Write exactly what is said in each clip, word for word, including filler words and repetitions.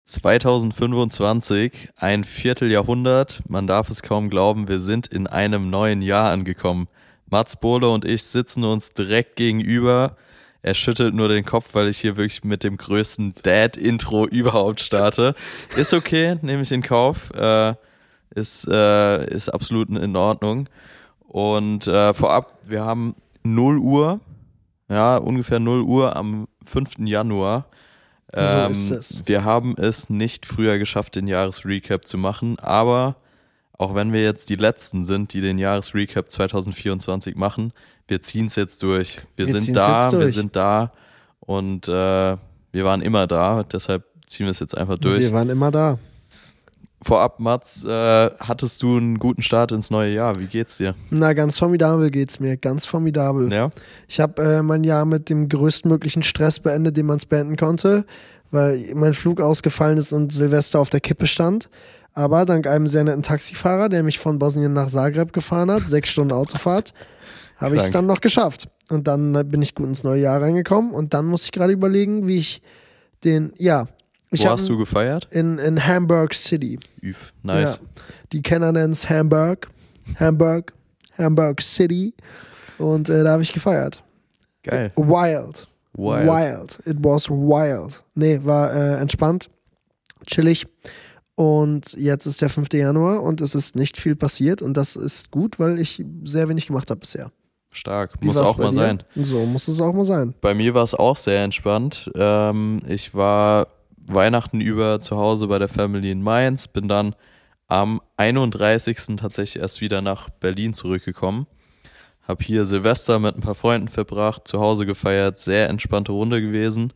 zwanzig fünfundzwanzig, ein Vierteljahrhundert, man darf es kaum glauben, wir sind in einem neuen Jahr angekommen. Mats Bohle und ich sitzen uns direkt gegenüber. Er schüttelt nur den Kopf, weil ich hier wirklich mit dem größten Dad-Intro überhaupt starte. Ist okay, nehme ich in Kauf. Äh, ist, äh, ist absolut in Ordnung. Und äh, vorab, wir haben null Uhr, ja, ungefähr null Uhr am fünften Januar. Ähm, so ist es. Wir haben es nicht früher geschafft, den Jahresrecap zu machen, aber auch wenn wir jetzt die Letzten sind, die den Jahresrecap zwanzig vierundzwanzig machen, wir ziehen es jetzt durch. Wir, Wir sind ziehen's da, jetzt durch. wir sind da und äh, wir waren immer da, deshalb ziehen wir es jetzt einfach durch. Wir waren immer da. Vorab, Mats, äh, hattest du einen guten Start ins neue Jahr? Wie geht's dir? Na, ganz formidabel geht's mir, ganz formidabel. Ja? Ich habe äh, mein Jahr mit dem größtmöglichen Stress beendet, den man es beenden konnte, weil mein Flug ausgefallen ist und Silvester auf der Kippe stand. Aber dank einem sehr netten Taxifahrer, der mich von Bosnien nach Zagreb gefahren hat, sechs Stunden Autofahrt, habe ich es dann noch geschafft. Und dann äh, bin ich gut ins neue Jahr reingekommen und dann muss ich gerade überlegen, wie ich den, ja. Ich Wo hab hast du gefeiert? In, in Hamburg City. Üf, nice. Ja, die Kenner nennen es Hamburg, Hamburg, Hamburg City. Und äh, da habe ich gefeiert. Geil. Wild. Wild. Wild. It was wild. Nee, war äh, entspannt, chillig. Und jetzt ist der fünfte Januar und es ist nicht viel passiert. Und das ist gut, weil ich sehr wenig gemacht habe bisher. Stark. Wie Muss war's auch bei mal dir? sein. So muss es auch mal sein. Bei mir war es auch sehr entspannt. Ähm, ich war Weihnachten über zu Hause bei der Family in Mainz, bin dann am einunddreißigsten tatsächlich erst wieder nach Berlin zurückgekommen. Hab hier Silvester mit ein paar Freunden verbracht, zu Hause gefeiert, sehr entspannte Runde gewesen.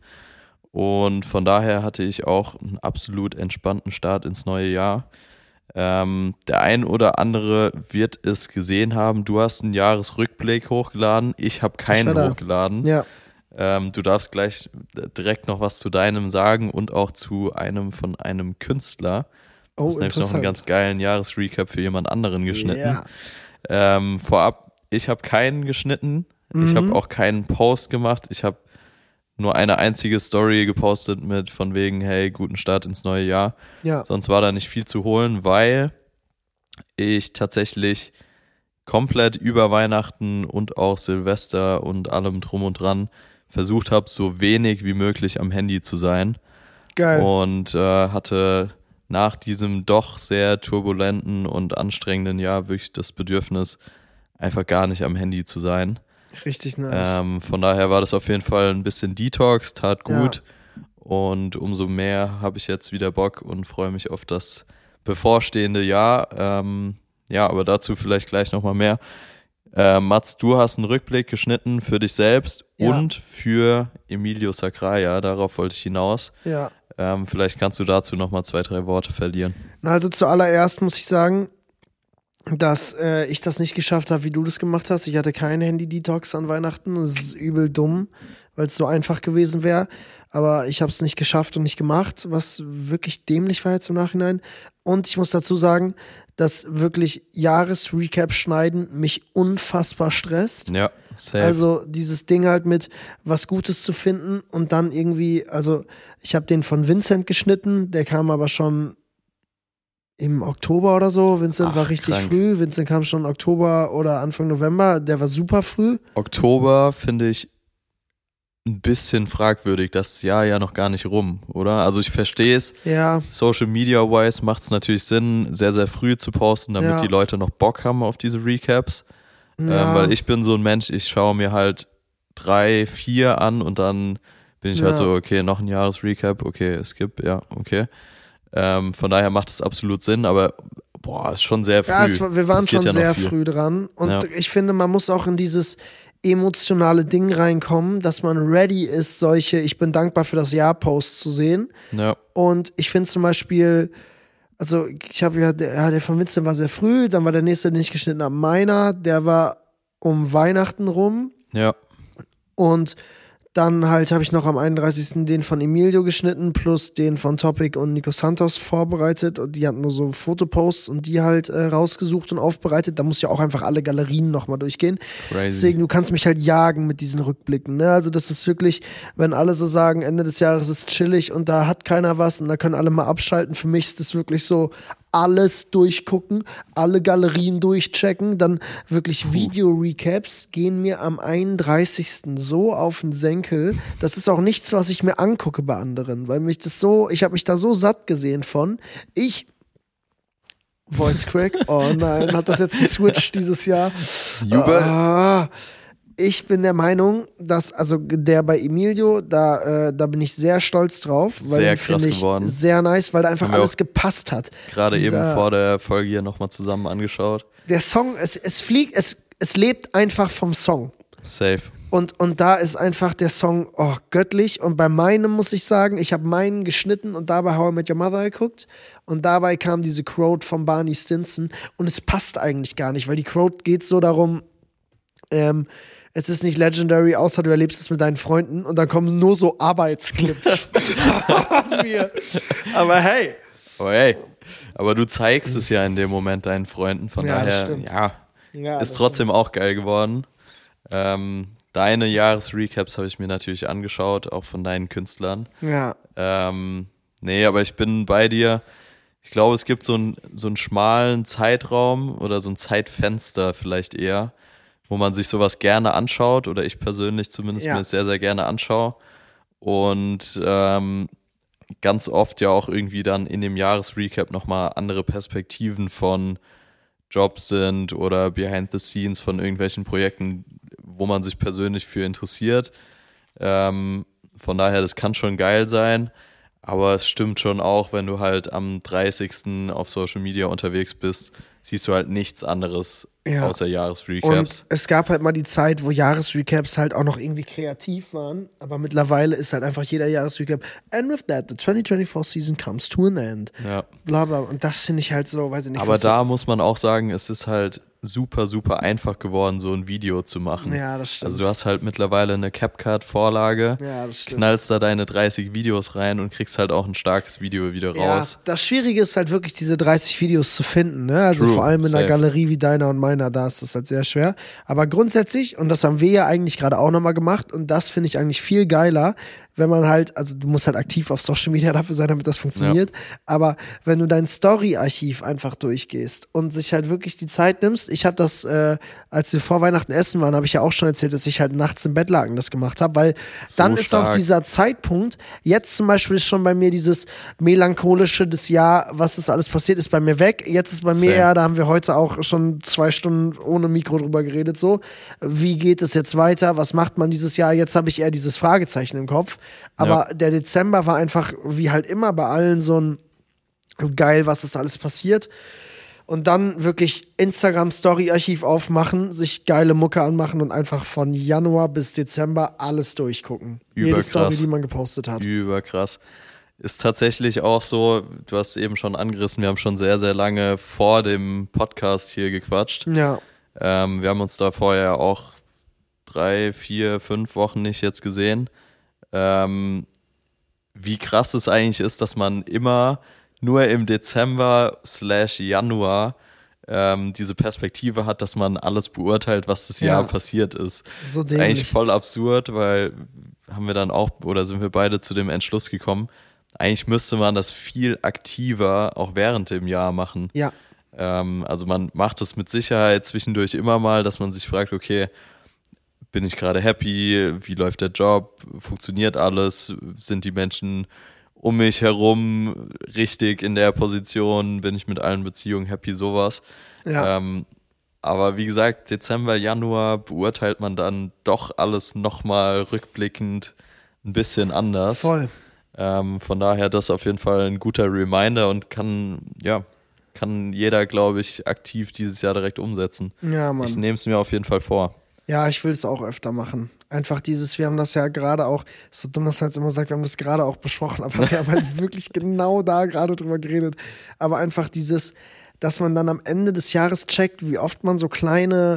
Und von daher hatte ich auch einen absolut entspannten Start ins neue Jahr. Ähm, der ein oder andere wird es gesehen haben. Du hast einen Jahresrückblick hochgeladen. Ich habe keinen Ich war da. hochgeladen. Ja. Ähm, du darfst gleich direkt noch was zu deinem sagen und auch zu einem von einem Künstler. Oh, Du hast nämlich noch einen interessant. ganz geilen Jahresrecap für jemand anderen geschnitten. Ja. Ähm, vorab, ich habe keinen geschnitten. Ich Mhm. habe auch keinen Post gemacht. Ich habe nur eine einzige Story gepostet mit von wegen, hey, guten Start ins neue Jahr. Ja. Sonst war da nicht viel zu holen, weil ich tatsächlich komplett über Weihnachten und auch Silvester und allem drum und dran versucht habe, so wenig wie möglich am Handy zu sein. Geil. Und äh, hatte nach diesem doch sehr turbulenten und anstrengenden Jahr wirklich das Bedürfnis, einfach gar nicht am Handy zu sein. Richtig nice. Ähm, von daher war das auf jeden Fall ein bisschen Detox, tat gut. Und umso mehr habe ich jetzt wieder Bock und freue mich auf das bevorstehende Jahr. Ähm, ja, aber dazu vielleicht gleich nochmal mehr. Äh, Mats, du hast einen Rückblick geschnitten für dich selbst Ja. und für Emilio Sacraia, darauf wollte ich hinaus. Ja. Ähm, vielleicht kannst du dazu nochmal zwei, drei Worte verlieren. Na, also zuallererst muss ich sagen, dass äh, ich das nicht geschafft habe, wie du das gemacht hast. Ich hatte keinen Handy-Detox an Weihnachten. Das ist übel dumm, weil es so einfach gewesen wäre. Aber ich habe es nicht geschafft und nicht gemacht, was wirklich dämlich war jetzt im Nachhinein. Und ich muss dazu sagen, dass wirklich Jahresrecap schneiden mich unfassbar stresst. Ja, safe. Also dieses Ding halt mit was Gutes zu finden und dann irgendwie, also ich habe den von Vincent geschnitten, der kam aber schon im Oktober oder so. Vincent Ach, war richtig krank. früh. Vincent kam schon Oktober oder Anfang November. Der war super früh. Oktober finde ich ein bisschen fragwürdig, das Jahr ja noch gar nicht rum, oder? Also ich verstehe es, Ja, Social Media wise macht es natürlich Sinn, sehr, sehr früh zu posten, damit Ja. die Leute noch Bock haben auf diese Recaps. ja. Ähm, weil ich bin so ein Mensch, ich schaue mir halt drei, vier an und dann bin ich Ja. halt so, okay, noch ein Jahresrecap, okay, skip, ja, okay. Ähm, von daher macht es absolut Sinn, aber boah, ist schon sehr früh. Ja, es war, wir waren Passiert schon ja noch sehr viel. früh dran. Und Ja. ich finde, man muss auch in dieses emotionale Ding reinkommen, dass man ready ist, solche Ich bin dankbar für das Jahr-Posts zu sehen. Ja, Und ich finde zum Beispiel, also ich habe ja, der, ja, der von Vincent war sehr früh, dann war der nächste, den ich geschnitten habe, meiner, der war um Weihnachten rum. ja, Und Dann halt habe ich noch am einunddreißigsten den von Emilio geschnitten, plus den von Topic und Nico Santos vorbereitet. Und die hatten nur so Fotoposts und die halt äh, rausgesucht und aufbereitet. Da muss ja auch einfach alle Galerien nochmal durchgehen. Crazy. Deswegen, du kannst mich halt jagen mit diesen Rückblicken. Ne? Also das ist wirklich, wenn alle so sagen, Ende des Jahres ist chillig und da hat keiner was und da können alle mal abschalten. Für mich ist das wirklich so, alles durchgucken, alle Galerien durchchecken, dann wirklich Video-Recaps gehen mir am einunddreißigsten so auf den Senkel. Das ist auch nichts, was ich mir angucke bei anderen, weil mich das so, ich habe mich da so satt gesehen von. Ich Voice Crack, oh nein, hat das jetzt geswitcht dieses Jahr? Jubel. Ah, ich bin der Meinung, dass, also der bei Emilio, da, äh, da bin ich sehr stolz drauf. Weil sehr den krass ich geworden. Sehr nice, weil da einfach Haben wir alles auch gepasst hat. Gerade Dieser- eben vor der Folge hier nochmal zusammen angeschaut. Der Song, es, es fliegt, es, es lebt einfach vom Song. Safe. Und, und da ist einfach der Song oh, göttlich. Und bei meinem muss ich sagen, ich habe meinen geschnitten und dabei How I Met Your Mother geguckt. Und dabei kam diese Quote von Barney Stinson. Und es passt eigentlich gar nicht, weil die Quote geht so darum, ähm, es ist nicht legendary, außer du erlebst es mit deinen Freunden. Und dann kommen nur so Arbeitsclips von mir. Aber hey. Oh hey. Aber du zeigst es ja in dem Moment deinen Freunden. Von Ja, das daher, stimmt. ja, Ja, ist das trotzdem auch geil geworden. Ähm, deine Jahresrecaps habe ich mir natürlich angeschaut, auch von deinen Künstlern. Ja. Ähm, nee, aber ich bin bei dir. Ich glaube, es gibt so, ein, so einen schmalen Zeitraum oder so ein Zeitfenster vielleicht eher, wo man sich sowas gerne anschaut oder ich persönlich zumindest Ja. mir das sehr, sehr gerne anschaue. Und ähm, ganz oft ja auch irgendwie dann in dem Jahresrecap nochmal andere Perspektiven von Jobs sind oder Behind the Scenes von irgendwelchen Projekten, wo man sich persönlich für interessiert. Ähm, von daher, das kann schon geil sein, aber es stimmt schon auch, wenn du halt am dreißigsten auf Social Media unterwegs bist, siehst du halt nichts anderes Ja. außer Jahresrecaps. Und es gab halt mal die Zeit, wo Jahresrecaps halt auch noch irgendwie kreativ waren, aber mittlerweile ist halt einfach jeder Jahresrecap and with that, the twenty twenty-four season comes to an end. Ja. Bla bla. Und das finde ich halt so, weiß ich nicht. Aber find's da muss man auch sagen, es ist halt super, super einfach geworden, so ein Video zu machen. so, ja, das stimmt. Also du hast halt mittlerweile eine CapCut-Vorlage, ja, das stimmt. knallst da deine dreißig Videos rein und kriegst halt auch ein starkes Video wieder Ja, raus. das Schwierige ist halt wirklich, diese dreißig Videos zu finden. Ne? Also True, vor allem in einer safe. Galerie wie deiner und meiner, da ist das halt sehr schwer. Aber grundsätzlich, und das haben wir ja eigentlich gerade auch nochmal gemacht, und das finde ich eigentlich viel geiler, wenn man halt, also du musst halt aktiv auf Social Media dafür sein, damit das funktioniert, aber wenn du dein Story-Archiv einfach durchgehst und sich halt wirklich die Zeit nimmst, ich habe das, äh, als wir vor Weihnachten essen waren, habe ich ja auch schon erzählt, dass ich halt nachts im Bettlaken das gemacht habe, weil So dann ist stark. auch dieser Zeitpunkt, jetzt zum Beispiel ist schon bei mir dieses melancholische, das Jahr, was ist alles passiert, ist bei mir weg, jetzt ist bei mir Same. eher, da haben wir heute auch schon zwei Stunden ohne Mikro drüber geredet, so, wie geht es jetzt weiter, was macht man dieses Jahr, jetzt habe ich eher dieses Fragezeichen im Kopf, aber Ja. der Dezember war einfach, wie halt immer bei allen, so ein geil, was ist alles passiert. Und dann wirklich Instagram-Story-Archiv aufmachen, sich geile Mucke anmachen und einfach von Januar bis Dezember alles durchgucken. Jede Überkrass. Story, die man gepostet hat. Überkrass. Ist tatsächlich auch so, du hast eben schon angerissen, wir haben schon sehr, sehr lange vor dem Podcast hier gequatscht. Ja, Ähm, wir haben uns da vorher auch drei, vier, fünf Wochen nicht jetzt gesehen. Ähm, wie krass es eigentlich ist, dass man immer nur im Dezember slash Januar ähm, diese Perspektive hat, dass man alles beurteilt, was das Ja. Jahr passiert ist. so Das ist eigentlich dämlich. voll absurd, weil haben wir dann auch, oder sind wir beide zu dem Entschluss gekommen, eigentlich müsste man das viel aktiver auch während dem Jahr machen. Ja, Ähm, also man macht es mit Sicherheit zwischendurch immer mal, dass man sich fragt, okay, bin ich gerade happy? Wie läuft der Job? Funktioniert alles? Sind die Menschen um mich herum richtig in der Position? Bin ich mit allen Beziehungen happy? Sowas. ja. Ähm, aber wie gesagt, Dezember, Januar beurteilt man dann doch alles nochmal rückblickend ein bisschen anders. Voll. Ähm, von daher das auf jeden Fall ein guter Reminder und kann, ja, kann jeder, glaube ich, aktiv dieses Jahr direkt umsetzen. Ja, Mann. Ich nehme es mir auf jeden Fall vor. Ja, ich will es auch öfter machen. Einfach dieses, wir haben das ja gerade auch, so dumm, dass er jetzt immer sagt, wir haben das gerade auch besprochen, aber wir haben halt wirklich genau da gerade drüber geredet. Aber einfach dieses, dass man dann am Ende des Jahres checkt, wie oft man so kleine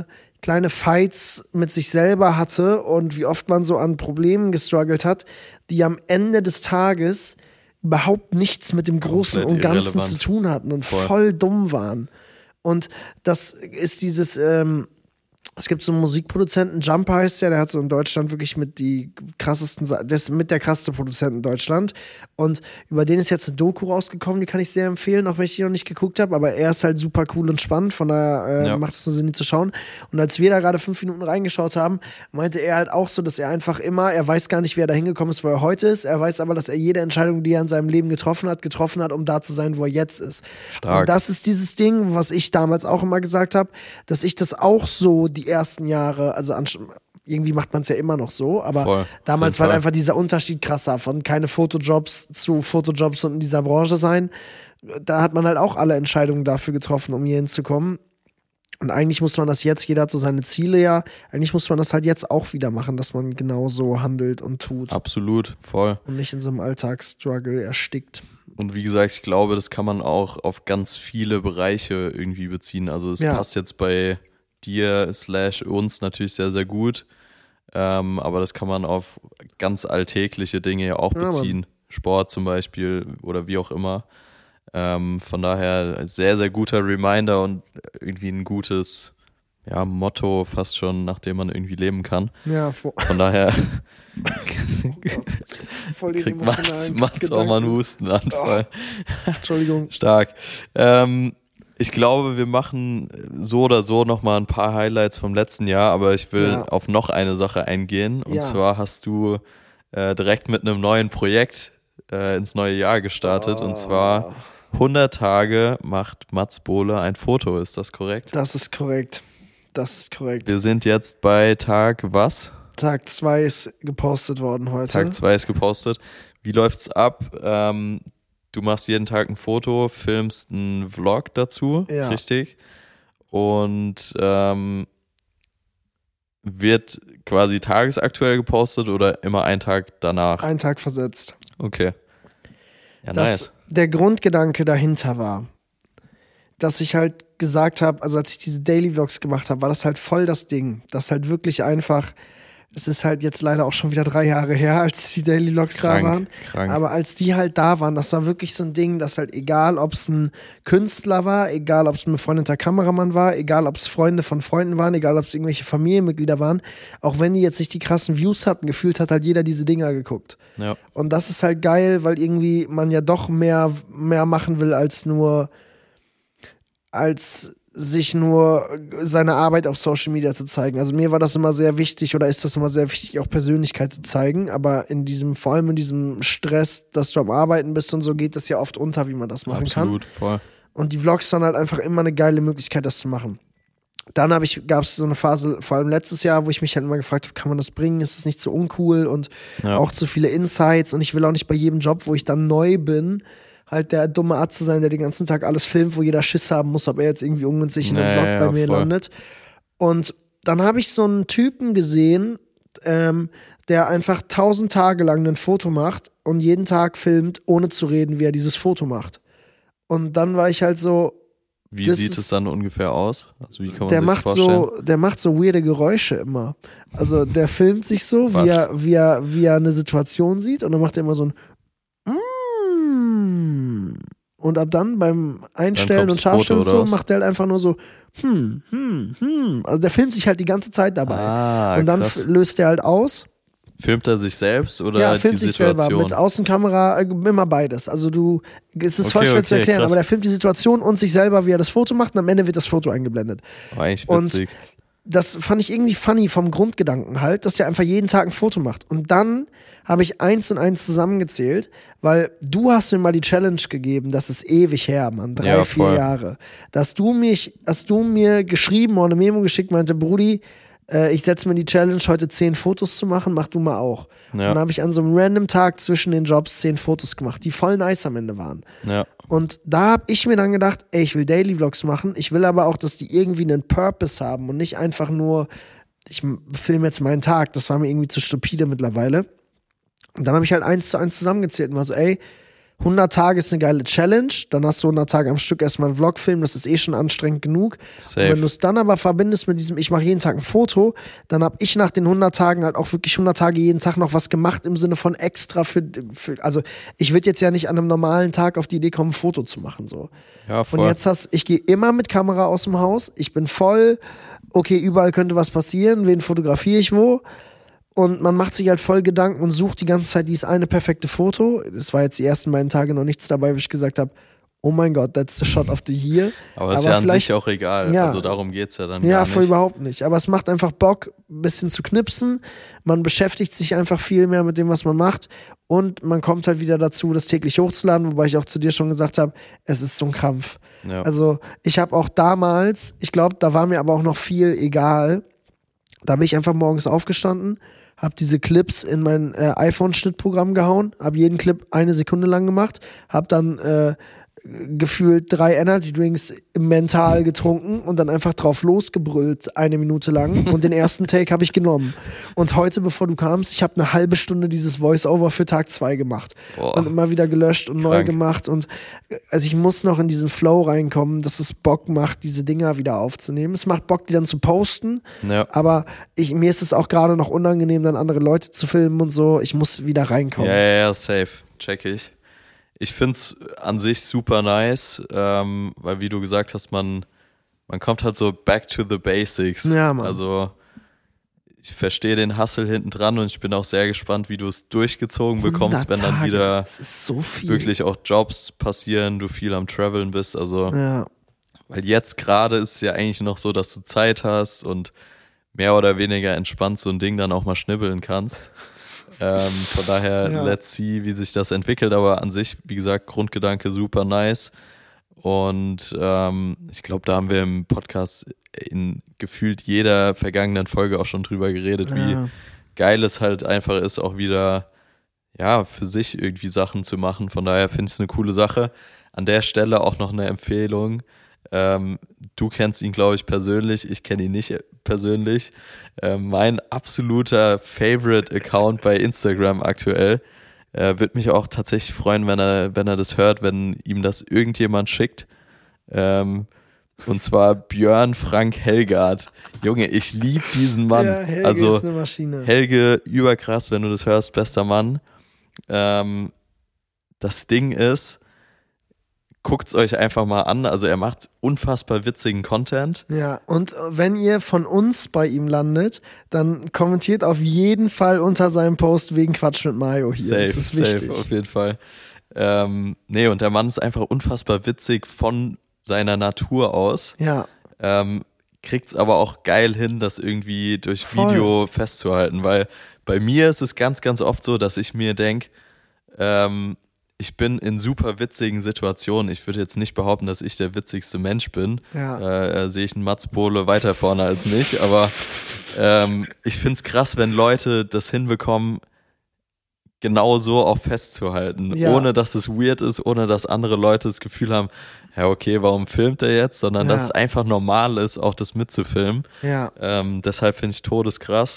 kleine Fights mit sich selber hatte und wie oft man so an Problemen gestruggelt hat, die am Ende des Tages überhaupt nichts mit dem Großen Komplett und Ganzen irrelevant. zu tun hatten und voll, Voll. dumm waren. Und das ist dieses, ähm, es gibt so einen Musikproduzenten, Jumper heißt der, der hat so in Deutschland wirklich mit die krassesten, Sa- der ist mit der krasseste Produzent in Deutschland. Und über den ist jetzt eine Doku rausgekommen, die kann ich sehr empfehlen, auch wenn ich die noch nicht geguckt habe. Aber er ist halt super cool und spannend, von daher äh, Ja. macht es nur Sinn, die zu schauen. Und als wir da gerade fünf Minuten reingeschaut haben, meinte er halt auch so, dass er einfach immer, er weiß gar nicht, wie er da hingekommen ist, wo er heute ist. Er weiß aber, dass er jede Entscheidung, die er in seinem Leben getroffen hat, getroffen hat, um da zu sein, wo er jetzt ist. Stark. Und das ist dieses Ding, was ich damals auch immer gesagt habe, dass ich das auch so die ersten Jahre, also ansch- irgendwie macht man es ja immer noch so, aber Voll, auf damals jeden war Fall. einfach dieser Unterschied krasser von keine Fotojobs zu Fotojobs und in dieser Branche sein. Da hat man halt auch alle Entscheidungen dafür getroffen, um hier hinzukommen. Und eigentlich muss man das jetzt, jeder hat so seine Ziele ja, eigentlich muss man das halt jetzt auch wieder machen, dass man genauso handelt und tut Absolut, voll. und nicht in so einem Alltagsstruggle erstickt. Und wie gesagt, ich glaube, das kann man auch auf ganz viele Bereiche irgendwie beziehen. Also es Ja. passt jetzt bei dir slash uns natürlich sehr, sehr gut. Ähm, aber das kann man auf ganz alltägliche Dinge ja auch Ja, Mann. beziehen. Sport zum Beispiel oder wie auch immer. Ähm, von daher sehr, sehr guter Reminder und irgendwie ein gutes ja, Motto fast schon, nach dem man irgendwie leben kann. Ja, vo- Von daher voll die kriegt Mats, emotionalen Mats auch mal einen Gedanken. Hustenanfall. Entschuldigung. Stark. Ähm, ich glaube, wir machen so oder so nochmal ein paar Highlights vom letzten Jahr, aber ich will Ja. auf noch eine Sache eingehen. Und Ja. zwar hast du äh, direkt mit einem neuen Projekt äh, ins neue Jahr gestartet. Und zwar hundert Tage macht Mats Bohle ein Foto. Ist das korrekt? Das ist korrekt. Das ist korrekt. Wir sind jetzt bei Tag was? Tag zwei ist gepostet worden heute. Tag zwei ist gepostet. Wie läuft's ab? Ähm, du machst jeden Tag ein Foto, filmst einen Vlog dazu, Ja. richtig? Und ähm, wird quasi tagesaktuell gepostet oder immer einen Tag danach? Ein Tag versetzt. Okay. Ja, Das, nice. Der Grundgedanke dahinter war, dass ich halt gesagt habe, also als ich diese Daily Vlogs gemacht habe, war das halt voll das Ding. Das halt wirklich einfach, es ist halt jetzt leider auch schon wieder drei Jahre her, als die Daily Vlogs da Krank, waren. krank. Aber als die halt da waren, das war wirklich so ein Ding, dass halt egal, ob es ein Künstler war, egal, ob es ein befreundeter Kameramann war, egal, ob es Freunde von Freunden waren, egal, ob es irgendwelche Familienmitglieder waren, auch wenn die jetzt nicht die krassen Views hatten, gefühlt hat halt jeder diese Dinger geguckt. Ja, Und das ist halt geil, weil irgendwie man ja doch mehr, mehr machen will als nur, als sich nur seine Arbeit auf Social Media zu zeigen. Also mir war das immer sehr wichtig oder ist das immer sehr wichtig, auch Persönlichkeit zu zeigen. Aber in diesem, vor allem in diesem Stress, dass du am Arbeiten bist und so, geht das ja oft unter, wie man das machen kann. absolut, voll. Und die Vlogs waren halt einfach immer eine geile Möglichkeit, das zu machen. Dann habe ich, gab es so eine Phase, vor allem letztes Jahr, wo ich mich halt immer gefragt habe, kann man das bringen? Ist es nicht so uncool und Ja. auch zu viele Insights und ich will auch nicht bei jedem Job, wo ich dann neu bin, halt der dumme Arzt zu sein, der den ganzen Tag alles filmt, wo jeder Schiss haben muss, ob er jetzt irgendwie ungünstig in einem Ja, Vlog ja, bei mir voll. landet. Und dann habe ich so einen Typen gesehen, ähm, der einfach tausend Tage lang ein Foto macht und jeden Tag filmt, ohne zu reden, wie er dieses Foto macht. Und dann war ich halt so, Wie das sieht ist- es dann ungefähr aus? Also wie kann man der sich macht vorstellen? so, der macht so weirde Geräusche immer. Also der filmt sich so, wie Was? er, wie er, wie er eine Situation sieht und dann macht er immer so ein Mm. Und ab dann beim Einstellen kommt und das Foto, Scharfstellen und oder so was? macht er halt einfach nur so hm, hm, hm. Also der filmt sich halt die ganze Zeit dabei. Ah, und dann krass. f- löst er halt aus. Filmt er sich selbst oder Ja, die filmt sich selber Situation? mit Außenkamera, äh, immer beides. Also du, es ist voll Okay, schwer zu okay, erklären, krass. aber der filmt die Situation und sich selber, wie er das Foto macht und am Ende wird das Foto eingeblendet. Oh, eigentlich Und witzig. das fand ich irgendwie funny vom Grundgedanken halt, dass der einfach jeden Tag ein Foto macht. Und dann habe ich eins und eins zusammengezählt, weil du hast mir mal die Challenge gegeben, das ist ewig her, Mann, drei, Ja, vier voll. Jahre, dass du mich, hast du mir geschrieben oder eine Memo geschickt, meinte, Brudi, äh, ich setze mir die Challenge, heute zehn Fotos zu machen, mach du mal auch. Ja. Und dann habe ich an so einem random Tag zwischen den Jobs zehn Fotos gemacht, die voll nice am Ende waren. Ja, Und da habe ich mir dann gedacht, ey, ich will Daily Vlogs machen. Ich will aber auch, dass die irgendwie einen Purpose haben und nicht einfach nur, ich filme jetzt meinen Tag. Das war mir irgendwie zu stupide mittlerweile. Und dann habe ich halt eins zu eins zusammengezählt und war so, ey, hundert Tage ist eine geile Challenge, dann hast du hundert Tage am Stück erstmal einen Vlog filmen, das ist eh schon anstrengend genug. Safe. Und wenn du es dann aber verbindest mit diesem, ich mache jeden Tag ein Foto, dann habe ich nach den hundert Tagen halt auch wirklich hundert Tage jeden Tag noch was gemacht im Sinne von extra für, für also ich würde jetzt ja nicht an einem normalen Tag auf die Idee kommen, ein Foto zu machen, so. Ja, voll. Und jetzt hast, ich gehe immer mit Kamera aus dem Haus, ich bin voll, okay, überall könnte was passieren, wen fotografiere ich wo? Und man macht sich halt voll Gedanken und sucht die ganze Zeit dieses eine perfekte Foto. Es war jetzt die ersten beiden Tage noch nichts dabei, wo ich gesagt habe, oh mein Gott, that's the shot of the year. Aber es ist ja an sich auch egal. Ja, also darum geht es ja dann ja, gar nicht. voll überhaupt nicht. Aber es macht einfach Bock, ein bisschen zu knipsen. Man beschäftigt sich einfach viel mehr mit dem, was man macht. Und man kommt halt wieder dazu, das täglich hochzuladen. Wobei ich auch zu dir schon gesagt habe, es ist so ein Krampf. Ja. Also ich habe auch damals, ich glaube, da war mir aber auch noch viel egal. Da bin ich einfach morgens aufgestanden, habe diese Clips in mein äh, iPhone-Schnittprogramm gehauen, habe jeden Clip eine Sekunde lang gemacht, habe dann äh, gefühlt drei Energy Drinks mental getrunken und dann einfach drauf losgebrüllt, eine Minute lang. Und den ersten Take habe ich genommen. Und heute, bevor du kamst, ich habe eine halbe Stunde dieses Voice-Over für Tag zwei gemacht. Boah. Und immer wieder gelöscht und Krank. neu gemacht. Und also ich muss noch in diesen Flow reinkommen, dass es Bock macht, diese Dinger wieder aufzunehmen. Es macht Bock, die dann zu posten. Ja. Aber ich, mir ist es auch gerade noch unangenehm, dann andere Leute zu filmen und so. Ich muss wieder reinkommen. Ja, ja, ja, safe. Check ich. Ich finde es an sich super nice, ähm, weil wie du gesagt hast, man, man kommt halt so back to the basics. Ja, Mann. Also ich verstehe den Hustle hinten dran und ich bin auch sehr gespannt, wie du es durchgezogen bekommst, wenn dann Tage. wieder Das ist so viel. wirklich auch Jobs passieren, du viel am Traveln bist. Also, Ja. weil jetzt gerade ist es ja eigentlich noch so, dass du Zeit hast und mehr oder weniger entspannt so ein Ding dann auch mal schnibbeln kannst. Ähm, von daher, Ja. let's see, wie sich das entwickelt, aber an sich, wie gesagt, Grundgedanke super nice und ähm, ich glaube, da haben wir im Podcast in gefühlt jeder vergangenen Folge auch schon drüber geredet, Ja. wie geil es halt einfach ist, auch wieder ja, für sich irgendwie Sachen zu machen, von daher finde ich es eine coole Sache. An der Stelle auch noch eine Empfehlung, ähm, du kennst ihn, glaube ich, persönlich, ich kenne ihn nicht persönlich. Äh, mein absoluter Favorite-Account bei Instagram aktuell. Äh, Würde mich auch tatsächlich freuen, wenn er, wenn er das hört, wenn ihm das irgendjemand schickt. Ähm, und zwar Björn Frank Helgard. Junge, ich liebe diesen Mann. Ja, Helge also, ist eine Maschine. Helge, überkrass, wenn du das hörst, bester Mann. Ähm, das Ding ist, guckt's euch einfach mal an. Also er macht unfassbar witzigen Content. Ja, und wenn ihr von uns bei ihm landet, dann kommentiert auf jeden Fall unter seinem Post wegen Quatsch mit Mayo hier. Safe, das ist safe, wichtig. auf jeden Fall. Ähm, nee, und der Mann ist einfach unfassbar witzig von seiner Natur aus. Ja, Ähm, kriegt's aber auch geil hin, das irgendwie durch Voll. Video festzuhalten, weil bei mir ist es ganz, ganz oft so, dass ich mir denke, ähm, ich bin in super witzigen Situationen. Ich würde jetzt nicht behaupten, dass ich der witzigste Mensch bin. Ja. Da äh, sehe ich einen Mats Bohle weiter vorne als mich. Aber ähm, ich finde es krass, wenn Leute das hinbekommen, genau so auch festzuhalten. Ja. Ohne, dass es weird ist, ohne, dass andere Leute das Gefühl haben, ja okay, warum filmt er jetzt? Sondern Ja. dass es einfach normal ist, auch das mitzufilmen. ja. Ähm, deshalb finde ich todeskrass.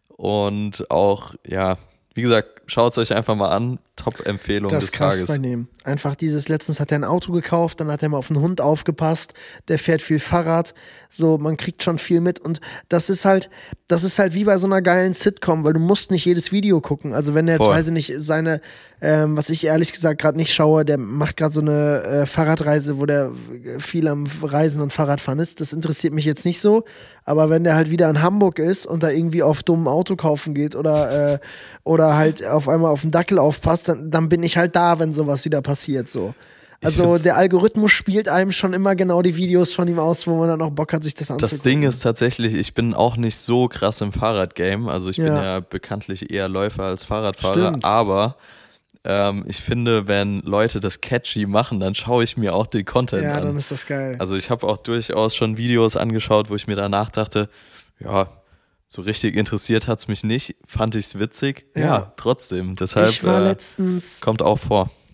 Und auch, ja, wie gesagt, schaut es euch einfach mal an. Top-Empfehlung Das des ist krass Tages. bei dem. Einfach dieses, letztens hat er ein Auto gekauft, dann hat er mal auf den Hund aufgepasst, der fährt viel Fahrrad, so, man kriegt schon viel mit und das ist halt, das ist halt wie bei so einer geilen Sitcom, weil du musst nicht jedes Video gucken, also wenn er jetzt, Voll. weiß ich nicht, seine, ähm, was ich ehrlich gesagt gerade nicht schaue, der macht gerade so eine äh, Fahrradreise, wo der viel am Reisen und Fahrradfahren ist, das interessiert mich jetzt nicht so, aber wenn der halt wieder in Hamburg ist und da irgendwie auf dummen Auto kaufen geht oder, äh, oder halt auf einmal auf den Dackel aufpasst, dann, dann bin ich halt da, wenn sowas wieder passiert, so. Also find's- der Algorithmus spielt einem schon immer genau die Videos von ihm aus, wo man dann auch Bock hat, sich das anzugucken. Das Ding ist tatsächlich, ich bin auch nicht so krass im Fahrradgame. Also ich bin Ja. ja bekanntlich eher Läufer als Fahrradfahrer. Stimmt. Aber ähm, ich finde, wenn Leute das catchy machen, dann schaue ich mir auch den Content Ja, an. dann ist das geil. Also ich habe auch durchaus schon Videos angeschaut, wo ich mir danach dachte, ja, so richtig interessiert hat's mich nicht. Fand ich's witzig? Ja, Ja. trotzdem. Deshalb ich war äh, letztens, kommt auch vor.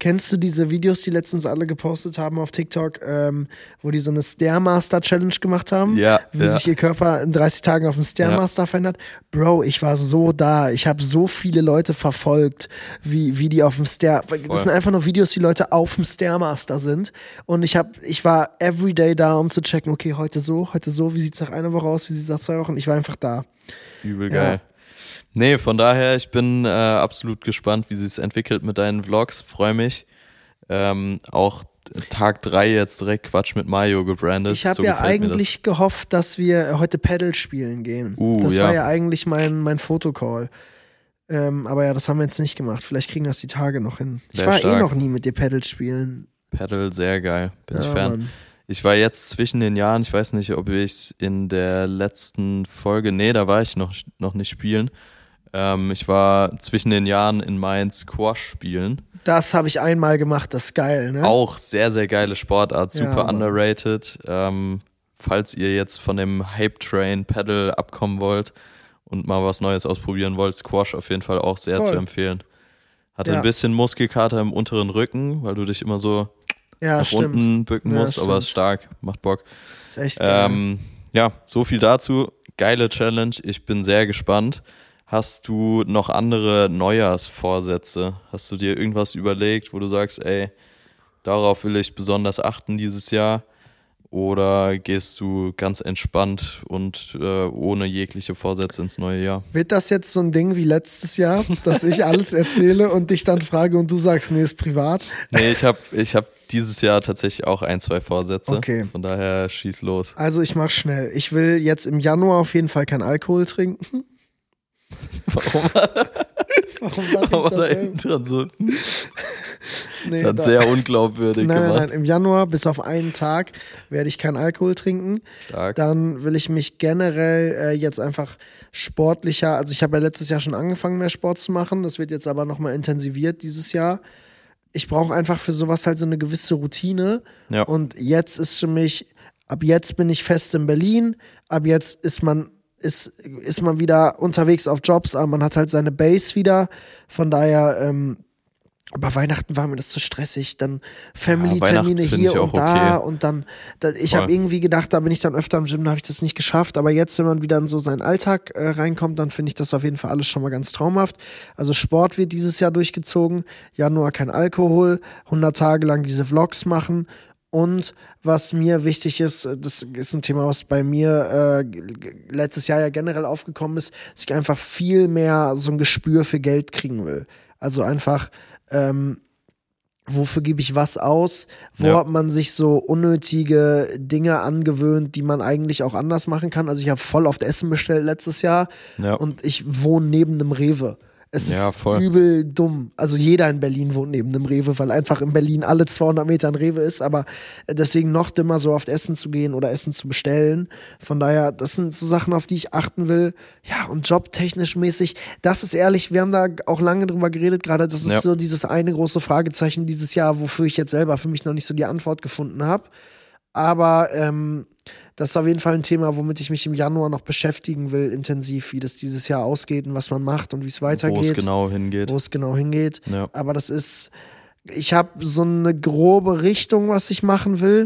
Kennst du diese Videos, die letztens alle gepostet haben auf TikTok, ähm, wo die so eine Stairmaster-Challenge gemacht haben? Ja, Wie ja. sich ihr Körper in dreißig Tagen auf den Stairmaster ja. verändert? Bro, ich war so da. Ich habe so viele Leute verfolgt, wie, wie die auf dem Stair... Voll. Das sind einfach nur Videos, die Leute auf dem Stairmaster sind. Und ich, hab, ich war everyday da, um zu checken, okay, heute so, heute so, wie sieht es nach einer Woche aus, wie sieht es nach zwei Wochen? Ich war einfach da. Übel geil. Ja. Nee, von daher, ich bin äh, absolut gespannt, wie sich es entwickelt mit deinen Vlogs. Freue mich. Ähm, auch Tag drei jetzt direkt Quatsch mit Mario gebrandet. Ich habe so ja eigentlich das. gehofft, dass wir heute Paddle spielen gehen. Uh, das ja. war ja eigentlich mein, mein Fotocall. Ähm, aber ja, das haben wir jetzt nicht gemacht. Vielleicht kriegen wir das die Tage noch hin. Ich Sehr war stark. eh noch nie mit dir Paddle spielen. Paddle, sehr geil. Bin ja, ich Fan. Mann. Ich war jetzt zwischen den Jahren, ich weiß nicht, ob ich in der letzten Folge, nee, da war ich noch, noch nicht spielen. Ähm, ich war zwischen den Jahren in Mainz Squash spielen. Das habe ich einmal gemacht, das ist geil, ne? Auch sehr, sehr geile Sportart, super ja, underrated. Ähm, falls ihr jetzt von dem Hype-Train Paddle abkommen wollt und mal was Neues ausprobieren wollt, Squash auf jeden Fall auch sehr Voll. zu empfehlen. Hatte ja. ein bisschen Muskelkater im unteren Rücken, weil du dich immer so ja, nach stimmt. unten bücken ja, musst, stimmt. aber ist stark, macht Bock. Ist echt geil. Ähm, ja, so viel dazu. Geile Challenge, ich bin sehr gespannt. Hast du noch andere Neujahrsvorsätze? Hast du dir irgendwas überlegt, wo du sagst, ey, darauf will ich besonders achten dieses Jahr? Oder gehst du ganz entspannt und äh, ohne jegliche Vorsätze ins neue Jahr? Wird das jetzt so ein Ding wie letztes Jahr, dass ich alles erzähle und dich dann frage und du sagst, nee, ist privat? Nee, ich habe ich hab dieses Jahr tatsächlich auch ein, zwei Vorsätze. Okay. Von daher schieß los. Also ich mach schnell. Ich will jetzt im Januar auf jeden Fall kein Alkohol trinken. Warum? Warum sag ich Aber das da selber? hinten dran so. Nee, das hat da, sehr unglaubwürdig nein, gemacht. Nein, nein, im Januar bis auf einen Tag werde ich keinen Alkohol trinken. Stark. Dann will ich mich generell äh, jetzt einfach sportlicher, also ich habe ja letztes Jahr schon angefangen, mehr Sport zu machen. Das wird jetzt aber nochmal intensiviert dieses Jahr. Ich brauche einfach für sowas halt so eine gewisse Routine. Ja. Und jetzt ist für mich, ab jetzt bin ich fest in Berlin. Ab jetzt ist man Ist, ist man wieder unterwegs auf Jobs, aber man hat halt seine Base wieder. Von daher, ähm, über Weihnachten war mir das zu stressig. Dann Family-Termine Ja, hier und da. okay. Und dann, da, ich habe irgendwie gedacht, da bin ich dann öfter im Gym, da habe ich das nicht geschafft. Aber jetzt, wenn man wieder in so seinen Alltag äh, reinkommt, dann finde ich das auf jeden Fall alles schon mal ganz traumhaft. Also Sport wird dieses Jahr durchgezogen. Januar kein Alkohol. hundert Tage lang diese Vlogs machen. Und was mir wichtig ist, das ist ein Thema, was bei mir äh, letztes Jahr ja generell aufgekommen ist, dass ich einfach viel mehr so ein Gespür für Geld kriegen will. Also einfach, ähm, wofür gebe ich was aus? Wo Ja. hat man sich so unnötige Dinge angewöhnt, die man eigentlich auch anders machen kann? Also ich habe voll oft Essen bestellt letztes Jahr Ja. und ich wohne neben einem Rewe. Es Ja, ist voll. übel dumm. Also jeder in Berlin wohnt neben einem Rewe, weil einfach in Berlin alle zweihundert Meter ein Rewe ist. Aber deswegen noch dümmer, so oft essen zu gehen oder Essen zu bestellen. Von daher, das sind so Sachen, auf die ich achten will. Ja, und jobtechnisch mäßig, das ist ehrlich, wir haben da auch lange drüber geredet gerade. Das ist Ja. so dieses eine große Fragezeichen dieses Jahr, wofür ich jetzt selber für mich noch nicht so die Antwort gefunden habe. Aber ähm, das ist auf jeden Fall ein Thema, womit ich mich im Januar noch beschäftigen will, intensiv, wie das dieses Jahr ausgeht und was man macht und wie es weitergeht. Wo es genau hingeht. Wo es genau hingeht. Ja. Aber das ist, ich habe so eine grobe Richtung, was ich machen will.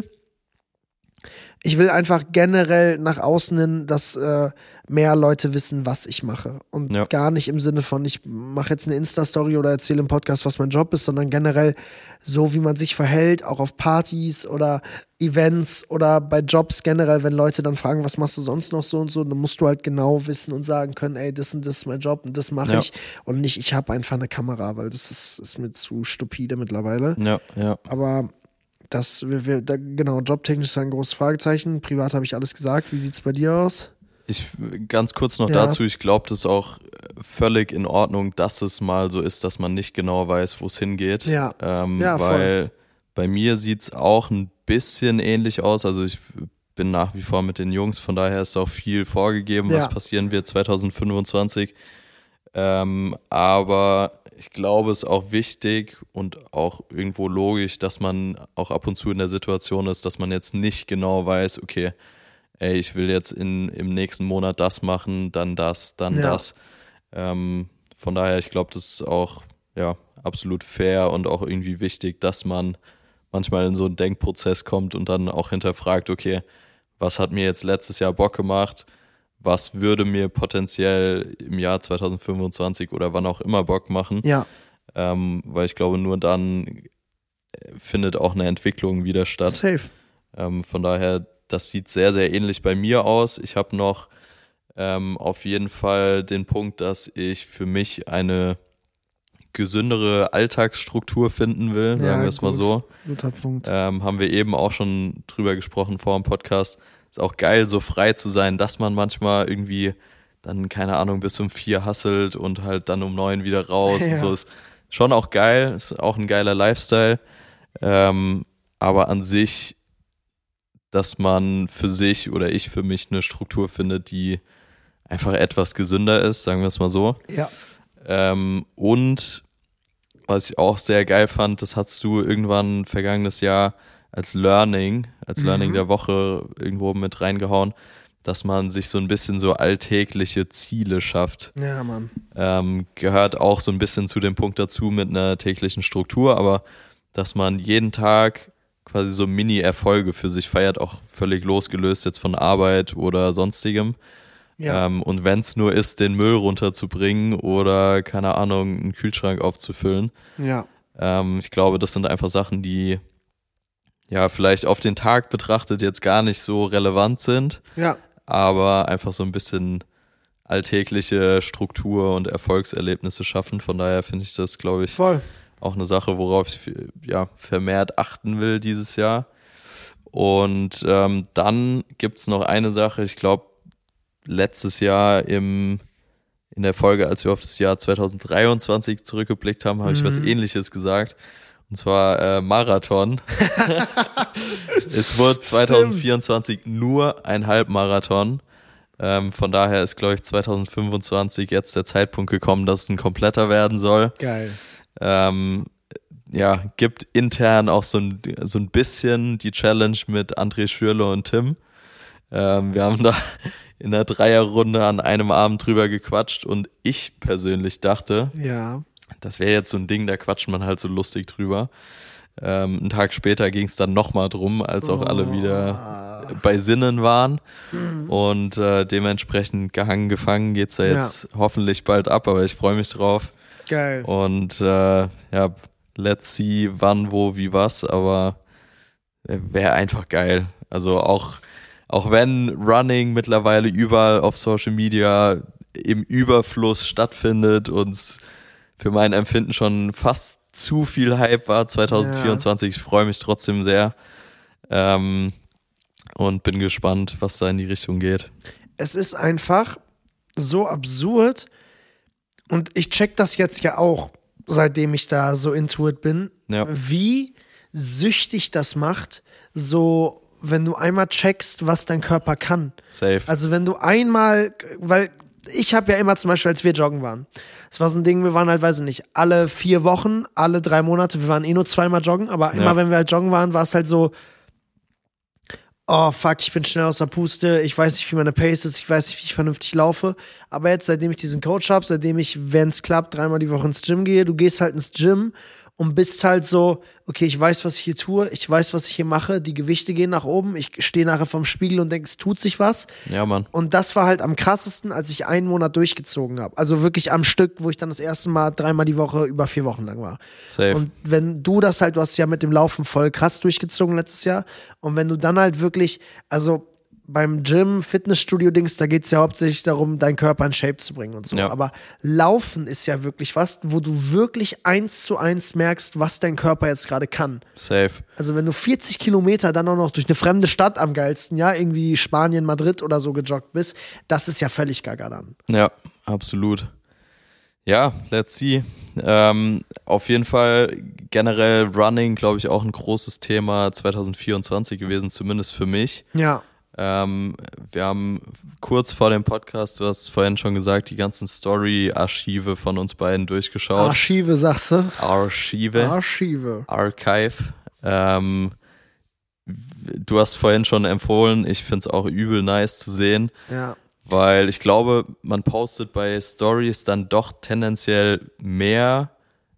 Ich will einfach generell nach außen hin, dass äh, mehr Leute wissen, was ich mache. Und Ja. gar nicht im Sinne von, ich mache jetzt eine Insta-Story oder erzähle im Podcast, was mein Job ist, sondern generell so, wie man sich verhält, auch auf Partys oder Events oder bei Jobs generell, wenn Leute dann fragen, was machst du sonst noch so und so, dann musst du halt genau wissen und sagen können, ey, das und das ist mein Job und das mache Ja. ich. Und nicht, ich habe einfach eine Kamera, weil das ist, ist mir zu stupide mittlerweile. Ja, ja. Aber das, wir, wir, da, genau, jobtechnisch ist ein großes Fragezeichen. Privat habe ich alles gesagt. Wie sieht's bei dir aus? Ich ganz kurz noch Ja. dazu, ich glaube, das ist auch völlig in Ordnung, dass es mal so ist, dass man nicht genau weiß, wo es hingeht. Ja. Ähm, Ja, voll. weil bei mir sieht es auch ein bisschen ähnlich aus. Also ich bin nach wie vor mit den Jungs, von daher ist auch viel vorgegeben, was Ja. passieren wird zwanzig fünfundzwanzig. Ähm, aber ich glaube, es ist auch wichtig und auch irgendwo logisch, dass man auch ab und zu in der Situation ist, dass man jetzt nicht genau weiß, okay, ey, ich will jetzt in, im nächsten Monat das machen, dann das, dann Ja. das. Ähm, von daher, ich glaube, das ist auch ja, absolut fair und auch irgendwie wichtig, dass man manchmal in so einen Denkprozess kommt und dann auch hinterfragt, okay, was hat mir jetzt letztes Jahr Bock gemacht? Was würde mir potenziell im Jahr zwanzig fünfundzwanzig oder wann auch immer Bock machen? Ja. Ähm, weil ich glaube, nur dann findet auch eine Entwicklung wieder statt. Safe. Ähm, von daher, das sieht sehr, sehr ähnlich bei mir aus. Ich habe noch ähm, auf jeden Fall den Punkt, dass ich für mich eine gesündere Alltagsstruktur finden will, sagen Ja, wir es mal gut. so. Guter Punkt. Ähm, haben wir eben auch schon drüber gesprochen vor dem Podcast. Ist auch geil, so frei zu sein, dass man manchmal irgendwie dann, keine Ahnung, bis um vier hustelt und halt dann um neun wieder raus. Ja. Und so ist schon auch geil, ist auch ein geiler Lifestyle. Ähm, aber an sich, dass man für sich oder ich für mich eine Struktur findet, die einfach etwas gesünder ist, sagen wir es mal so. Ja. Ähm, und was ich auch sehr geil fand, das hast du irgendwann vergangenes Jahr als Learning, als Mhm. Learning der Woche irgendwo mit reingehauen, dass man sich so ein bisschen so alltägliche Ziele schafft. Ja, Mann. Ähm, gehört auch so ein bisschen zu dem Punkt dazu mit einer täglichen Struktur, aber dass man jeden Tag quasi so Mini-Erfolge für sich feiert, auch völlig losgelöst jetzt von Arbeit oder sonstigem. Ja. Ähm, und wenn es nur ist, den Müll runterzubringen oder, keine Ahnung, einen Kühlschrank aufzufüllen. Ja. Ähm, ich glaube, das sind einfach Sachen, die ja vielleicht auf den Tag betrachtet jetzt gar nicht so relevant sind, Ja. aber einfach so ein bisschen alltägliche Struktur und Erfolgserlebnisse schaffen. Von daher finde ich das, glaube ich, Voll. auch eine Sache, worauf ich ja vermehrt achten will dieses Jahr. Und ähm, dann gibt es noch eine Sache, ich glaube, letztes Jahr im, in der Folge, als wir auf das Jahr zwanzig dreiundzwanzig zurückgeblickt haben, habe ich was Mhm. Ähnliches gesagt. Und zwar äh, Marathon. Es wird zwanzig vierundzwanzig nur ein Halbmarathon. Ähm, von daher ist, glaube ich, zwanzig fünfundzwanzig jetzt der Zeitpunkt gekommen, dass es ein kompletter werden soll. Geil. Ähm, ja, gibt intern auch so ein, so ein bisschen die Challenge mit André Schürrle und Tim. Ähm, wir haben da in der Dreierrunde an einem Abend drüber gequatscht und ich persönlich dachte, Ja. das wäre jetzt so ein Ding, da quatscht man halt so lustig drüber. Ähm, einen Tag später ging es dann nochmal drum, als auch alle wieder bei Sinnen waren. Mhm. Und äh, dementsprechend gehangen, gefangen geht es da jetzt hoffentlich bald ab, aber ich freue mich drauf. Geil. Und äh, ja, let's see, wann, wo, wie, was, aber wäre einfach geil. Also auch, auch wenn Running mittlerweile überall auf Social Media im Überfluss stattfindet und für mein Empfinden schon fast zu viel Hype war zwanzig vierundzwanzig, ja. Ich freue mich trotzdem sehr ähm, und bin gespannt, was da in die Richtung geht. Es ist einfach so absurd und ich check das jetzt ja auch, seitdem ich da so into it bin, Ja. wie süchtig das macht, so wenn du einmal checkst, was dein Körper kann. Safe. Also wenn du einmal, weil ich habe ja immer zum Beispiel, als wir joggen waren, es war so ein Ding, wir waren halt, weiß ich nicht, alle vier Wochen, alle drei Monate, wir waren eh nur zweimal joggen, aber immer Ja. wenn wir halt joggen waren, war es halt so, oh fuck, ich bin schnell aus der Puste, ich weiß nicht, wie meine Pace ist, ich weiß nicht, wie ich vernünftig laufe. Aber jetzt, seitdem ich diesen Coach habe, seitdem ich, wenn es klappt, dreimal die Woche ins Gym gehe, du gehst halt ins Gym und bist halt so, okay, ich weiß, was ich hier tue, ich weiß, was ich hier mache, die Gewichte gehen nach oben, ich stehe nachher vorm Spiegel und denke, es tut sich was. Ja, Mann. Und das war halt am krassesten, als ich einen Monat durchgezogen habe. Also wirklich am Stück, wo ich dann das erste Mal dreimal die Woche über vier Wochen lang war. Safe. Und wenn du das halt, du hast ja mit dem Laufen voll krass durchgezogen letztes Jahr. Und wenn du dann halt wirklich, also beim Gym, Fitnessstudio-Dings, da geht es ja hauptsächlich darum, deinen Körper in Shape zu bringen und so. Ja. Aber Laufen ist ja wirklich was, wo du wirklich eins zu eins merkst, was dein Körper jetzt gerade kann. Safe. Also wenn du vierzig Kilometer dann auch noch durch eine fremde Stadt am geilsten, ja, irgendwie Spanien, Madrid oder so gejoggt bist, das ist ja völlig gaga dann. Ja, absolut. Ja, let's see. Ähm, auf jeden Fall generell Running, glaube ich, auch ein großes Thema zwanzig vierundzwanzig gewesen, zumindest für mich. Ja. Ähm, wir haben kurz vor dem Podcast, du hast vorhin schon gesagt, die ganzen Story-Archive von uns beiden durchgeschaut. Archive, sagst du? Archive. Archive. Archive. Ähm, du hast vorhin schon empfohlen, ich finde es auch übel nice zu sehen, Ja. weil ich glaube, man postet bei Stories dann doch tendenziell mehr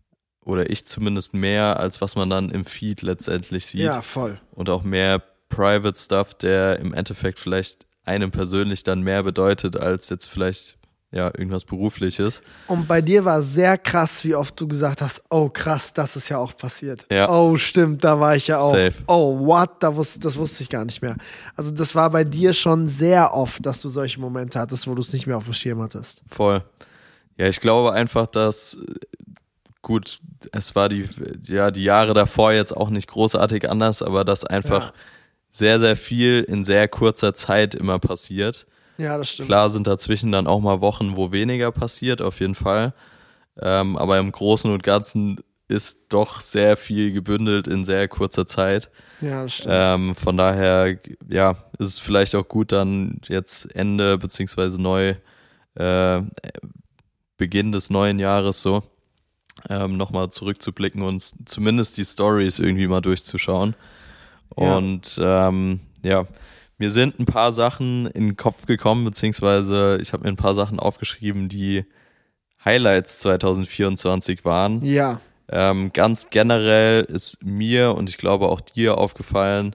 oder ich zumindest mehr, als was man dann im Feed letztendlich sieht. Ja, voll. Und auch mehr Private Stuff, der im Endeffekt vielleicht einem persönlich dann mehr bedeutet, als jetzt vielleicht ja irgendwas Berufliches. Und bei dir war sehr krass, wie oft du gesagt hast, oh krass, das ist ja auch passiert. Ja. Oh stimmt, da war ich ja auch. Safe. Oh what, da wusste, das wusste ich gar nicht mehr. Also das war bei dir schon sehr oft, dass du solche Momente hattest, wo du es nicht mehr auf dem Schirm hattest. Voll. Ja, ich glaube einfach, dass gut, es war die, ja, die Jahre davor jetzt auch nicht großartig anders, aber dass einfach Ja. sehr, sehr viel in sehr kurzer Zeit immer passiert. Ja, das stimmt. Klar sind dazwischen dann auch mal Wochen, wo weniger passiert, auf jeden Fall. Ähm, aber im Großen und Ganzen ist doch sehr viel gebündelt in sehr kurzer Zeit. Ja, das stimmt. Ähm, von daher, ja, ist es vielleicht auch gut, dann jetzt Ende beziehungsweise neu, äh, Beginn des neuen Jahres so, ähm, nochmal zurückzublicken und zumindest die Stories irgendwie mal durchzuschauen. Ja. Und ähm, ja, mir sind ein paar Sachen in den Kopf gekommen, beziehungsweise ich habe mir ein paar Sachen aufgeschrieben, die Highlights zwanzig vierundzwanzig waren. Ja, Ähm, ganz generell ist mir und ich glaube auch dir aufgefallen,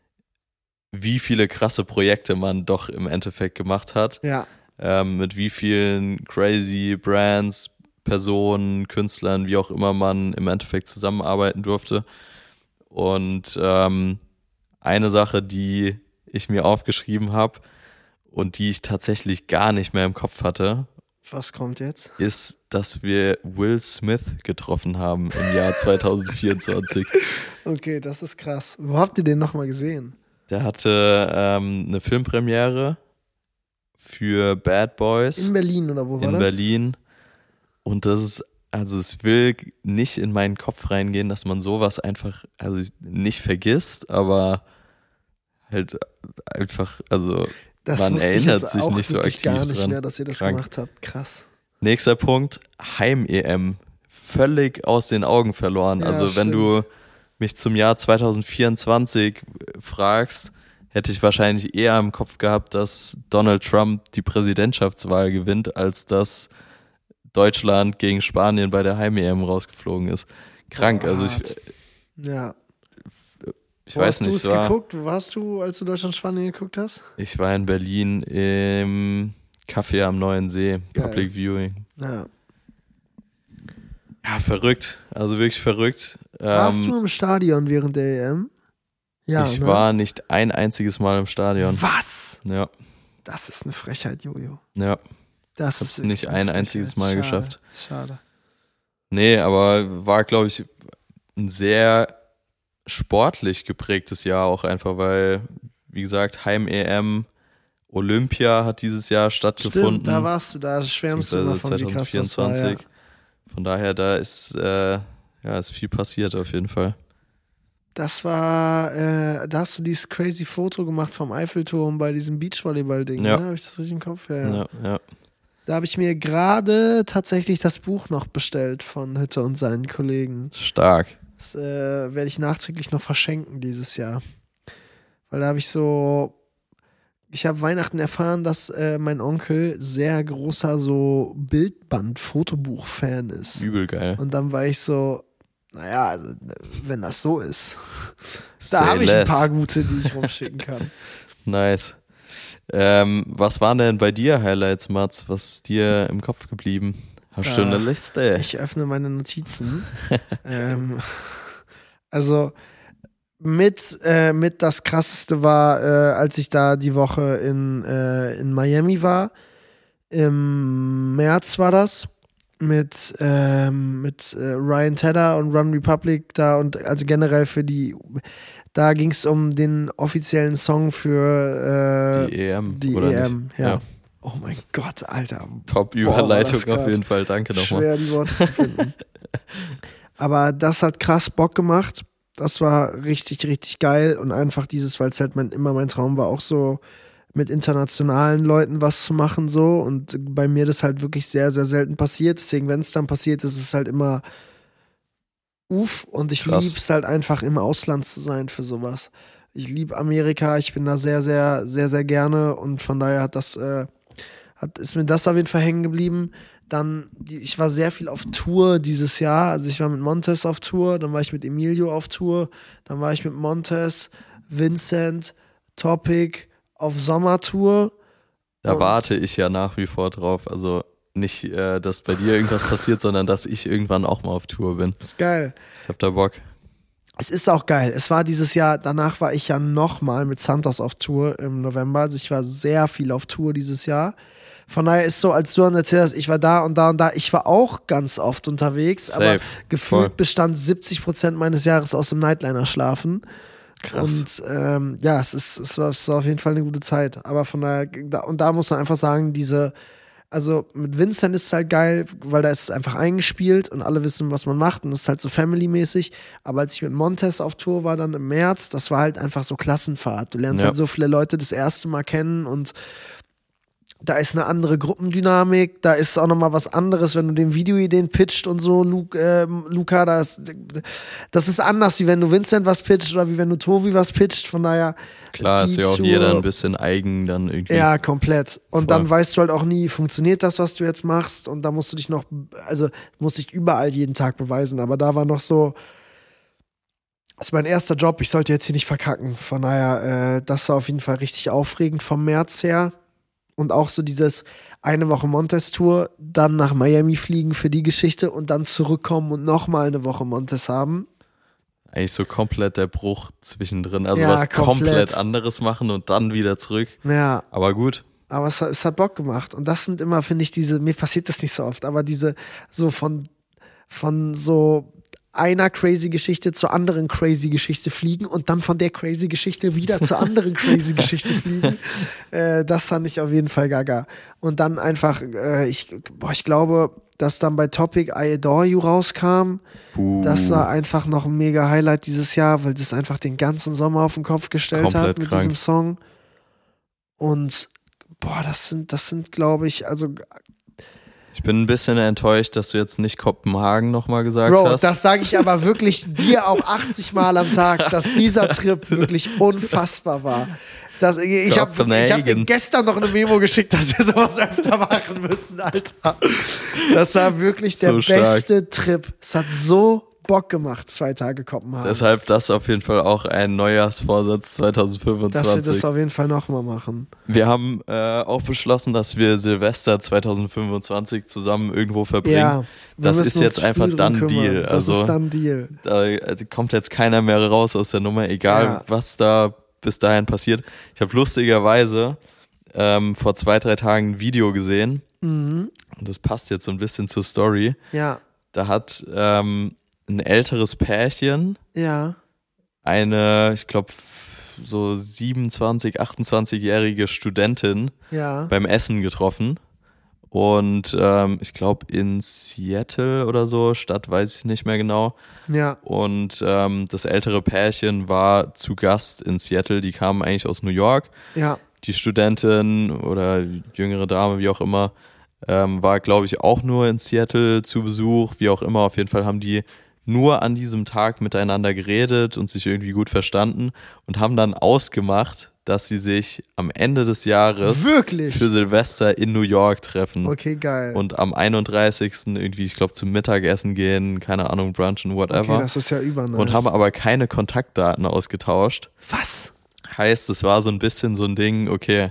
wie viele krasse Projekte man doch im Endeffekt gemacht hat. ja. Ähm, mit wie vielen crazy Brands, Personen, Künstlern, wie auch immer man im Endeffekt zusammenarbeiten durfte. Und ähm, eine Sache, die ich mir aufgeschrieben habe und die ich tatsächlich gar nicht mehr im Kopf hatte, Was kommt jetzt? ist, dass wir Will Smith getroffen haben im Jahr zwanzig vierundzwanzig. Okay, das ist krass. Wo habt ihr den nochmal gesehen? Der hatte ähm, eine Filmpremiere für Bad Boys In Berlin oder wo war in das? Berlin. Und das ist, also es will nicht in meinen Kopf reingehen, dass man sowas einfach, also nicht vergisst, aber halt einfach, also Das man wusste ich erinnert jetzt sich auch nicht so wirklich aktiv gar nicht dran. mehr, dass ihr das Krank. gemacht habt. Krass. Nächster Punkt, Heim-E M. Völlig aus den Augen verloren. Ja, also wenn stimmt. du mich zum Jahr zwanzig vierundzwanzig fragst, hätte ich wahrscheinlich eher im Kopf gehabt, dass Donald Trump die Präsidentschaftswahl gewinnt, als dass Deutschland gegen Spanien bei der Heim-E M rausgeflogen ist. Krank, Boah, also ich, hart. Ja. ich Wo weiß hast nicht, du es es war, geguckt? Wo warst du, als du Deutschland-Spanien geguckt hast? ich war in Berlin im Café am Neuen See, Geil. Public Viewing. Ja. Ja, verrückt, also wirklich verrückt. Warst Ähm, du im Stadion während der E M? Ja, ich ne? war nicht ein einziges Mal im Stadion. Was? Ja, Das ist eine Frechheit, Jojo. ja. Das Hab's ist wirklich nicht eine ein Frechheit. einziges Mal Schade, geschafft. Schade. Nee, aber war, glaube ich, ein sehr sportlich geprägtes Jahr auch einfach, weil, wie gesagt, Heim-E M, Olympia hat dieses Jahr stattgefunden. Stimmt, da warst du, da schwärmst du immer von, wie krass das war. Ja. Von daher, da ist, äh, ja, ist viel passiert auf jeden Fall. Das war, äh, da hast du dieses crazy Foto gemacht vom Eiffelturm bei diesem Beachvolleyball-Ding, Ja. ne? Habe ich das richtig im Kopf? Ja, ja. Ja, ja. Da habe ich mir gerade tatsächlich das Buch noch bestellt von Hütte und seinen Kollegen. Stark. Das äh, werde ich nachträglich noch verschenken dieses Jahr. Weil da habe ich so, ich habe Weihnachten erfahren, dass äh, mein Onkel sehr großer so Bildband-Fotobuch-Fan ist. Übel geil. Und dann war ich so, naja, also, wenn das so ist, Say da habe ich ein less. paar gute, die ich rumschicken kann. Nice. Ähm, was waren denn bei dir Highlights, Mats? Was ist dir im Kopf geblieben? Hast du Äh, eine Liste? Ich öffne meine Notizen. ähm, also mit, äh, mit das Krasseste war, äh, als ich da die Woche in, äh, in Miami war. Im März war das. Mit, ähm, mit äh, Ryan Tedder und Run Republic da und also generell für die, da ging es um den offiziellen Song für äh, Die E M, die oder E M, nicht? ja. Ja. Oh mein Gott, Alter. Top-Überleitung Boah, war das auf jeden Fall. Danke nochmal. Schwer, die Worte zu finden. Aber das hat krass Bock gemacht. Das war richtig, richtig geil. Und einfach dieses, weil es halt mein, immer mein Traum war, auch so mit internationalen Leuten was zu machen so. Und bei mir das halt wirklich sehr, sehr selten passiert. Deswegen, wenn es dann passiert, ist es halt immer uff. Und ich Krass. liebe es halt einfach im Ausland zu sein für sowas. Ich liebe Amerika. Ich bin da sehr, sehr, sehr, sehr gerne. Und von daher hat das, äh, hat, ist mir das auf jeden Fall hängen geblieben. Dann, die, ich war sehr viel auf Tour dieses Jahr. Also ich war mit Montez auf Tour, dann war ich mit Emilio auf Tour, dann war ich mit Montez, Vincent, Topic auf Sommertour. Da Und- warte ich ja nach wie vor drauf. Also nicht, äh, dass bei dir irgendwas passiert, sondern dass ich irgendwann auch mal auf Tour bin. Ist geil. Ich hab da Bock. Es ist auch geil. Es war dieses Jahr, danach war ich ja nochmal mit Santos auf Tour im November. Also ich war sehr viel auf Tour dieses Jahr. Von daher ist so, als du dann erzählt hast, ich war da und da und da, ich war auch ganz oft unterwegs, Safe. aber gefühlt Voll. bestand siebzig Prozent meines Jahres aus dem Nightliner schlafen. Krass. Und ähm, ja, es ist, es war, es war auf jeden Fall eine gute Zeit. Aber von daher, da, und da muss man einfach sagen, diese, also mit Vincent ist es halt geil, weil da ist es einfach eingespielt und alle wissen, was man macht und das ist halt so Family-mäßig. Aber als ich mit Montez auf Tour war dann im März, das war halt einfach so Klassenfahrt. Du lernst Ja. halt so viele Leute das erste Mal kennen und da ist eine andere Gruppendynamik, da ist auch nochmal was anderes, wenn du den Videoideen pitcht und so, Luke, äh, Luca, das, das ist anders, wie wenn du Vincent was pitcht oder wie wenn du Tobi was pitcht, von daher Klar, ist die ja auch Tour- jeder ein bisschen eigen dann irgendwie. Ja, komplett. Und Voll. dann weißt du halt auch nie, funktioniert das, was du jetzt machst und da musst du dich noch, also musst dich überall jeden Tag beweisen, aber da war noch so, das ist mein erster Job, ich sollte jetzt hier nicht verkacken, von daher, äh, das war auf jeden Fall richtig aufregend vom März her. Und auch so dieses eine Woche Montes-Tour, dann nach Miami fliegen für die Geschichte und dann zurückkommen und nochmal eine Woche Montes haben. Eigentlich so komplett der Bruch zwischendrin. Also Ja, was komplett. komplett anderes machen und dann wieder zurück. Ja, Aber gut. aber es, es hat Bock gemacht. Und das sind immer, finde ich, diese, mir passiert das nicht so oft, aber diese so von, von so einer crazy Geschichte zur anderen crazy Geschichte fliegen und dann von der crazy Geschichte wieder zur anderen crazy Geschichte fliegen. Äh, das fand ich auf jeden Fall gaga. Und dann einfach, äh, ich, boah, ich glaube, dass dann bei Topic I Adore You rauskam, Puh. das war einfach noch ein mega Highlight dieses Jahr, weil das einfach den ganzen Sommer auf den Kopf gestellt Komplett hat mit krank. diesem Song. Und boah, das sind, das sind, glaube ich, also Ich bin ein bisschen enttäuscht, dass du jetzt nicht Kopenhagen nochmal gesagt Bro, hast. das sage ich aber wirklich dir auch achtzig Mal am Tag, dass dieser Trip wirklich unfassbar war. Das, ich habe ich hab dir gestern noch eine Memo geschickt, dass wir sowas öfter machen müssen, Alter. Das war wirklich der So stark. beste Trip. Es hat so Bock gemacht, zwei Tage Kopenhagen. Deshalb das auf jeden Fall auch ein Neujahrsvorsatz dass zweitausendfünfundzwanzig. wir das auf jeden Fall nochmal machen. Wir haben äh, auch beschlossen, dass wir Silvester zweitausendfünfundzwanzig zusammen irgendwo verbringen. Ja, wir das müssen ist jetzt uns einfach früh drum dann kümmern. Deal. Das Also ist dann Deal. da äh, kommt jetzt keiner mehr raus aus der Nummer, egal Ja. was da bis dahin passiert. Ich habe lustigerweise ähm, vor zwei, drei Tagen ein Video gesehen Mhm. und das passt jetzt so ein bisschen zur Story. Ja, Da hat ähm, ein älteres Pärchen ja, eine, ich glaube, so siebenundzwanzig-, achtundzwanzigjährige Studentin ja. beim Essen getroffen. Und ähm, ich glaube in Seattle oder so, Stadt weiß ich nicht mehr genau. Ja, Und ähm, das ältere Pärchen war zu Gast in Seattle. Die kamen eigentlich aus New York. ja, Die Studentin oder jüngere Dame, wie auch immer, ähm, war, glaube ich, auch nur in Seattle zu Besuch. Wie auch immer, auf jeden Fall haben die nur an diesem Tag miteinander geredet und sich irgendwie gut verstanden und haben dann ausgemacht, dass sie sich am Ende des Jahres wirklich. für Silvester in New York treffen. Okay, geil. Und am einunddreißigsten irgendwie, ich glaube, zum Mittagessen gehen, keine Ahnung, brunchen, whatever. Okay, das ist ja übernice. Und haben aber keine Kontaktdaten ausgetauscht. Was? Heißt, es war so ein bisschen so ein Ding, okay,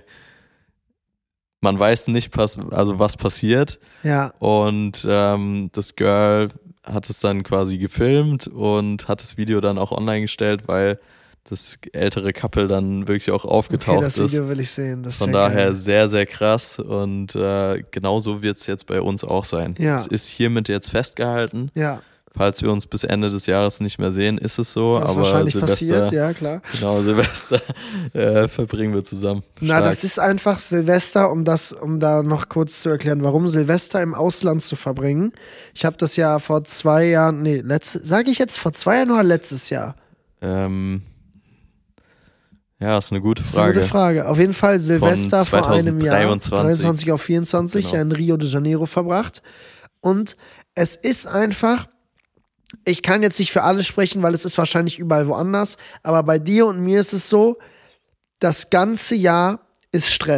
man weiß nicht, pass- also was passiert. Ja, Und ähm, das Girl hat es dann quasi gefilmt und hat das Video dann auch online gestellt, weil das ältere Couple dann wirklich auch aufgetaucht okay, das ist. Video will ich sehen. Das ist Von ja daher geil. sehr, sehr krass und äh, genauso wird es jetzt bei uns auch sein. Ja. Es ist hiermit jetzt festgehalten. Ja, Falls wir uns bis Ende des Jahres nicht mehr sehen, ist es so. was aber wahrscheinlich Silvester, passiert, ja klar. genau, Silvester äh, verbringen wir zusammen. Na, Stark. das ist einfach Silvester, um das, um da noch kurz zu erklären, warum Silvester im Ausland zu verbringen. Ich habe das ja vor zwei Jahren, nee, letzte, sage ich jetzt vor zwei Jahren oder letztes Jahr? Ähm, ja, ist eine gute Das ist eine Frage. gute Frage. Auf jeden Fall Silvester vor einem Jahr, zweitausenddreiundzwanzig. dreiundzwanzig auf vierundzwanzig, Genau. ja in Rio de Janeiro verbracht. Und es ist einfach, ich kann jetzt nicht für alle sprechen, weil es ist wahrscheinlich überall woanders, aber bei dir und mir ist es so, das ganze Jahr ist Stress.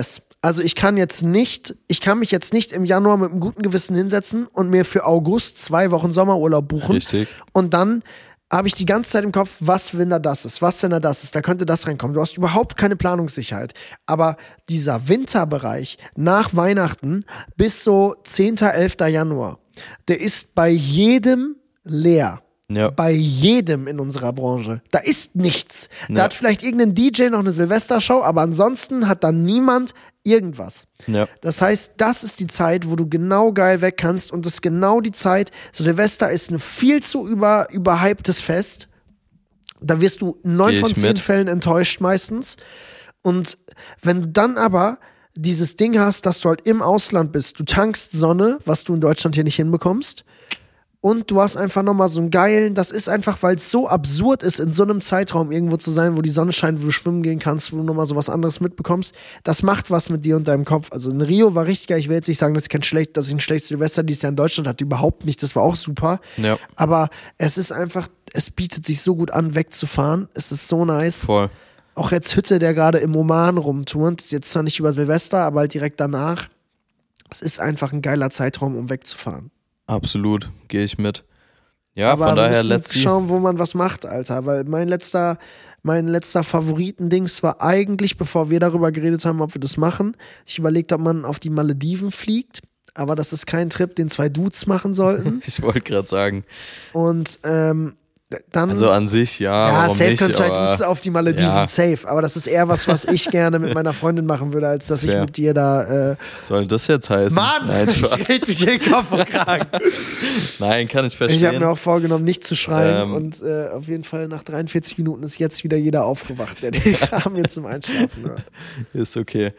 Also ich kann jetzt nicht, ich kann mich jetzt nicht im Januar mit einem guten Gewissen hinsetzen und mir für August zwei Wochen Sommerurlaub buchen. Richtig. Und dann habe ich die ganze Zeit im Kopf, was, wenn da das ist, was, wenn da das ist, da könnte das reinkommen. Du hast überhaupt keine Planungssicherheit. Aber dieser Winterbereich nach Weihnachten bis so zehnten, elften Januar, der ist bei jedem leer. Ja. Bei jedem in unserer Branche. Da ist nichts. Da Ja. hat vielleicht irgendein D J noch eine Silvestershow, aber ansonsten hat da niemand irgendwas. Ja. Das heißt, das ist die Zeit, wo du genau geil weg kannst und das ist genau die Zeit. Silvester ist ein viel zu über, überhyptes Fest. Da wirst du in neun Geh von ich zehn mit. Fällen enttäuscht meistens. Und wenn du dann aber dieses Ding hast, dass du halt im Ausland bist, du tankst Sonne, was du in Deutschland hier nicht hinbekommst, und du hast einfach nochmal so einen geilen, das ist einfach, weil es so absurd ist, in so einem Zeitraum irgendwo zu sein, wo die Sonne scheint, wo du schwimmen gehen kannst, wo du nochmal so was anderes mitbekommst. Das macht was mit dir und deinem Kopf. Also in Rio war richtig geil. Ich will jetzt nicht sagen, dass ich, kein schlecht, dass ich ein schlechtes Silvester dieses Jahr in Deutschland hatte. Überhaupt nicht. Das war auch super. Ja. Aber es ist einfach, es bietet sich so gut an, wegzufahren. Es ist so nice. Voll. Auch jetzt Hütte, der gerade im Oman rumturnt. Jetzt zwar nicht über Silvester, aber halt direkt danach. Es ist einfach ein geiler Zeitraum, um wegzufahren. Absolut, gehe ich mit. Ja, Aber von wir daher müssen letztlich. schauen, wo man was macht, Alter. Weil mein letzter, mein letzter Favoritendings war eigentlich, bevor wir darüber geredet haben, ob wir das machen. Ich überlegt, ob man auf die Malediven fliegt. Aber das ist kein Trip, den zwei Dudes machen sollten. Ich wollte gerade sagen. Und ähm, dann. Also an sich, ja, ja, warum safe nicht, können zwei aber Dudes auf die Malediven, ja. safe. Aber das ist eher was, was ich gerne mit meiner Freundin machen würde, als dass ich Fair. mit dir da. Äh Was soll das jetzt heißen? Mann! Nein, Spaß. Ich red mich in den Kopf und Kragen. Nein, kann ich verstehen. Ich habe mir auch vorgenommen, nicht zu schreien. Ähm. Und äh, auf jeden Fall nach dreiundvierzig Minuten ist jetzt wieder jeder aufgewacht, der den Kram jetzt zum Einschlafen hört. Ist okay.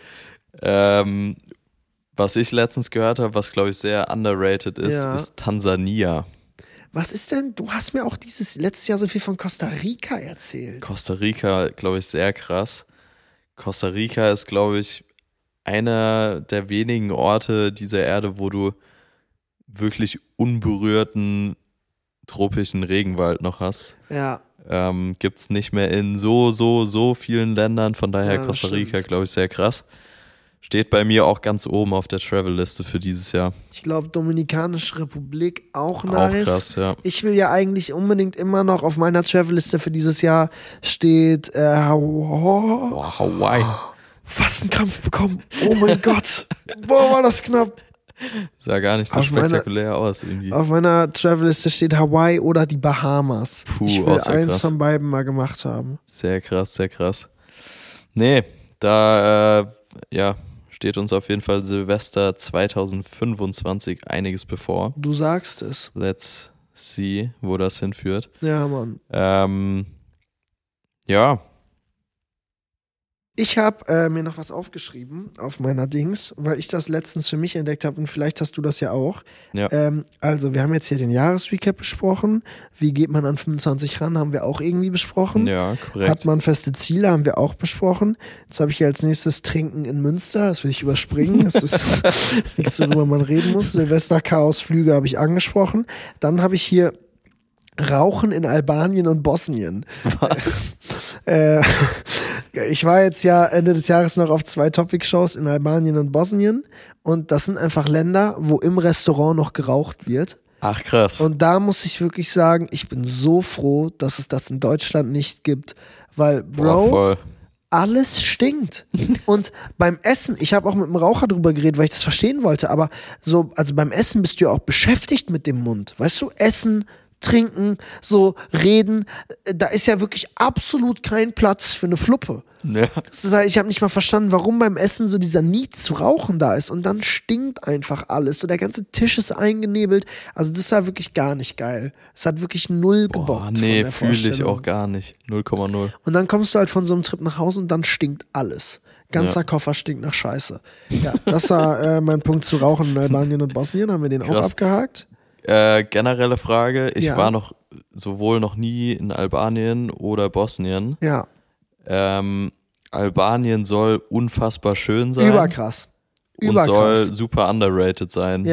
Ähm, was ich letztens gehört habe, was glaube ich sehr underrated ist, Ja. ist Tansania. Was ist denn, du hast mir auch dieses letztes Jahr so viel von Costa Rica erzählt. Costa Rica, glaube ich, sehr krass. Costa Rica ist, glaube ich, einer der wenigen Orte dieser Erde, wo du wirklich unberührten tropischen Regenwald noch hast. Ja, Ähm, Gibt es nicht mehr in so, so, so vielen Ländern. Von daher Ja, das Costa Rica, stimmt. glaube ich, sehr krass. Steht bei mir auch ganz oben auf der Travel-Liste für dieses Jahr. ich glaube Dominikanische Republik auch Auch nice. krass, ja. Ich will ja eigentlich unbedingt immer noch auf meiner Travelliste für dieses Jahr steht äh, Hawaii. Boah, Hawaii. Fast einen Kampf bekommen. Oh mein Gott. Boah, war das knapp. Sah gar nicht so Auf meiner- spektakulär aus irgendwie. Auf meiner Travelliste steht Hawaii oder die Bahamas. Puh, ich will auch sehr eins krass. von beiden mal gemacht haben. Sehr krass, sehr krass. Nee, da äh, ja, steht uns auf jeden Fall Silvester zwanzig fünfundzwanzig einiges bevor. Du sagst es. Let's see, wo das hinführt. Ja, Mann. Ähm, ja, Ich habe äh, mir noch was aufgeschrieben auf meiner Dings, weil ich das letztens für mich entdeckt habe und vielleicht hast du das ja auch. Ja. Ähm, also, wir haben jetzt hier den Jahresrecap besprochen. Wie geht man an fünfundzwanzig ran, haben wir auch irgendwie besprochen. ja, korrekt. Hat man feste Ziele, haben wir auch besprochen. Jetzt habe ich hier als nächstes Trinken in Münster. Das will ich überspringen. Das ist, das ist nichts, worüber man reden muss. Silvester-Chaos-Flüge habe ich angesprochen. Dann habe ich hier Rauchen in Albanien und Bosnien. Was? Äh, ich war jetzt ja Ende des Jahres noch auf zwei Topic-Shows in Albanien und Bosnien. Und das sind einfach Länder, wo im Restaurant noch geraucht wird. Ach, krass. Und da muss ich wirklich sagen, ich bin so froh, dass es das in Deutschland nicht gibt. Weil, Boah, Bro, voll. alles stinkt. Und beim Essen, ich habe auch mit einem Raucher drüber geredet, weil ich das verstehen wollte, aber so, also beim Essen bist du ja auch beschäftigt mit dem Mund. Weißt du, Essen, Trinken, so reden, äh, da ist ja wirklich absolut kein Platz für eine Fluppe. Ja. Das heißt, ich habe nicht mal verstanden, warum beim Essen so dieser Need zu rauchen da ist. Und dann stinkt einfach alles. So der ganze Tisch ist eingenebelt. Also das war wirklich gar nicht geil. Es hat wirklich null Boah, gebockt. nee, von der fühle ich Vorstellung. auch gar nicht. null Komma null. Und dann kommst du halt von so einem Trip nach Hause und dann stinkt alles. Ganzer Ja. Koffer stinkt nach Scheiße. Ja, das war äh, mein Punkt zu Rauchen in Albanien und Bosnien. Haben wir den auch Krass. abgehakt? Äh, generelle Frage, ich Ja. war noch sowohl noch nie in Albanien oder Bosnien. Ja, Ähm, Albanien soll unfassbar schön sein. überkrass. Und soll Überkrass. super underrated sein. Ja,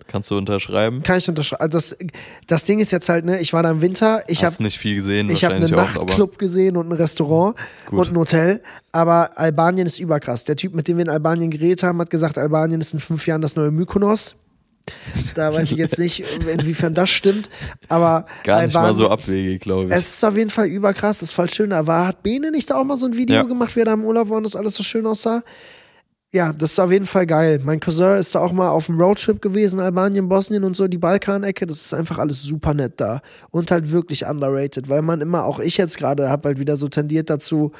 Kannst du unterschreiben? Kann ich unterschreiben. Also das, das Ding ist jetzt halt, ne, ich war da im Winter, ich habe nicht viel gesehen, ich habe einen wahrscheinlich auch, Nachtclub gesehen und ein Restaurant Gut. und ein Hotel, aber Albanien ist überkrass. Der Typ, mit dem wir in Albanien geredet haben, hat gesagt, Albanien ist in fünf Jahren das neue Mykonos. Da weiß ich jetzt nicht, inwiefern das stimmt, aber Gar nicht Albanien, mal so abwegig, glaube ich. es ist auf jeden Fall überkrass, das ist voll schön. Aber hat Bene nicht da auch mal so ein Video Ja. gemacht, wie er da im Urlaub war und das alles so schön aussah? Ja, das ist auf jeden Fall geil. Mein Cousin ist da auch mal auf einem Roadtrip gewesen, Albanien, Bosnien und so, die Balkanecke. Das ist einfach alles super nett da. Und halt wirklich underrated, weil man immer, auch ich jetzt gerade, habe halt wieder so tendiert dazu,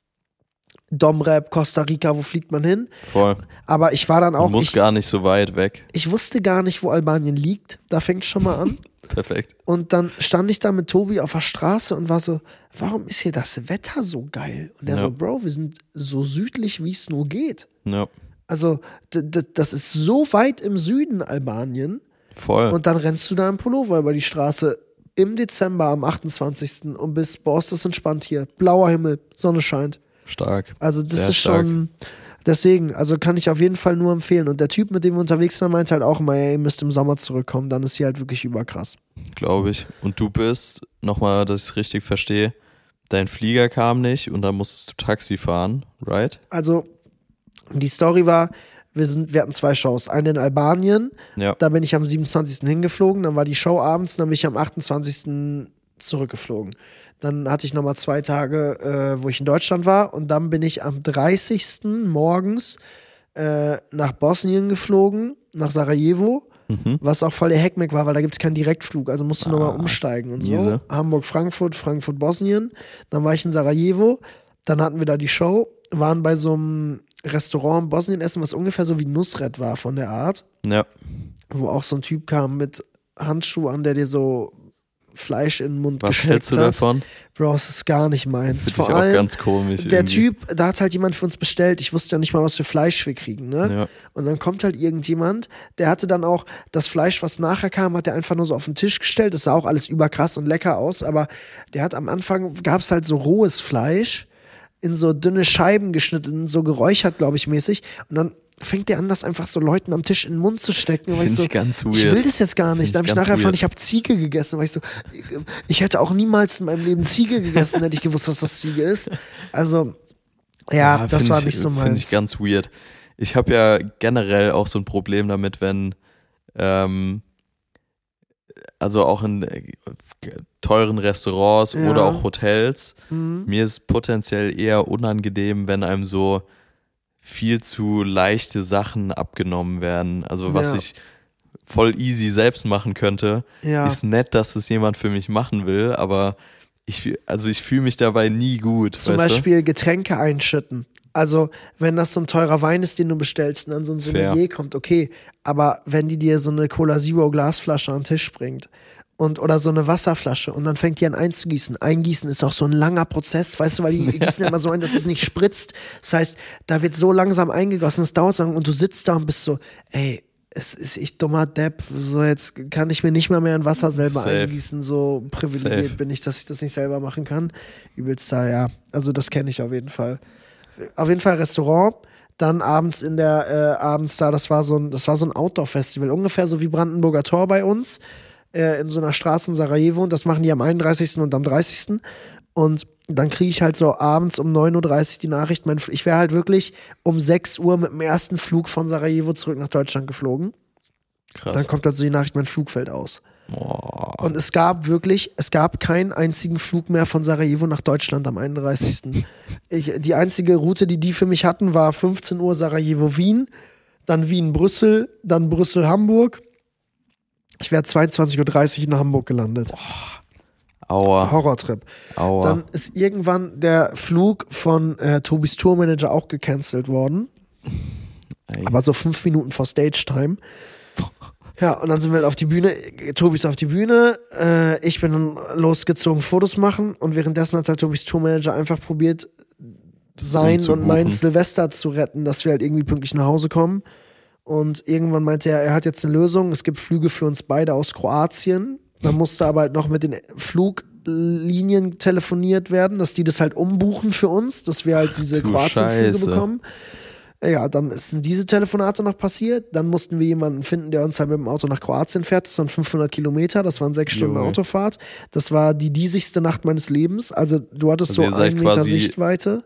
Domrep, Costa Rica, wo fliegt man hin? Voll. Aber ich war dann auch, Du musst ich, gar nicht so weit weg. ich wusste gar nicht, wo Albanien liegt. Da fängt es schon mal an. Perfekt. Und dann stand ich da mit Tobi auf der Straße und war so, warum ist hier das Wetter so geil? Und er Ja. so, Bro, wir sind so südlich, wie es nur geht. Ja, Also, d- d- das ist so weit im Süden Albanien. voll. Und dann rennst du da im Pullover über die Straße im Dezember am achtundzwanzigsten und bist, boah, ist das entspannt hier. Blauer Himmel, Sonne scheint. Stark. Also, das Sehr ist stark. schon. Deswegen, also kann ich auf jeden Fall nur empfehlen. Und der Typ, mit dem wir unterwegs waren, meinte halt auch immer, ey, ihr müsst im Sommer zurückkommen, dann ist hier halt wirklich überkrass. Glaube ich. Und du bist, nochmal, dass ich es richtig verstehe, dein Flieger kam nicht und dann musstest du Taxi fahren, right? Also, die Story war, wir, sind, wir hatten zwei Shows. Eine in Albanien, Ja. da bin ich am siebenundzwanzigsten hingeflogen, dann war die Show abends, dann bin ich am achtundzwanzigsten zurückgeflogen. Dann hatte ich nochmal zwei Tage, äh, wo ich in Deutschland war und dann bin ich am dreißigsten morgens äh, nach Bosnien geflogen, nach Sarajevo, Mhm. was auch voll der Heckmeck war, weil da gibt es keinen Direktflug, also musst du nochmal umsteigen und so. miese. Hamburg-Frankfurt, Frankfurt-Bosnien, dann war ich in Sarajevo, dann hatten wir da die Show, waren bei so einem Restaurant in Bosnien essen, was ungefähr so wie Nusret war von der Art, Ja. wo auch so ein Typ kam mit Handschuh an, der dir so Fleisch in den Mund Was gesteckt hältst du hat. davon? Bro, es ist gar nicht meins. Finde ich Vor auch allem, ganz komisch. der irgendwie. Typ, da hat halt jemand für uns bestellt. Ich wusste ja nicht mal, was für Fleisch wir kriegen, ne? Ja. Und dann kommt halt irgendjemand, der hatte dann auch das Fleisch, was nachher kam, hat er einfach nur so auf den Tisch gestellt. Das sah auch alles überkrass und lecker aus, aber der hat am Anfang, gab es halt so rohes Fleisch in so dünne Scheiben geschnitten, so geräuchert, glaube ich, mäßig. Und dann fängt der an, das einfach so Leuten am Tisch in den Mund zu stecken. Und war ich Finde so, ich ganz weird. ich will das jetzt gar nicht. Find Dann habe ich ich ganz nachher erfahren, weird. ich habe Ziege gegessen. Weil ich so, ich, ich hätte auch niemals in meinem Leben Ziege gegessen, hätte ich gewusst, dass das Ziege ist. Also, ja, das find war ich, nicht so Finde ich meins. ganz weird. Ich habe ja generell auch so ein Problem damit, wenn, ähm, also auch in äh, teuren Restaurants Ja. oder auch Hotels, Mhm. mir ist potenziell eher unangenehm, wenn einem so viel zu leichte Sachen abgenommen werden. Also was Ja. ich voll easy selbst machen könnte, Ja. ist nett, dass es jemand für mich machen will, aber ich, fühl- also ich fühle mich dabei nie gut. Zum weißt Beispiel Getränke einschütten. Also, wenn das so ein teurer Wein ist, den du bestellst und dann so ein Fair. Sommelier kommt, okay. Aber wenn die dir so eine Cola Zero Glasflasche an den Tisch bringt und oder so eine Wasserflasche und dann fängt die an einzugießen. Eingießen ist auch so ein langer Prozess, weißt du, weil die gießen immer so ein, dass es nicht spritzt. Das heißt, da wird so langsam eingegossen, es dauert so lang und du sitzt da und bist so, ey, es ist ich dummer Depp, so jetzt kann ich mir nicht mal mehr ein Wasser selber Safe. eingießen, so privilegiert Safe. bin ich, dass ich das nicht selber machen kann. Übelst da, ja. Also das kenne ich auf jeden Fall. Auf jeden Fall Restaurant, dann abends in der, äh, abends da, das war so ein, das war so ein Outdoor-Festival, ungefähr so wie Brandenburger Tor bei uns, äh, in so einer Straße in Sarajevo und das machen die am einunddreißigsten und am dreißigsten Und dann kriege ich halt so abends um neun Uhr dreißig die Nachricht, mein, ich wäre halt wirklich um sechs Uhr mit dem ersten Flug von Sarajevo zurück nach Deutschland geflogen. Krass. Dann kommt halt so die Nachricht, mein Flug fällt aus. Boah. Und es gab wirklich, es gab keinen einzigen Flug mehr von Sarajevo nach Deutschland am einunddreißigsten Ich, die einzige Route, die die für mich hatten, war fünfzehn Uhr Sarajevo-Wien, dann Wien-Brüssel, dann Brüssel-Hamburg. Ich wäre zweiundzwanzig Uhr dreißig in Hamburg gelandet. Aua. Horrortrip. Aua. Dann ist irgendwann der Flug von äh, Tobis Tourmanager auch gecancelt worden. Ey. Aber so fünf Minuten vor Stage-Time. Ja, und dann sind wir halt auf die Bühne. Tobi ist auf die Bühne. Äh, ich bin dann losgezogen, Fotos machen. Und währenddessen hat halt Tobis Tourmanager einfach probiert, sein und mein umzubuchen. Silvester zu retten, dass wir halt irgendwie pünktlich nach Hause kommen. Und irgendwann meinte er, er hat jetzt eine Lösung. Es gibt Flüge für uns beide aus Kroatien. Dann musste aber halt noch mit den Fluglinien telefoniert werden, dass die das halt umbuchen für uns, dass wir halt diese du Kroatien-Flüge Scheiße. bekommen. Ja, dann sind diese Telefonate noch passiert. Dann mussten wir jemanden finden, der uns halt mit dem Auto nach Kroatien fährt. Das waren fünfhundert Kilometer, das waren sechs Stunden Junge. Autofahrt. Das war die diesigste Nacht meines Lebens. Also du hattest Also ihr so seid einen Meter quasi- Sichtweite.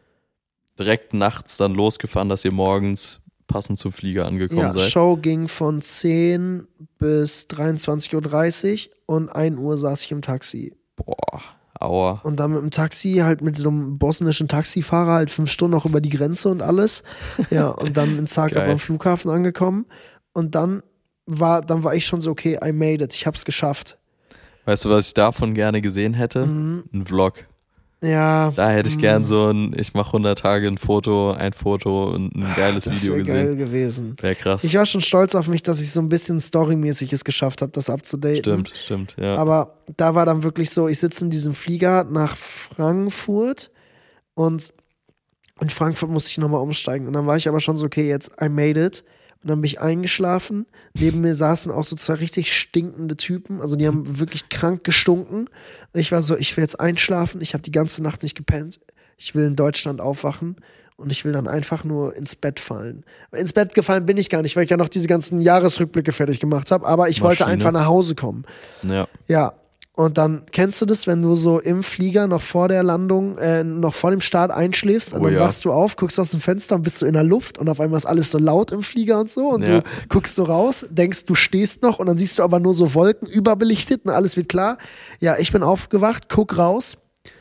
Direkt nachts dann losgefahren, dass ihr morgens passend zum Flieger angekommen Ja, seid. Show ging von zehn bis dreiundzwanzig Uhr dreißig und ein Uhr saß ich im Taxi. Boah, aua. Und dann mit dem Taxi, halt mit so einem bosnischen Taxifahrer, halt fünf Stunden auch über die Grenze und alles. Ja, und dann in Zagreb Geil. am Flughafen angekommen. Und dann war, dann war ich schon so, okay, I made it, ich hab's geschafft. Weißt du, was ich davon gerne gesehen hätte? Mhm. Ein Vlog. Ja. Da hätte ich mm, gern so ein, ich mache hundert Tage ein Foto, ein Foto und ein geiles das Video wär gesehen. geil gewesen. Wäre krass. Ich war schon stolz auf mich, dass ich so ein bisschen storymäßig es geschafft habe, das abzudaten. Stimmt, stimmt, ja. Aber da war dann wirklich so, ich sitze in diesem Flieger nach Frankfurt und in Frankfurt musste ich nochmal umsteigen. Und dann war ich aber schon so, okay, jetzt I made it. Und dann bin ich eingeschlafen. Neben mir saßen auch so zwei richtig stinkende Typen. Also die haben wirklich krank gestunken. Und ich war so, ich will jetzt einschlafen. Ich habe die ganze Nacht nicht gepennt. Ich will in Deutschland aufwachen. Und ich will dann einfach nur ins Bett fallen. Ins Bett gefallen bin ich gar nicht, weil ich ja noch diese ganzen Jahresrückblicke fertig gemacht habe. Aber ich wollte Maschine. einfach nach Hause kommen. ja. Ja, und dann kennst du das, wenn du so im Flieger noch vor der Landung, äh, noch vor dem Start einschläfst und Oh dann ja. wachst du auf, guckst aus dem Fenster und bist so in der Luft und auf einmal ist alles so laut im Flieger und so und Ja. du guckst so raus, denkst, du stehst noch und dann siehst du aber nur so Wolken überbelichtet und alles wird klar. Ja, ich bin aufgewacht, guck raus,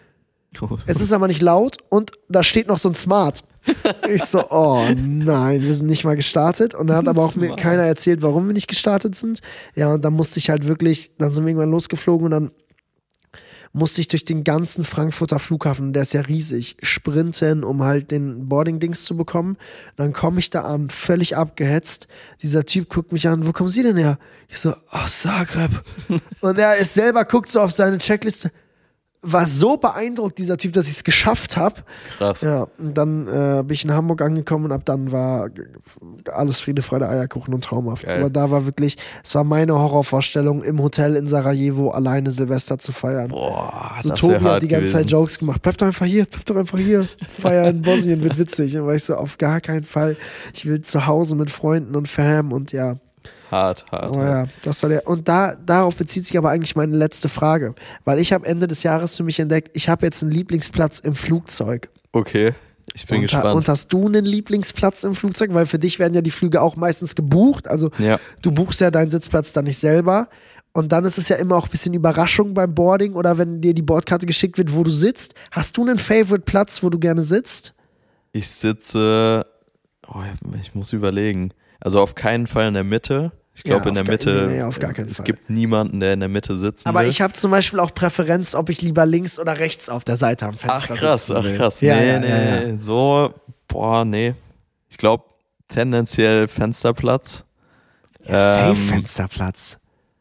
es ist aber nicht laut und da steht noch so ein Smart. Ich so, oh nein, wir sind nicht mal gestartet. Und dann hat aber auch mir Smart. keiner erzählt, warum wir nicht gestartet sind. Ja, und dann musste ich halt wirklich, dann sind wir irgendwann losgeflogen und dann musste ich durch den ganzen Frankfurter Flughafen, der ist ja riesig, sprinten, um halt den Boarding-Dings zu bekommen. Dann komme ich da an, völlig abgehetzt. Dieser Typ guckt mich an, wo kommen Sie denn her? Ich so, oh, Zagreb. Und er ist selber, guckt so auf seine Checkliste. War so beeindruckt, dieser Typ, dass ich es geschafft habe. Krass. Ja, und dann äh, bin ich in Hamburg angekommen und ab dann war alles Friede, Freude, Eierkuchen und traumhaft. Geil. Aber da war wirklich, es war meine Horrorvorstellung, im Hotel in Sarajevo alleine Silvester zu feiern. Boah, So, das Tobi wäre hat hart die ganze gewesen. Zeit Jokes gemacht. Bleib doch einfach hier, bleib doch einfach hier. Feier in Bosnien wird witzig. Und war ich so, auf gar keinen Fall. Ich will zu Hause mit Freunden und Fam und ja. Hart, hart. Aber hart. ja, das war der. Und da, darauf bezieht sich aber eigentlich meine letzte Frage. Weil ich habe Ende des Jahres für mich entdeckt, ich habe jetzt einen Lieblingsplatz im Flugzeug. Okay, ich bin und, gespannt. und hast du einen Lieblingsplatz im Flugzeug? Weil für dich werden ja die Flüge auch meistens gebucht. Also ja. du buchst ja deinen Sitzplatz dann nicht selber. Und dann ist es ja immer auch ein bisschen Überraschung beim Boarding oder wenn dir die Bordkarte geschickt wird, wo du sitzt. Hast du einen Favorite-Platz, wo du gerne sitzt? Ich sitze, oh, ich muss überlegen. Also auf keinen Fall in der Mitte. Ich glaube Ja, in der auf gar- Mitte, nee, nee, auf gar keinen es Fall. gibt niemanden, der in der Mitte sitzen Aber will. ich habe zum Beispiel auch Präferenz, ob ich lieber links oder rechts auf der Seite am Ach Fenster krass, sitzen ach will. krass. Ja, nee, ja, nee, ja, ja. so, boah, nee. Ich glaube tendenziell Fensterplatz. Safe Ähm, Fensterplatz.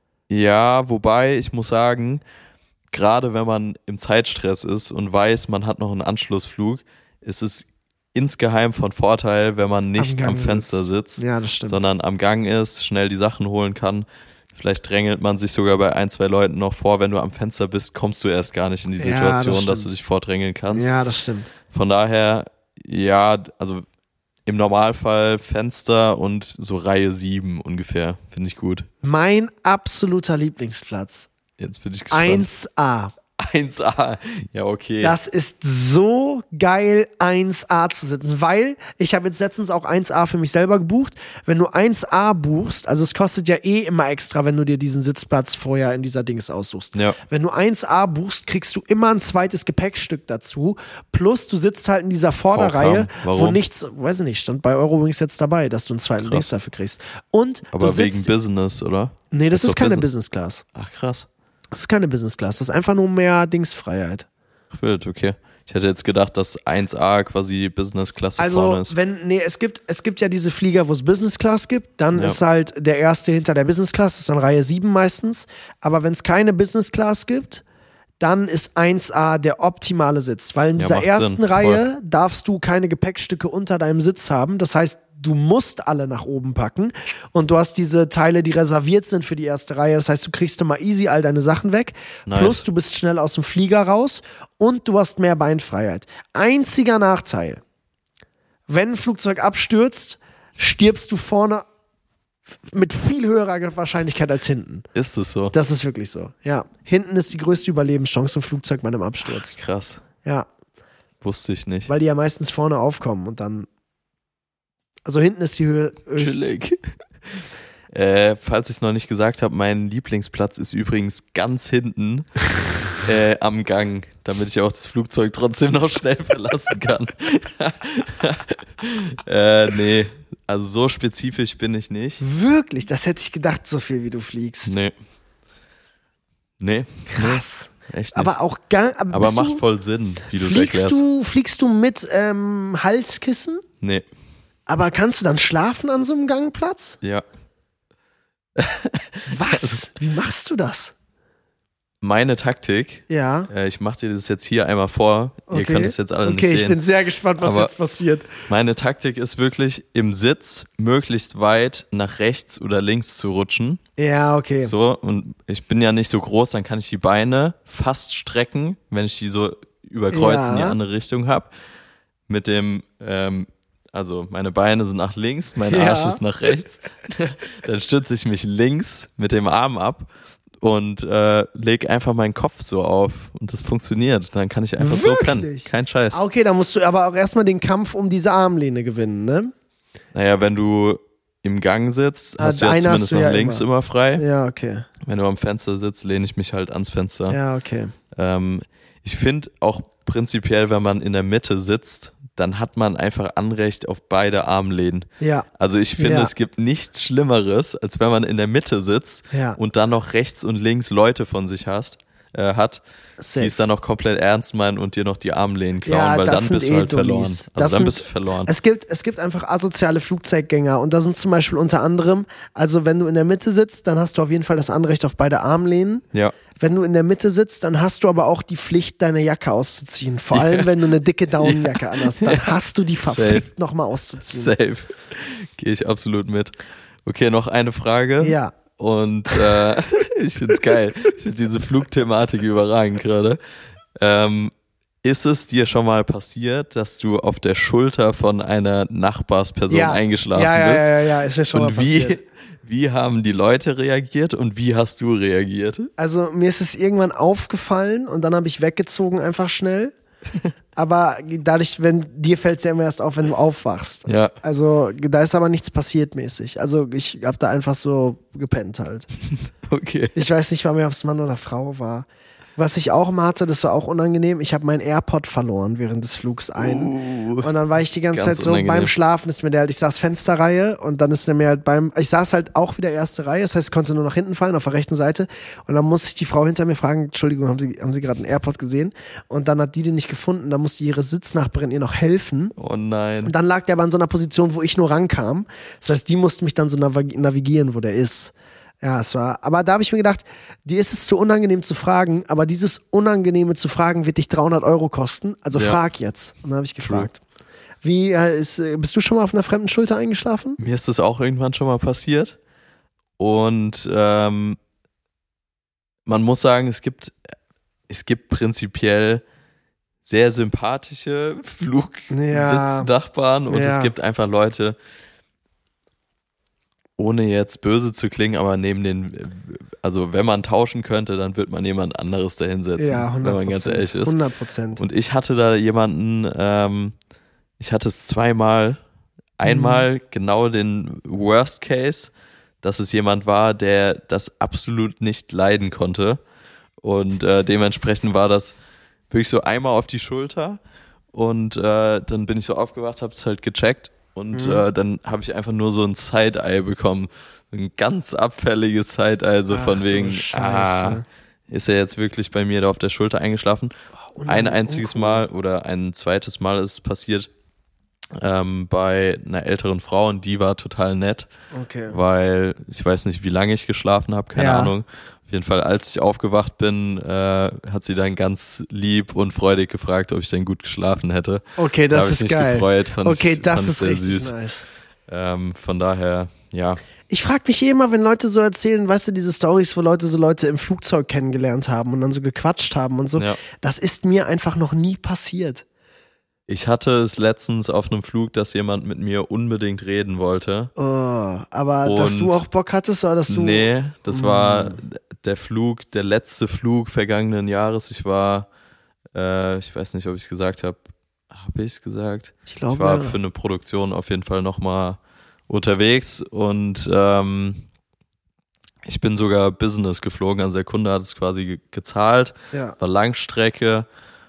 Ja, wobei ich muss sagen, gerade wenn man im Zeitstress ist und weiß, man hat noch einen Anschlussflug, ist es insgeheim von Vorteil, wenn man nicht Gang am Fenster sitzt, Ja, das stimmt. sondern am Gang ist, schnell die Sachen holen kann. Vielleicht drängelt man sich sogar bei ein, zwei Leuten noch vor. Wenn du am Fenster bist, kommst du erst gar nicht in die Ja, Situation, das dass du stimmt. dich vordrängeln kannst. Ja, das stimmt. Von daher, ja, also im Normalfall Fenster und so Reihe sieben ungefähr. Finde ich gut. Mein absoluter Lieblingsplatz. Jetzt bin ich gespannt. eins A. eins A. Ja, okay. Das ist so geil, eins A zu sitzen, weil ich habe jetzt letztens auch eins A für mich selber gebucht. Wenn du eins A buchst, also es kostet ja eh immer extra, wenn du dir diesen Sitzplatz vorher in dieser Dings aussuchst. Ja. Wenn du eins A buchst, kriegst du immer ein zweites Gepäckstück dazu. Plus du sitzt halt in dieser Vorderreihe, Warum? wo nichts, weiß ich nicht, stand bei Eurowings jetzt dabei, dass du einen zweiten Krass. Dings dafür kriegst. Und Aber du wegen sitzt, Business, oder? nee, das ist, doch keine Business- Business Class. Ach, krass. Das ist keine Business Class, das ist einfach nur mehr Dingsfreiheit. Ach, wild, okay. Ich hätte jetzt gedacht, dass eins A quasi Business-Klasse Also, vorne ist. wenn, nee, es gibt, es gibt ja diese Flieger, wo es Business Class gibt, dann Ja. ist halt der erste hinter der Business Class, das ist dann Reihe sieben meistens. Aber wenn es keine Business Class gibt, dann ist eins A der optimale Sitz. Weil in Ja, dieser macht ersten Sinn, Reihe darfst du keine Gepäckstücke unter deinem Sitz haben. Das heißt, du musst alle nach oben packen und du hast diese Teile, die reserviert sind für die erste Reihe. Das heißt, du kriegst immer easy all deine Sachen weg. Nice. Plus, du bist schnell aus dem Flieger raus und du hast mehr Beinfreiheit. Einziger Nachteil, wenn ein Flugzeug abstürzt, stirbst du vorne mit viel höherer Wahrscheinlichkeit als hinten. Ist es so? Das ist wirklich so, ja. Hinten ist die größte Überlebenschance im Flugzeug bei einem Absturz. Ach, krass. Ja. Wusste ich nicht. Weil die ja meistens vorne aufkommen und dann. Also hinten ist die Höhe. Chillig. äh, falls ich es noch nicht gesagt habe, mein Lieblingsplatz ist übrigens ganz hinten äh, am Gang, damit ich auch das Flugzeug trotzdem noch schnell verlassen kann. äh, nee, also so spezifisch bin ich nicht. Wirklich? Das hätte ich gedacht, so viel wie du fliegst. Nee. Nee. Krass. Nee, echt nicht. Aber auch gar. Aber, aber bist macht du, voll Sinn, wie du es fliegst erklärst. du, fliegst du mit ähm, Halskissen? Nee. Aber kannst du dann schlafen an so einem Gangplatz? Ja. Was? Wie machst du das? Meine Taktik, Ja. äh, ich mache dir das jetzt hier einmal vor, Okay. ihr könnt es jetzt alle okay, nicht sehen. ich bin sehr gespannt, was Aber jetzt passiert. Meine Taktik ist wirklich, im Sitz möglichst weit nach rechts oder links zu rutschen. Ja, okay. So, und ich bin ja nicht so groß, dann kann ich die Beine fast strecken, wenn ich die so über Kreuz Ja. in die andere Richtung habe. Mit dem, ähm, also meine Beine sind nach links, mein Ja. Arsch ist nach rechts. Dann stütze ich mich links mit dem Arm ab und äh, lege einfach meinen Kopf so auf und das funktioniert. Dann kann ich einfach so pennen. Wirklich? Kein Scheiß. Ah, okay, dann musst du aber auch erstmal den Kampf um diese Armlehne gewinnen, ne? Naja, wenn du im Gang sitzt, Ah, hast du ja eine zumindest hast du nach ja links immer. immer frei. Ja, okay. Wenn du am Fenster sitzt, lehne ich mich halt ans Fenster. Ja, okay. Ähm, ich finde auch prinzipiell, wenn man in der Mitte sitzt, dann hat man einfach Anrecht auf beide Armlehnen. Ja. Also ich finde, Ja. es gibt nichts Schlimmeres, als wenn man in der Mitte sitzt Ja. und dann noch rechts und links Leute von sich hast, äh, hat, Safe. die es dann noch komplett ernst meinen und dir noch die Armlehnen klauen, Ja, weil das dann sind bist du eh halt verloren. Dullis. Also Das dann sind- bist du verloren. Es gibt, es gibt einfach asoziale Flugzeuggänger und da sind zum Beispiel unter anderem, also wenn du in der Mitte sitzt, dann hast du auf jeden Fall das Anrecht auf beide Armlehnen. Ja. Wenn du in der Mitte sitzt, dann hast du aber auch die Pflicht, deine Jacke auszuziehen. Vor allem, wenn du eine dicke Daunenjacke anhast, dann hast du die verpflichtet, nochmal auszuziehen. Safe. Gehe ich absolut mit. Okay, noch eine Frage. Ja. Und äh, ich find's geil. Ich finde diese Flugthematik überragend gerade. Ähm, ist es dir schon mal passiert, dass du auf der Schulter von einer Nachbarsperson Ja. eingeschlafen ja, ja, bist? ja, ja, ja, ist mir schon mal Und wie, passiert. wie haben die Leute reagiert und wie hast du reagiert? Also mir ist es irgendwann aufgefallen und dann habe ich weggezogen einfach schnell. Aber dadurch, wenn dir fällt es ja immer erst auf, wenn du aufwachst. Ja. Also da ist aber nichts passiert mäßig. Also ich habe da einfach so gepennt halt. Okay. Ich weiß nicht mal mehr, ob es Mann oder Frau war. Was ich auch mal hatte, das war auch unangenehm. Ich habe meinen AirPod verloren während des Flugs ein. Uh, Und dann war ich die ganze ganz Zeit so unangenehm. beim Schlafen, ist mir der halt, ich saß Fensterreihe und dann ist der mir halt beim, ich saß halt auch wieder erste Reihe, das heißt, ich konnte nur nach hinten fallen, auf der rechten Seite. Und dann musste ich die Frau hinter mir fragen, Entschuldigung, haben Sie, haben Sie gerade einen AirPod gesehen? Und dann hat die den nicht gefunden, dann musste ihre Sitznachbarin ihr noch helfen. oh nein. Und dann lag der aber in so einer Position, wo ich nur rankam. Das heißt, die mussten mich dann so navig- navigieren, wo der ist. Ja, es war, aber da habe ich mir gedacht, dir ist es zu unangenehm zu fragen, aber dieses Unangenehme zu fragen wird dich dreihundert Euro kosten, also Ja. frag jetzt. Und dann habe ich gefragt. Wie, äh, ist, äh, bist du schon mal auf einer fremden Schulter eingeschlafen? Mir ist das auch irgendwann schon mal passiert. Und ähm, man muss sagen, es gibt, es gibt prinzipiell sehr sympathische Flugsitznachbarn und Ja. es gibt einfach Leute, ohne jetzt böse zu klingen, aber neben den, also wenn man tauschen könnte, dann wird man jemand anderes da hinsetzen, Ja, hundert wenn man ganz ehrlich ist. hundert Prozent. Und ich hatte da jemanden, ähm, ich hatte es zweimal, einmal Mhm. genau den Worst Case, dass es jemand war, der das absolut nicht leiden konnte. Und äh, dementsprechend war das wirklich so einmal auf die Schulter und äh, dann bin ich so aufgewacht, habe es halt gecheckt und Mhm. äh, dann habe ich einfach nur so ein Side-Eye bekommen. Ein ganz abfälliges Side-Eye, so Ach von du wegen, Scheiße. ah, ist er jetzt wirklich bei mir da auf der Schulter eingeschlafen? Oh, Ein uncool. einziges Mal oder ein zweites Mal ist es passiert ähm, bei einer älteren Frau und die war total nett, Okay. weil ich weiß nicht, wie lange ich geschlafen habe, keine Ja. Ahnung. Auf jeden Fall, als ich aufgewacht bin, äh, hat sie dann ganz lieb und freudig gefragt, ob ich denn gut geschlafen hätte. Okay, Da das habe ich ist mich geil. gefreut, fand Okay, ich, das fand ich ist sehr richtig süß. nice. Ähm, von daher, ja. Ich frage mich eh immer, wenn Leute so erzählen, weißt du, diese Stories, wo Leute so Leute im Flugzeug kennengelernt haben und dann so gequatscht haben und so. Ja. Das ist mir einfach noch nie passiert. Ich hatte es letztens auf einem Flug, dass jemand mit mir unbedingt reden wollte. Oh, aber Und dass du auch Bock hattest oder dass du... Nee, das war der Flug, der letzte Flug vergangenen Jahres. Ich war, äh, ich weiß nicht, ob ich es gesagt habe. Habe ich es gesagt? Ich glaube, Ich war ja. für eine Produktion auf jeden Fall nochmal unterwegs und ähm, ich bin sogar Business geflogen. Also der Kunde hat es quasi ge- gezahlt, Ja. war Langstrecke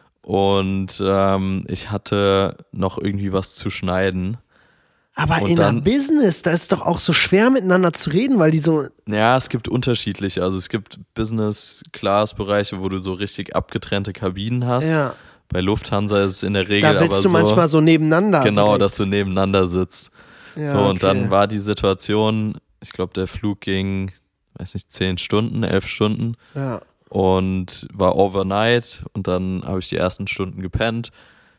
und ähm, ich hatte noch irgendwie was zu schneiden. Aber Und in dann- einer Business, da ist doch auch so schwer miteinander zu reden, weil die so... Ja, es gibt unterschiedliche. Also es gibt Business-Class-Bereiche, wo du so richtig abgetrennte Kabinen hast. Ja, Bei Lufthansa ist es in der Regel da willst aber du so, manchmal so nebeneinander. genau, direkt. dass du nebeneinander sitzt. Ja, so, und okay. dann war die Situation, ich glaube, der Flug ging, weiß nicht, zehn Stunden, elf Stunden Ja, und war overnight und dann habe ich die ersten Stunden gepennt,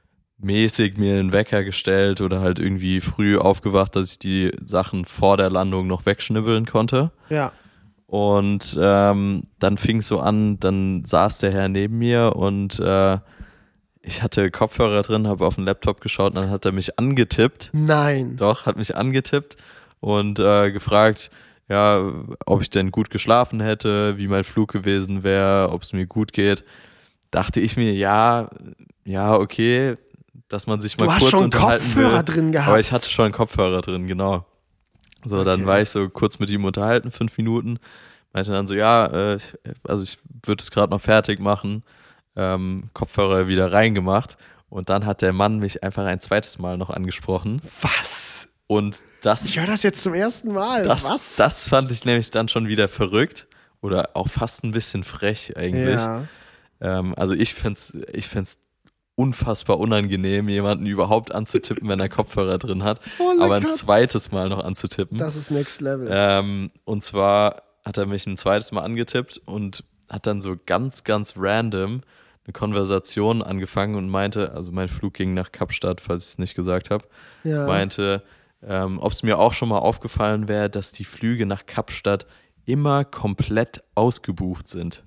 mäßig mir einen Wecker gestellt oder halt irgendwie früh aufgewacht, dass ich die Sachen vor der Landung noch wegschnibbeln konnte. ja. Und ähm, dann fing es so an, dann saß der Herr neben mir und äh, ich hatte Kopfhörer drin, habe auf den Laptop geschaut und dann hat er mich angetippt. Nein. Doch, hat mich angetippt und äh, gefragt, ja, ob ich denn gut geschlafen hätte, wie mein Flug gewesen wäre, ob es mir gut geht. Dachte ich mir, ja, ja, okay, dass man sich mal Du hast kurz schon unterhalten Kopfhörer will. drin gehabt. Aber ich hatte schon Kopfhörer drin, genau. So, dann Okay. war ich so kurz mit ihm unterhalten, fünf Minuten. Meinte dann so, ja, äh, also ich würde es gerade noch fertig machen. Ähm, Kopfhörer wieder reingemacht. Und dann hat der Mann mich einfach ein zweites Mal noch angesprochen. Was? Und das, Ich höre das jetzt zum ersten Mal. das, Was? das fand ich nämlich dann schon wieder verrückt. Oder auch fast ein bisschen frech eigentlich. Ja. Ähm, also ich fände es ich fänd's unfassbar unangenehm, jemanden überhaupt anzutippen, wenn er Kopfhörer drin hat. Voll Aber ein lecker. zweites Mal noch anzutippen. Das ist Next Level. Ähm, und zwar hat er mich ein zweites Mal angetippt und hat dann so ganz, ganz random eine Konversation angefangen und meinte, also mein Flug ging nach Kapstadt, falls ich es nicht gesagt habe, Ja. meinte, ähm, ob es mir auch schon mal aufgefallen wäre, dass die Flüge nach Kapstadt immer komplett ausgebucht sind.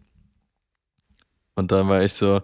Und dann war ich so,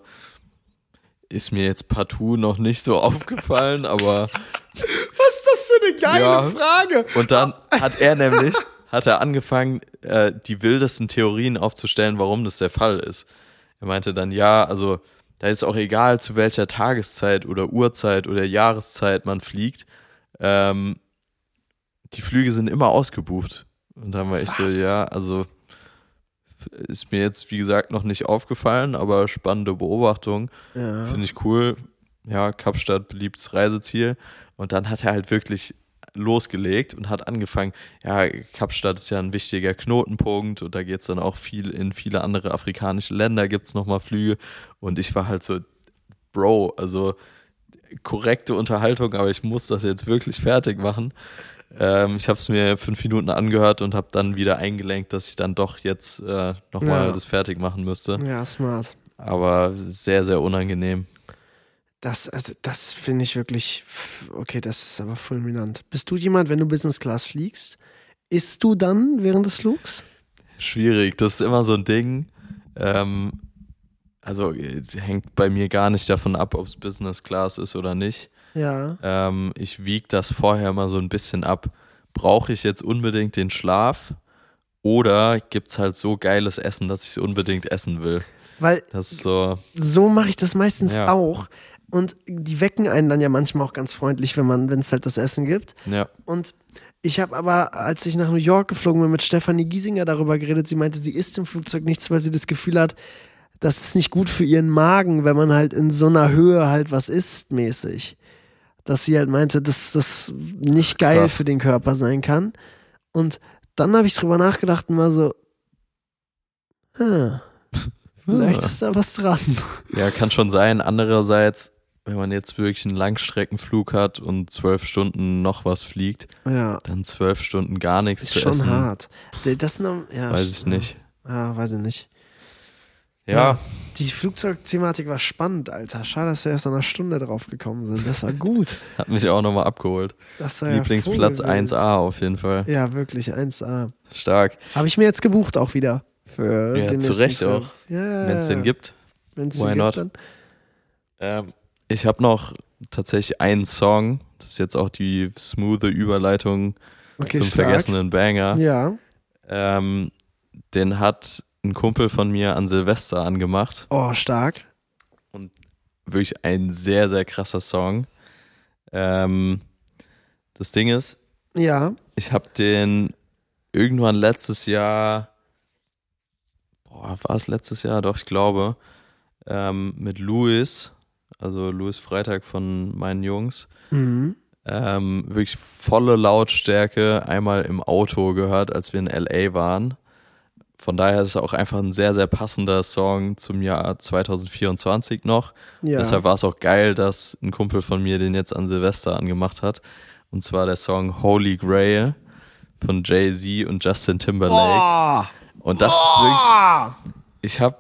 ist mir jetzt partout noch nicht so aufgefallen, aber Was ist das für eine geile Ja. Frage? und dann hat er nämlich, hat er angefangen, äh, die wildesten Theorien aufzustellen, warum das der Fall ist. Er meinte dann, ja, also da ist auch egal, zu welcher Tageszeit oder Uhrzeit oder Jahreszeit man fliegt, ähm, die Flüge sind immer ausgebucht. Und dann war ich so, Was? ja, also ist mir jetzt, wie gesagt, noch nicht aufgefallen, aber spannende Beobachtung. Ja. Finde ich cool. Ja, Kapstadt, beliebtes Reiseziel. Und dann hat er halt wirklich losgelegt und hat angefangen, ja, Kapstadt ist ja ein wichtiger Knotenpunkt und da geht es dann auch viel in viele andere afrikanische Länder, gibt es nochmal Flüge. Und ich war halt so, Bro, also korrekte Unterhaltung, aber ich muss das jetzt wirklich fertig machen. Ähm, ich habe es mir fünf Minuten angehört und habe dann wieder eingelenkt, dass ich dann doch jetzt äh, nochmal Ja. das fertig machen müsste. Ja, smart. Aber sehr, sehr unangenehm. Das, also, das finde ich wirklich, okay, das ist aber fulminant. Bist du jemand, wenn du Business Class fliegst, isst du dann während des Flugs? Schwierig, das ist immer so ein Ding. Ähm, also äh, hängt bei mir gar nicht davon ab, ob es Business Class ist oder nicht. Ja. Ähm, ich wiege das vorher mal so ein bisschen ab. Brauche ich jetzt unbedingt den Schlaf oder gibt es halt so geiles Essen, dass ich es unbedingt essen will? Weil Das ist so, so mache ich das meistens Ja. auch. Und die wecken einen dann ja manchmal auch ganz freundlich, wenn man, wenn es halt das Essen gibt. ja, Und ich habe aber, als ich nach New York geflogen bin, mit Stefanie Giesinger darüber geredet. Sie meinte, sie isst im Flugzeug nichts, weil sie das Gefühl hat, das ist nicht gut für ihren Magen, wenn man halt in so einer Höhe halt was isst, mäßig. Dass sie halt meinte, dass das nicht geil Krass. für den Körper sein kann. Und dann habe ich drüber nachgedacht und war so, ah, vielleicht ist da was dran. ja, kann schon sein. Andererseits, wenn man jetzt wirklich einen Langstreckenflug hat und zwölf Stunden noch was fliegt, Ja, dann zwölf Stunden gar nichts ist zu schon essen, hart. Das sind, am- ja, weiß ich nicht. Ja, weiß ich nicht. Ja, Die Flugzeugthematik war spannend, Alter. Schade, dass wir erst nach einer Stunde drauf gekommen sind. Das war gut. hat mich auch nochmal abgeholt. Das war ja Lieblingsplatz vogelwild. eins A auf jeden Fall. Ja, wirklich, eins A. Stark. Habe ich mir jetzt gebucht auch wieder. Für Ja, den zu nächsten Recht Trip. auch. Ja, Wenn es den gibt. Wenn's Why den not? gibt, dann. Ähm, ich habe noch tatsächlich einen Song, das ist jetzt auch die smoothe Überleitung Okay, zum stark. vergessenen Banger. Ja. Ähm, den hat ein Kumpel von mir an Silvester angemacht. Oh, stark. Wirklich ein sehr, sehr krasser Song. Ähm, das Ding ist, Ja. ich habe den irgendwann letztes Jahr, boah, war es letztes Jahr? Doch, ich glaube, ähm, mit Louis, also Louis Freitag von meinen Jungs, Mhm. ähm, wirklich volle Lautstärke einmal im Auto gehört, als wir in L A waren. Von daher ist es auch einfach ein sehr, sehr passender Song zum Jahr zwanzig vierundzwanzig noch. Ja. Deshalb war es auch geil, dass ein Kumpel von mir den jetzt an Silvester angemacht hat. Und zwar der Song Holy Grail von Jay-Z und Justin Timberlake. Oh. Und das ist wirklich, ich habe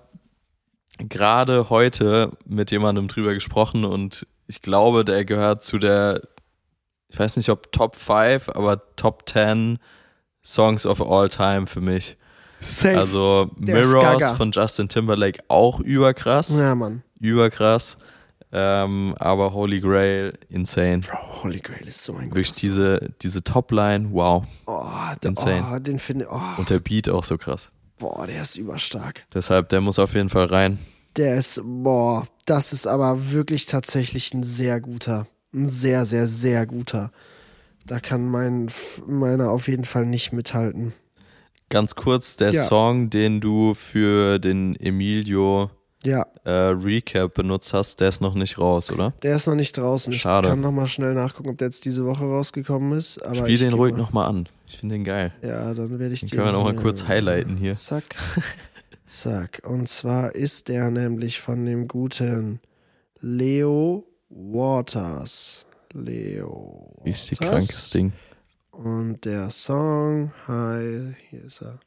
gerade heute mit jemandem drüber gesprochen und ich glaube, der gehört zu der, ich weiß nicht ob Top fünf, aber Top zehn Songs of all time für mich. Safe. Also Der ist Mirrors gaga. von Justin Timberlake auch überkrass, Ja, Mann. überkrass. Ähm, aber Holy Grail, insane. Bro, Holy Grail ist so ein Wirklich guter diese, diese Topline, wow. Oh, der, Insane. oh, den finde oh, Und der Beat auch so krass. boah, der ist überstark. Deshalb, der muss auf jeden Fall rein. Der ist, boah, das ist aber wirklich tatsächlich ein sehr guter. Ein sehr, sehr, sehr guter. Da kann mein, meiner auf jeden Fall nicht mithalten. Ganz kurz, der Ja. Song, den du für den Emilio Ja, äh, Recap benutzt hast, der ist noch nicht raus, oder? der ist noch nicht draußen. Schade. Ich kann noch mal schnell nachgucken, ob der jetzt diese Woche rausgekommen ist. Aber Spiel ich den geb ruhig mal- nochmal an. Ich finde den geil. Ja, dann werde ich Den dir können wir noch mal hier- kurz highlighten hier. Zack. Zack. Und zwar ist der nämlich von dem guten Leo Waters. Leo Richtig Waters. krankes Ding. Und der Song, hi, hier ist er.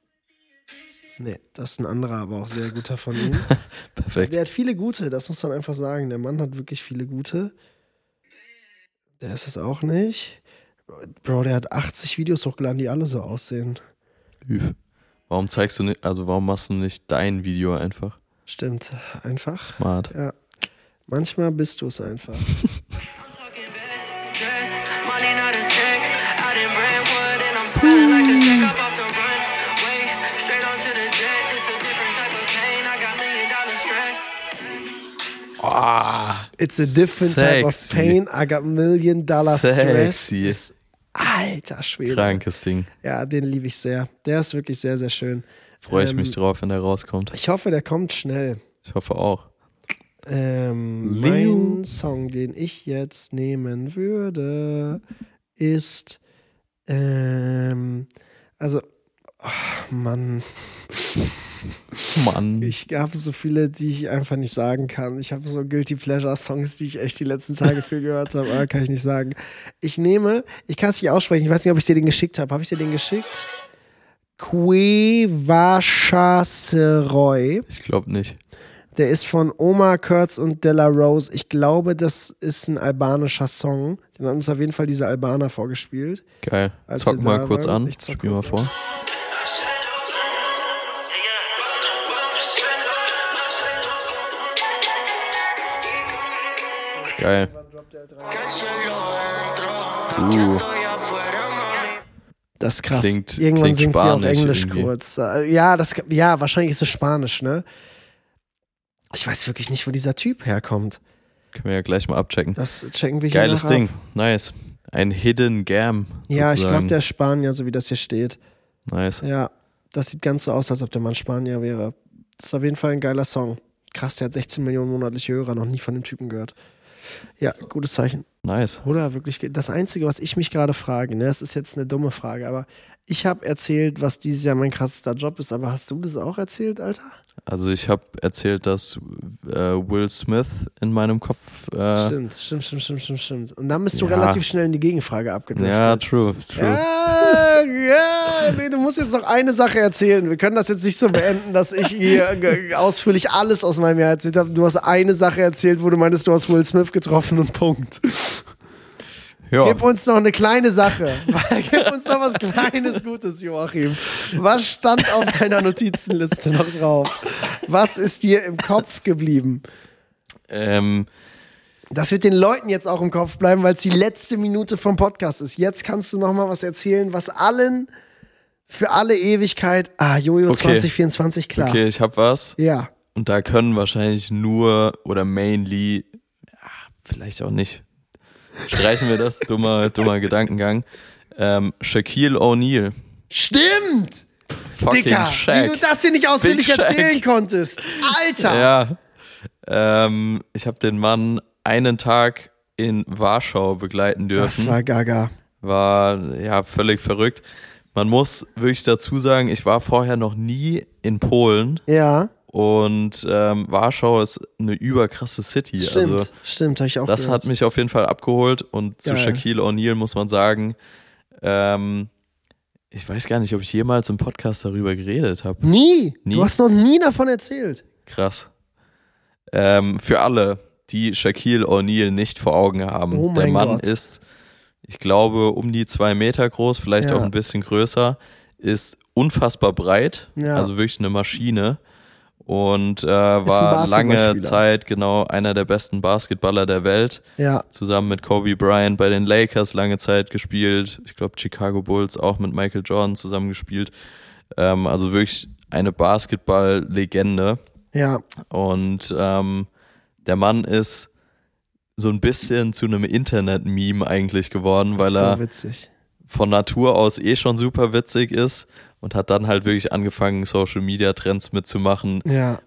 Nee, das ist ein anderer, aber auch sehr guter von ihm. Perfekt. Der hat viele gute, das muss man einfach sagen. Der Mann hat wirklich viele gute. Der ist es auch nicht. Bro, der hat achtzig Videos hochgeladen, die alle so aussehen. Üf. Warum zeigst du nicht, also warum machst du nicht dein Video einfach? Stimmt, einfach. Smart. Ja. Manchmal bist du es einfach. Oh, It's a different type of Sexy. pain. I got million dollar stress. Sexy. Ist, alter Schwede. krankes Ding. Ja, den liebe ich sehr. Der ist wirklich sehr, sehr schön. Freue ich Ähm, mich drauf, wenn der rauskommt. Ich hoffe, der kommt schnell. Ich hoffe auch. Ähm, Leo. mein Song, den ich jetzt nehmen würde, ist ähm, also, ach, Mann, Mann. ich habe so viele, die ich einfach nicht sagen kann. Ich habe so Guilty Pleasure Songs, die ich echt die letzten Tage viel gehört habe, aber kann ich nicht sagen. Ich nehme, ich kann es nicht aussprechen, ich weiß nicht, ob ich dir den geschickt habe. Habe ich dir den geschickt? Quevachaseroy. Ich glaube nicht. Der ist von Omar Kurz und Della Rose. Ich glaube, das ist ein albanischer Song. Den hat uns auf jeden Fall diese Albaner vorgespielt. Geil. Als Zock wir mal da kurz waren. an. Ich zock Spiel mal kurz vor. Geil. Uh, Das ist krass. Klingt- Irgendwann klingt singt sie auf Spanisch Englisch irgendwie. kurz. Äh, Ja, das, ja, wahrscheinlich ist es Spanisch, ne? Ich weiß wirklich nicht, wo dieser Typ herkommt. können wir ja gleich mal abchecken. Das checken wir hier Geiles nachher Ding. ab. Nice. Ein Hidden Gam. Ja, ich glaube, sozusagen. der ist Spanier, so wie das hier steht. Nice. Ja, das sieht ganz so aus, als ob der Mann Spanier wäre. Das ist auf jeden Fall ein geiler Song. Krass, der hat sechzehn Millionen monatliche Hörer, noch nie von dem Typen gehört. Ja, gutes Zeichen. Nice. Oder wirklich, das Einzige, was ich mich gerade frage, ne, das ist jetzt eine dumme Frage, aber ich habe erzählt, was dieses Jahr mein krassester Job ist, aber hast du das auch erzählt, Alter? Also ich habe erzählt, dass äh, Will Smith in meinem Kopf. Äh, Stimmt, stimmt, stimmt, stimmt, stimmt, stimmt. Und dann bist du Ja. relativ schnell in die Gegenfrage abgedriftet. ja, true, true. Ja, ja, nee, du musst jetzt noch eine Sache erzählen. Wir können das jetzt nicht so beenden, dass ich hier ge- ausführlich alles aus meinem Jahr erzählt habe. Du hast eine Sache erzählt, wo du meintest, du hast Will Smith getroffen und Punkt. Ja. Gib uns noch eine kleine Sache. Gib uns noch was Kleines Gutes, Joachim. Was stand auf deiner Notizenliste noch drauf? Was ist dir im Kopf geblieben? Ähm, Das wird den Leuten jetzt auch im Kopf bleiben, weil es die letzte Minute vom Podcast ist. Jetzt kannst du noch mal was erzählen, was allen für alle Ewigkeit. Ah, Jojo Okay. zwanzig vierundzwanzig, klar. Okay, ich hab was. Ja. Und da können wahrscheinlich nur oder mainly, ja, vielleicht auch nicht. Streichen wir das, dummer, dummer Gedankengang. Ähm, Shaquille O'Neal. Stimmt! Fucking Dicker, Shaq. wie du das hier nicht ausführlich Big Shaq. erzählen konntest. Alter! Ja. Ähm, ich habe den Mann einen Tag in Warschau begleiten dürfen. Das war gaga. War ja völlig verrückt. Man muss wirklich dazu sagen, ich war vorher noch nie in Polen Ja, und ähm, Warschau ist eine überkrasse City. stimmt. Also stimmt, habe ich auch das gehört. hat mich auf jeden Fall abgeholt und zu Geil. Shaquille O'Neal muss man sagen, ähm, ich weiß gar nicht, ob ich jemals im Podcast darüber geredet habe. Nie. Nie? Du hast noch nie davon erzählt. Krass. Ähm, für alle, die Shaquille O'Neal nicht vor Augen haben. Oh Der mein Mann Gott. ist, ich glaube, um die zwei Meter groß, vielleicht Ja. auch ein bisschen größer, ist unfassbar breit, Ja. also wirklich eine Maschine und äh, war lange Basketballspieler. Zeit genau einer der besten Basketballer der Welt. Ja, Zusammen mit Kobe Bryant bei den Lakers lange Zeit gespielt. Ich glaube, Chicago Bulls auch mit Michael Jordan zusammen gespielt. Ähm, also wirklich eine Basketball-Legende. ja. Und ähm, der Mann ist so ein bisschen zu einem Internet-Meme eigentlich geworden, Das weil ist so er witzig. von Natur aus eh schon super witzig ist und hat dann halt wirklich angefangen, Social-Media-Trends mitzumachen. Ja,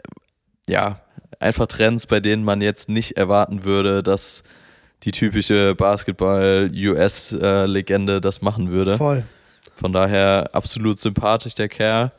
Ja, einfach Trends, bei denen man jetzt nicht erwarten würde, dass die typische Basketball-U S-Legende das machen würde. voll. Von daher absolut sympathisch, der Kerl.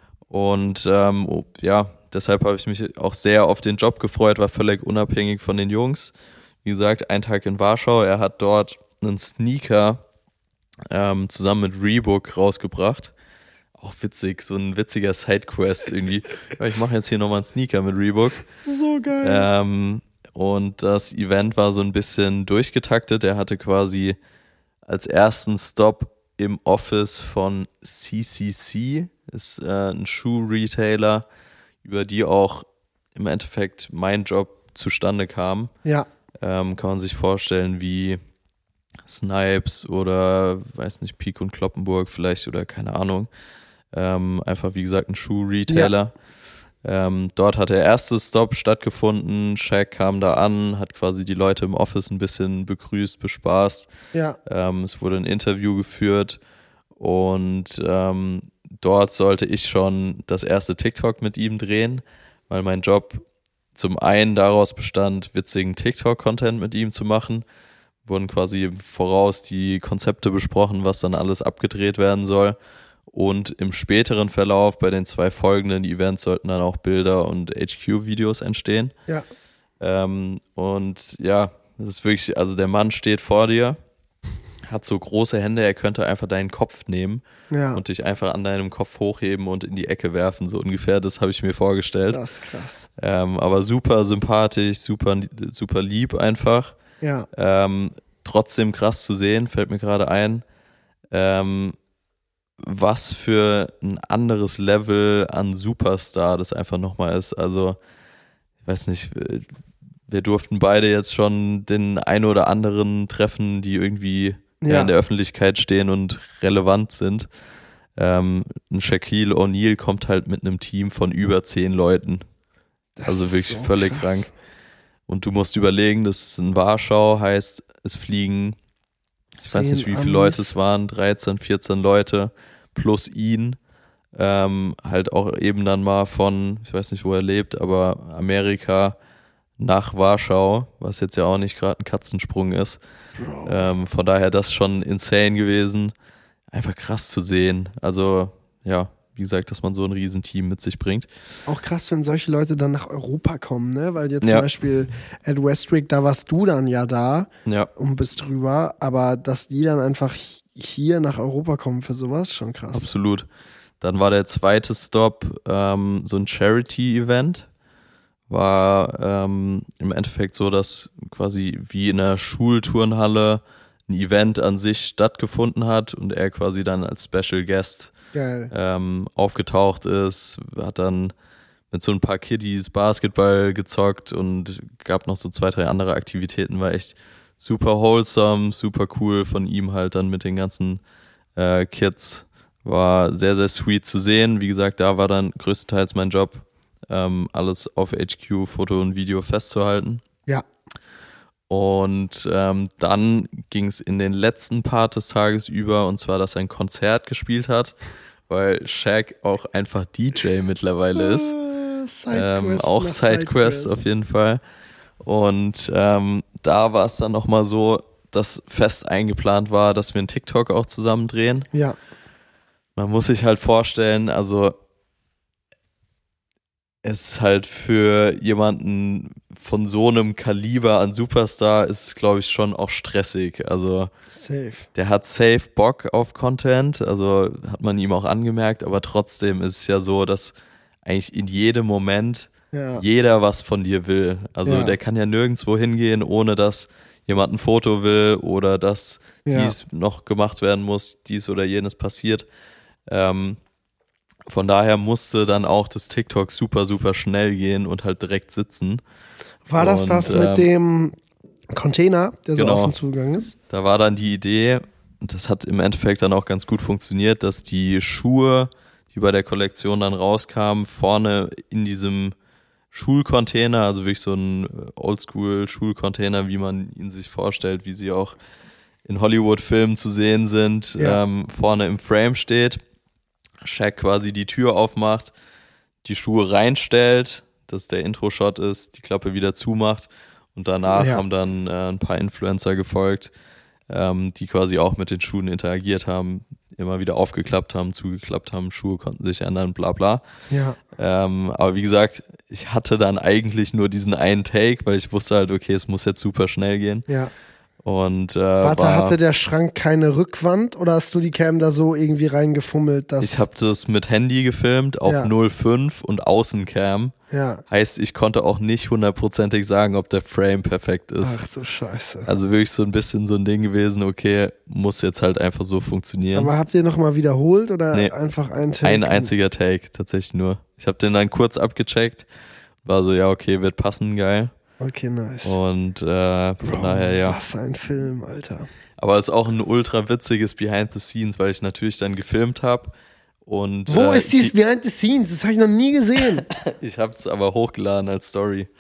Und ähm, oh, ja, deshalb habe ich mich auch sehr auf den Job gefreut, war völlig unabhängig von den Jungs. Wie gesagt, ein Tag in Warschau. Er hat dort einen Sneaker ähm, zusammen mit Reebok rausgebracht. Auch witzig, so ein witziger Sidequest irgendwie. Ja, ich mache jetzt hier nochmal einen Sneaker mit Reebok. So geil. Ähm, und das Event war so ein bisschen durchgetaktet. Er hatte quasi als ersten Stop im Office von C C C, ist äh, ein Schuh-Retailer, über die auch im Endeffekt mein Job zustande kam. Ja, Ähm, kann man sich vorstellen wie Snipes oder, weiß nicht, Pieck und Kloppenburg vielleicht oder keine Ahnung. Ähm, einfach wie gesagt ein Schuh-Retailer. Ähm, dort hat der erste Stop stattgefunden. Shaq kam da an, hat quasi die Leute im Office ein bisschen begrüßt, bespaßt. ja. Ähm, es wurde ein Interview geführt und ähm, dort sollte ich schon das erste TikTok mit ihm drehen, weil mein Job zum einen daraus bestand, witzigen TikTok-Content mit ihm zu machen. Wurden quasi voraus die Konzepte besprochen, was dann alles abgedreht werden soll. Und im späteren Verlauf bei den zwei folgenden Events sollten dann auch Bilder und H Q-Videos entstehen. Ja. Ähm, und ja, das ist wirklich, also der Mann steht vor dir, hat so große Hände, er könnte einfach deinen Kopf nehmen Ja. und dich einfach an deinem Kopf hochheben und in die Ecke werfen, so ungefähr, das habe ich mir vorgestellt. Das ist krass. Ähm, aber super sympathisch, super, super lieb einfach. Ja. Ähm, trotzdem krass zu sehen, fällt mir gerade ein, ähm, was für ein anderes Level an Superstar das einfach nochmal ist. Also, ich weiß nicht, wir durften beide jetzt schon den ein oder anderen treffen, die irgendwie ja. Ja. in der Öffentlichkeit stehen und relevant sind. Ähm, ein Shaquille O'Neal kommt halt mit einem Team von über zehn Leuten. Das Also ist wirklich so völlig krass. krank. Und du musst überlegen, das ist in Warschau, heißt, es fliegen, ich weiß nicht, wie Zehn viele Leute Amis. es waren, dreizehn, vierzehn Leute plus ihn. Ähm, halt auch eben dann mal von, ich weiß nicht, wo er lebt, aber Amerika nach Warschau, was jetzt ja auch nicht gerade ein Katzensprung ist. Bro. Ähm, von daher das schon insane gewesen. Einfach krass zu sehen. Also, ja, wie gesagt, dass man so ein Riesenteam mit sich bringt. Auch krass, wenn solche Leute dann nach Europa kommen, ne? Weil jetzt Ja. zum Beispiel Ed Westwick, da warst du dann ja da Ja, und bist drüber, aber dass die dann einfach hier nach Europa kommen für sowas, schon krass. absolut. Dann war der zweite Stop ähm, so ein Charity-Event. War ähm, im Endeffekt so, dass quasi wie in einer Schulturnhalle ein Event an sich stattgefunden hat und er quasi dann als Special Guest Geil. ähm, aufgetaucht ist, hat dann mit so ein paar Kiddies Basketball gezockt und gab noch so zwei, drei andere Aktivitäten. War echt super wholesome, super cool von ihm halt dann mit den ganzen äh, Kids. War sehr, sehr sweet zu sehen. Wie gesagt, da war dann größtenteils mein Job, ähm, alles auf H Q, Foto und Video festzuhalten. Ja. Und ähm, dann ging es in den letzten Part des Tages über, und zwar, dass er ein Konzert gespielt hat, weil Shaq auch einfach D J mittlerweile ist. Äh, ähm, auch Sidequest auf jeden Fall. Und ähm, da war es dann nochmal so, dass fest eingeplant war, dass wir einen TikTok auch zusammen drehen. Ja. Man muss sich halt vorstellen, also es ist halt für jemanden von so einem Kaliber an Superstar ist es, glaube ich, schon auch stressig. Also safe. Der hat safe Bock auf Content, also hat man ihm auch angemerkt, aber trotzdem ist es ja so, dass eigentlich in jedem Moment ja. jeder was von dir will. Also ja. der kann ja nirgendwo hingehen, ohne dass jemand ein Foto will oder dass ja. dies noch gemacht werden muss, dies oder jenes passiert. Ähm, von daher musste dann auch das TikTok super, super schnell gehen und halt direkt sitzen. War das und, das ähm, mit dem Container, der so genau. offen zugegangen ist? Da war dann die Idee, und das hat im Endeffekt dann auch ganz gut funktioniert, dass die Schuhe, die bei der Kollektion dann rauskamen, vorne in diesem Schulcontainer, also wirklich so ein Oldschool-Schulcontainer, wie man ihn sich vorstellt, wie sie auch in Hollywood-Filmen zu sehen sind, ja. ähm, vorne im Frame steht. Shaq quasi die Tür aufmacht, die Schuhe reinstellt, dass der Intro-Shot ist, die Klappe wieder zumacht und danach ja. haben dann äh, ein paar Influencer gefolgt, ähm, die quasi auch mit den Schuhen interagiert haben, immer wieder aufgeklappt haben, zugeklappt haben, Schuhe konnten sich ändern, bla bla. Ja. Ähm, aber wie gesagt, ich hatte dann eigentlich nur diesen einen Take, weil ich wusste halt, okay, es muss jetzt super schnell gehen. Ja. Und, äh, Warte, war, hatte der Schrank keine Rückwand oder hast du die Cam da so irgendwie reingefummelt? Dass ich habe das mit Handy gefilmt auf ja. null Komma fünf und Außencam. Ja. Heißt, ich konnte auch nicht hundertprozentig sagen, ob der Frame perfekt ist. Ach du Scheiße. Also wirklich so ein bisschen so ein Ding gewesen, okay, muss jetzt halt einfach so funktionieren. Aber habt ihr nochmal wiederholt oder nee, einfach ein Take? Ein einziger Take, tatsächlich nur. Ich habe den dann kurz abgecheckt, war so, ja okay, wird passen, geil. Okay, nice. Und äh, von Bro, daher, ja. Was ein Film, Alter. Aber es ist auch ein ultra witziges Behind the Scenes, weil ich natürlich dann gefilmt habe. Und, Wo äh, ist dieses die, Behind the Scenes? Das habe ich noch nie gesehen. Ich habe es aber hochgeladen als Story.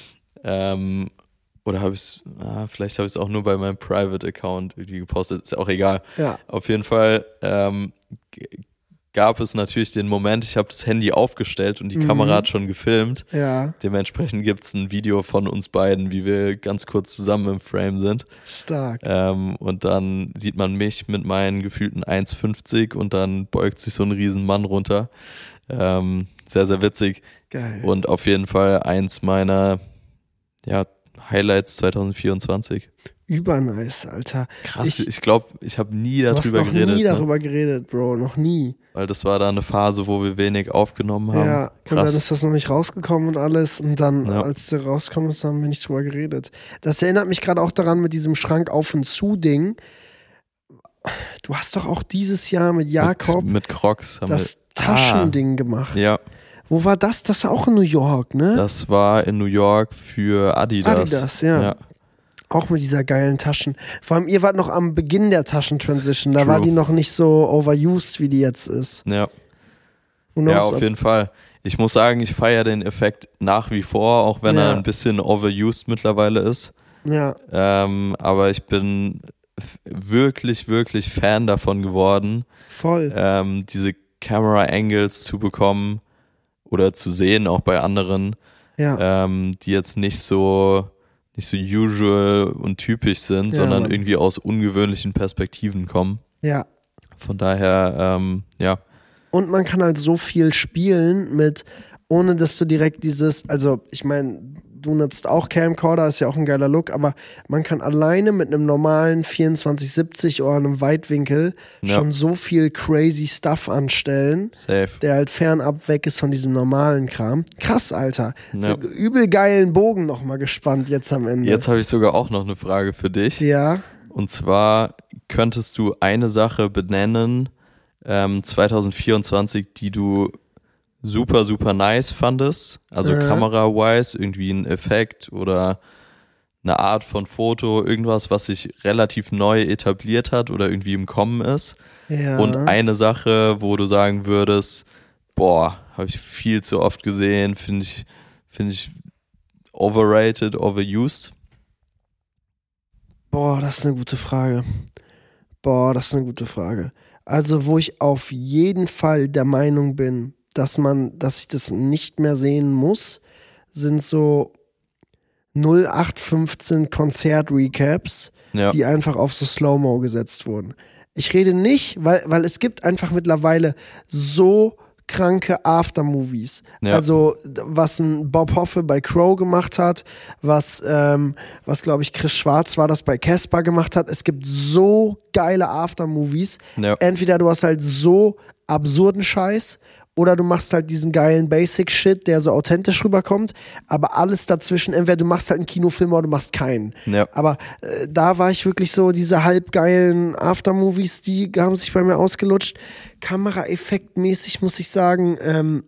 Ähm, oder habe ich es, ah, vielleicht habe ich es auch nur bei meinem Private-Account irgendwie gepostet, ist ja auch egal. Ja. Auf jeden Fall ähm, g- gab es natürlich den Moment, ich habe das Handy aufgestellt und die Mhm. Kamera hat schon gefilmt. Ja. Dementsprechend gibt es ein Video von uns beiden, wie wir ganz kurz zusammen im Frame sind. Stark. Ähm, und dann sieht man mich mit meinen gefühlten eins fünfzig und dann beugt sich so ein Riesenmann runter. Ähm, sehr, sehr witzig. Geil. Und auf jeden Fall eins meiner ja, Highlights zwanzig vierundzwanzig. Übernice, Alter. Krass, Ich- ich glaube, ich habe nie Du hast darüber noch geredet. nie ne? darüber geredet, Bro. Noch nie. Weil das war da eine Phase, wo wir wenig aufgenommen haben. Ja, und Krass. dann ist das noch nicht rausgekommen und alles. Und dann, Ja. als der rauskommt, ist, haben wir nicht drüber geredet. Das erinnert mich gerade auch daran mit diesem Schrank auf und zu Ding. Du hast doch auch dieses Jahr mit Jakob Mit, mit Crocs haben das Taschending gemacht. wir. Ja, Wo war das? Das war auch in New York, ne? das war in New York für Adidas. Adidas, ja. ja. Auch mit dieser geilen Taschen. Vor allem, ihr wart noch am Beginn der Taschentransition. Da True. war die noch nicht so overused, wie die jetzt ist. Ja. Who Ja, knows, auf ob- jeden Fall. Ich muss sagen, ich feiere den Effekt nach wie vor, auch wenn Ja. er ein bisschen overused mittlerweile ist. Ja, Ähm, aber ich bin f- wirklich, wirklich Fan davon geworden, voll. ähm, diese Camera Angles zu bekommen oder zu sehen, auch bei anderen, Ja, ähm, die jetzt nicht so nicht so usual und typisch sind, Ja, sondern Mann. irgendwie aus ungewöhnlichen Perspektiven kommen. ja. Von daher, ähm, ja, Und man kann halt so viel spielen mit, ohne dass du direkt dieses, also ich meine, du nutzt auch Camcorder, ist ja auch ein geiler Look, aber man kann alleine mit einem normalen vierundzwanzig siebzig oder einem Weitwinkel Ja. schon so viel crazy Stuff anstellen, safe. der halt fernab weg ist von diesem normalen Kram. Krass, Alter. Ja. So übel geilen Bogen nochmal gespannt jetzt am Ende. Jetzt habe ich sogar auch noch eine Frage für dich. Ja, Und zwar könntest du eine Sache benennen, ähm, zwanzig vierundzwanzig, die du super, super nice fandest, also Äh. kamera-wise, irgendwie ein Effekt oder eine Art von Foto, irgendwas, was sich relativ neu etabliert hat oder irgendwie im Kommen ist. Ja. Und eine Sache, wo du sagen würdest, boah, habe ich viel zu oft gesehen, finde ich, finde ich overrated, overused. Boah, das ist eine gute Frage. Boah, das ist eine gute Frage. Also, wo ich auf jeden Fall der Meinung bin, dass man, dass ich das nicht mehr sehen muss, sind so null acht fünfzehn Konzert-Recaps, Ja. die einfach auf so Slow-Mo gesetzt wurden. Ich rede nicht, weil, weil es gibt einfach mittlerweile so kranke Aftermovies. Ja. Also, was ein Bob Hoffe bei Crow gemacht hat, was, ähm, was glaube ich, Chris Schwarz war, das bei Casper gemacht hat. Es gibt so geile Aftermovies. Ja. Entweder du hast halt so absurden Scheiß oder du machst halt diesen geilen Basic-Shit, der so authentisch rüberkommt, aber alles dazwischen, entweder du machst halt einen Kinofilm oder du machst keinen. Ja. Aber äh, da war ich wirklich so, diese halbgeilen Aftermovies, die haben sich bei mir ausgelutscht. Kameraeffektmäßig muss ich sagen, ähm,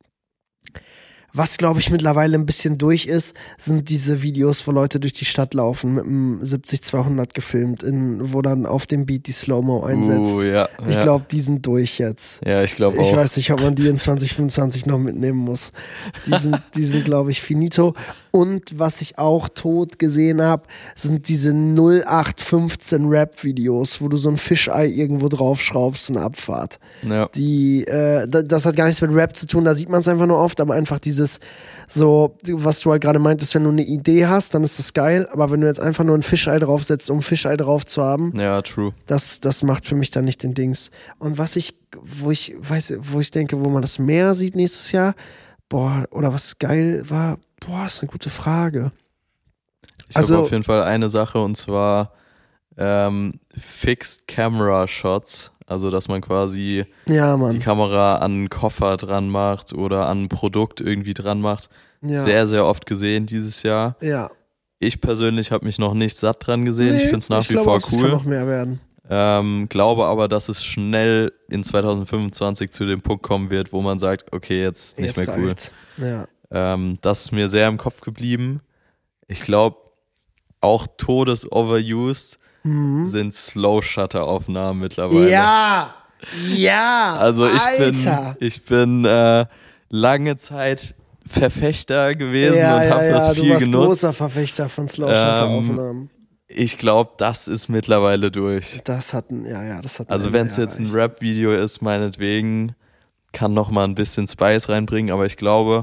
was glaube ich mittlerweile ein bisschen durch ist, sind diese Videos, wo Leute durch die Stadt laufen mit einem siebzig zweihundert gefilmt, in, wo dann auf dem Beat die Slow-Mo einsetzt. Uh, ja, ich ja. glaube, die sind durch jetzt. Ja, ich glaube auch. Ich weiß nicht, ob man die in zwanzig fünfundzwanzig noch mitnehmen muss. Die sind, die sind glaube ich, finito. Und was ich auch tot gesehen habe, sind diese null acht fünfzehn Rap-Videos, wo du so ein Fischei irgendwo draufschraubst und Abfahrt. Ja. Die, äh, das hat gar nichts mit Rap zu tun, da sieht man es einfach nur oft, aber einfach dieses so, was du halt gerade meintest, wenn du eine Idee hast, dann ist das geil, aber wenn du jetzt einfach nur ein Fischei draufsetzt, um ein Fischei drauf zu haben, Ja, true. das, das macht für mich dann nicht den Dings. Und was ich, wo ich weiß, wo ich denke, wo man das mehr sieht nächstes Jahr, boah, oder was geil war, boah, ist eine gute Frage. Ich Also- habe auf jeden Fall eine Sache und zwar ähm, Fixed Camera Shots. Also, dass man quasi Ja, die Mann. Kamera an einen Koffer dran macht oder an ein Produkt irgendwie dran macht. Ja. Sehr, sehr oft gesehen dieses Jahr. Ja. Ich persönlich habe mich noch nicht satt dran gesehen. ich Nee, finde es nach wie glaube vor auch, es kann cool. noch mehr werden. Ähm, glaube aber, dass es schnell in zwanzig fünfundzwanzig zu dem Punkt kommen wird, wo man sagt, okay, jetzt nicht Jetzt mehr cool. reicht's. Ja. Ähm, das ist mir sehr im Kopf geblieben. Ich glaube, auch todes-overused Mhm. sind Slow-Shutter-Aufnahmen mittlerweile. Ja! Ja! Also ich Alter. bin, ich bin äh, lange Zeit Verfechter gewesen ja, und ja, habe ja, das du viel warst genutzt. großer Verfechter von Slow-Shutter-Aufnahmen. Ich glaube, das ist mittlerweile durch. Das hat ein, ja, ja, das hat ein Also Ende wenn es jetzt ein erreicht. Rap-Video ist, meinetwegen, kann noch mal ein bisschen Spice reinbringen, aber ich glaube,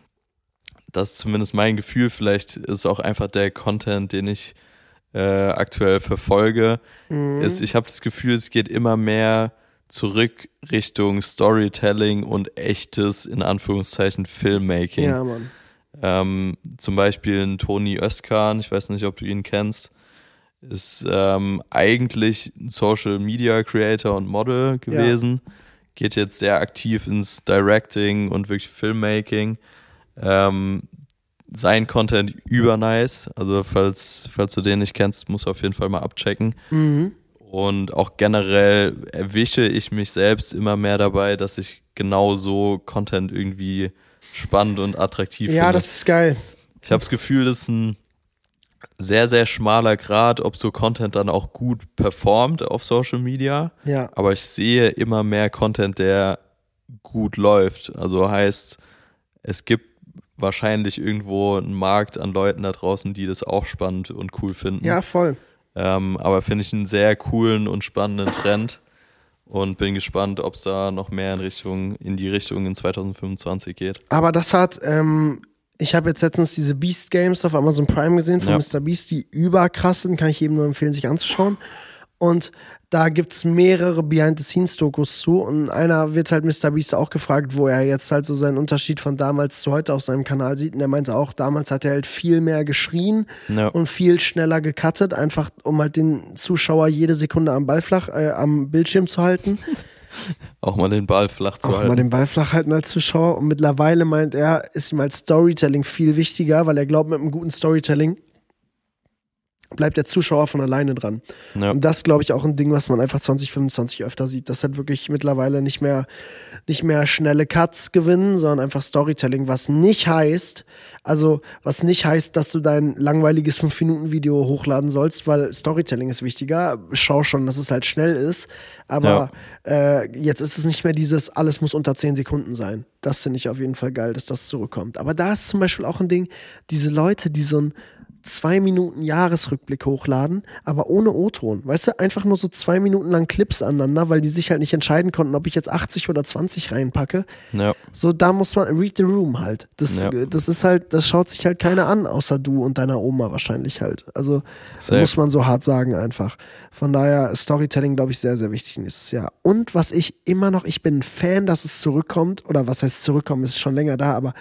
das ist zumindest mein Gefühl, vielleicht ist auch einfach der Content, den ich äh, aktuell verfolge, Mhm. ist, ich habe das Gefühl, es geht immer mehr zurück Richtung Storytelling und echtes, in Anführungszeichen, Filmmaking. Ja, Mann. Ähm, zum Beispiel ein Toni Özkan, ich weiß nicht, ob du ihn kennst, ist ähm, eigentlich ein Social Media Creator und Model gewesen, geht jetzt sehr aktiv ins Directing und wirklich Filmmaking. Ähm, sein Content über nice, also falls, falls du den nicht kennst, musst du auf jeden Fall mal abchecken. Mhm. Und auch generell erwische ich mich selbst immer mehr dabei, dass ich genau so Content irgendwie spannend und attraktiv Ja, finde. das ist geil. Ich habe das Gefühl, das ist ein sehr, sehr schmaler Grad, ob so Content dann auch gut performt auf Social Media. Ja. Aber ich sehe immer mehr Content, der gut läuft. Also heißt, es gibt wahrscheinlich irgendwo einen Markt an Leuten da draußen, die das auch spannend und cool finden. Ja, voll. Ähm, aber finde ich einen sehr coolen und spannenden Trend und bin gespannt, ob es da noch mehr in Richtung, in die Richtung in zwanzig fünfundzwanzig geht. Aber das hat, ähm, ich habe jetzt letztens diese Beast Games auf Amazon Prime gesehen von Ja. Mister Beast, die überkrass sind, kann ich jedem nur empfehlen, sich anzuschauen. Und da gibt es mehrere Behind-the-Scenes-Dokus zu und einer wird halt Mister Beast auch gefragt, wo er jetzt halt so seinen Unterschied von damals zu heute auf seinem Kanal sieht und er meinte auch, damals hat er halt viel mehr geschrien Ja. und viel schneller gecuttet, einfach um halt den Zuschauer jede Sekunde am Ball flach, äh, am Bildschirm zu halten. Auch mal den Ball flach zu Auch halten. mal den Ball flach halten als Zuschauer. Und mittlerweile meint er, ist ihm als Storytelling viel wichtiger, weil er glaubt, mit einem guten Storytelling bleibt der Zuschauer von alleine dran. Ja. Und das, glaube ich, auch ein Ding, was man einfach zwanzig fünfundzwanzig öfter sieht, dass halt wirklich mittlerweile nicht mehr, nicht mehr schnelle Cuts gewinnen, sondern einfach Storytelling, was nicht heißt, also was nicht heißt, dass du dein langweiliges fünf Minuten Video hochladen sollst, weil Storytelling ist wichtiger. Schau schon, dass es halt schnell ist, aber ja. äh, jetzt ist es nicht mehr dieses, alles muss unter zehn Sekunden sein. Das finde ich auf jeden Fall geil, dass das zurückkommt. Aber da ist zum Beispiel auch ein Ding, diese Leute, die so ein zwei Minuten Jahresrückblick hochladen, aber ohne O-Ton. Weißt du, einfach nur so zwei Minuten lang Clips aneinander, weil die sich halt nicht entscheiden konnten, ob ich jetzt achtzig oder zwanzig reinpacke. Ja. So, da muss man, read the room halt. Das, ja. das ist halt, das schaut sich halt keiner an, außer du und deiner Oma wahrscheinlich halt. Also, muss man so hart sagen einfach. Von daher, Storytelling, glaube ich, sehr, sehr wichtig nächstes Jahr. Und was ich immer noch, ich bin ein Fan, dass es zurückkommt, oder was heißt zurückkommen, ist schon länger da, aber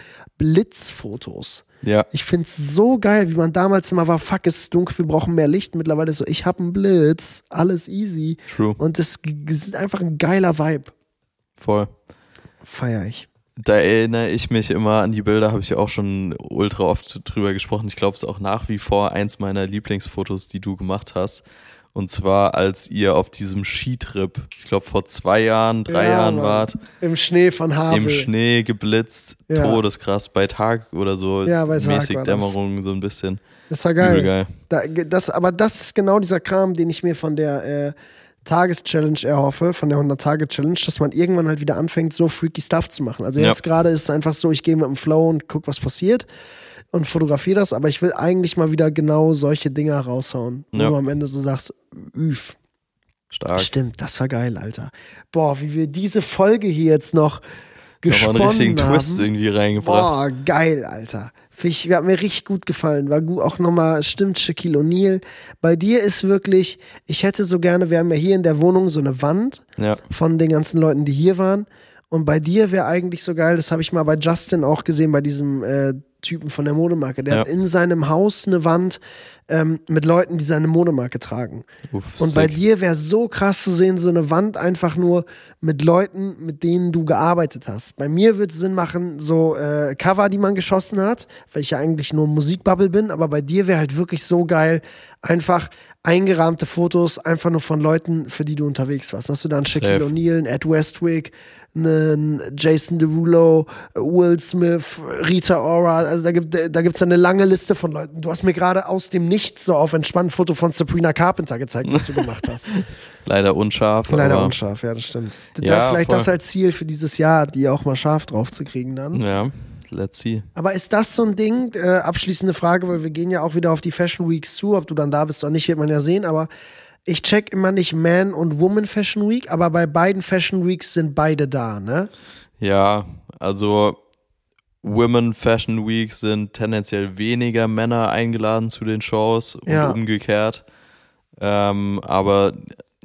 Blitzfotos. Ja. Ich finde es so geil, wie man damals immer war, fuck, es ist dunkel, wir brauchen mehr Licht. Mittlerweile ist so, ich habe einen Blitz, alles easy. True. Und es ist einfach ein geiler Vibe. Voll. Feier ich. Da erinnere ich mich immer an die Bilder, habe ich auch schon ultra oft drüber gesprochen. Ich glaube, es ist auch nach wie vor eins meiner Lieblingsfotos, die du gemacht hast. Und zwar, als ihr auf diesem Skitrip, ich glaube vor zwei Jahren, drei ja, Jahren Mann. wart. Im Schnee von Havel. Im Schnee geblitzt, ja. todeskrass, bei Tag oder so, ja, bei Tag mäßig war Dämmerung, so ein bisschen. Das war geil. geil. Da, das, aber das ist genau dieser Kram, den ich mir von der äh, Tageschallenge erhoffe, von der hundert-Tage-Challenge, dass man irgendwann halt wieder anfängt, so freaky Stuff zu machen. Also ja. jetzt gerade ist es einfach so, ich gehe mit dem Flow und guck, was passiert und fotografiere das, aber ich will eigentlich mal wieder genau solche Dinger raushauen, wo ja. du am Ende so sagst, üf. Stark. Stimmt, das war geil, Alter. Boah, wie wir diese Folge hier jetzt noch gesponnen einen richtigen haben. Twist irgendwie reingebracht. Boah, geil, Alter. Ich, hat mir richtig gut gefallen. War gut, auch nochmal, stimmt, Shaquille O'Neal. Bei dir ist wirklich, ich hätte so gerne, wir haben ja hier in der Wohnung so eine Wand ja. von den ganzen Leuten, die hier waren. Und bei dir wäre eigentlich so geil, das habe ich mal bei Justin auch gesehen, bei diesem äh, Typen von der Modemarke. Der ja. hat in seinem Haus eine Wand ähm, mit Leuten, die seine Modemarke tragen. Uff, und sick. bei dir wäre so krass zu sehen, so eine Wand einfach nur mit Leuten, mit denen du gearbeitet hast. Bei mir würde es Sinn machen, so äh, Cover, die man geschossen hat, weil ich ja eigentlich nur Musikbubble bin, aber bei dir wäre halt wirklich so geil, einfach eingerahmte Fotos, einfach nur von Leuten, für die du unterwegs warst. Hast du dann Shaquille O'Neal, einen Ed Westwick, einen Jason Derulo, Will Smith, Rita Ora, also da gibt da gibt's eine lange Liste von Leuten. Du hast mir gerade aus dem Nichts so auf entspannt ein Foto von Sabrina Carpenter gezeigt, was du gemacht hast. Leider unscharf. Leider aber unscharf, ja, das stimmt. Ja, da vielleicht voll. das als Ziel für dieses Jahr, die auch mal scharf drauf zu kriegen dann. Ja, let's see. Aber ist das so ein Ding, äh, abschließende Frage, weil wir gehen ja auch wieder auf die Fashion Weeks zu, ob du dann da bist oder nicht, wird man ja sehen, aber ich check immer nicht Man und Woman Fashion Week, aber bei beiden Fashion Weeks sind beide da, ne? Ja, also Women Fashion Week sind tendenziell weniger Männer eingeladen zu den Shows und Ja. umgekehrt. Ähm, aber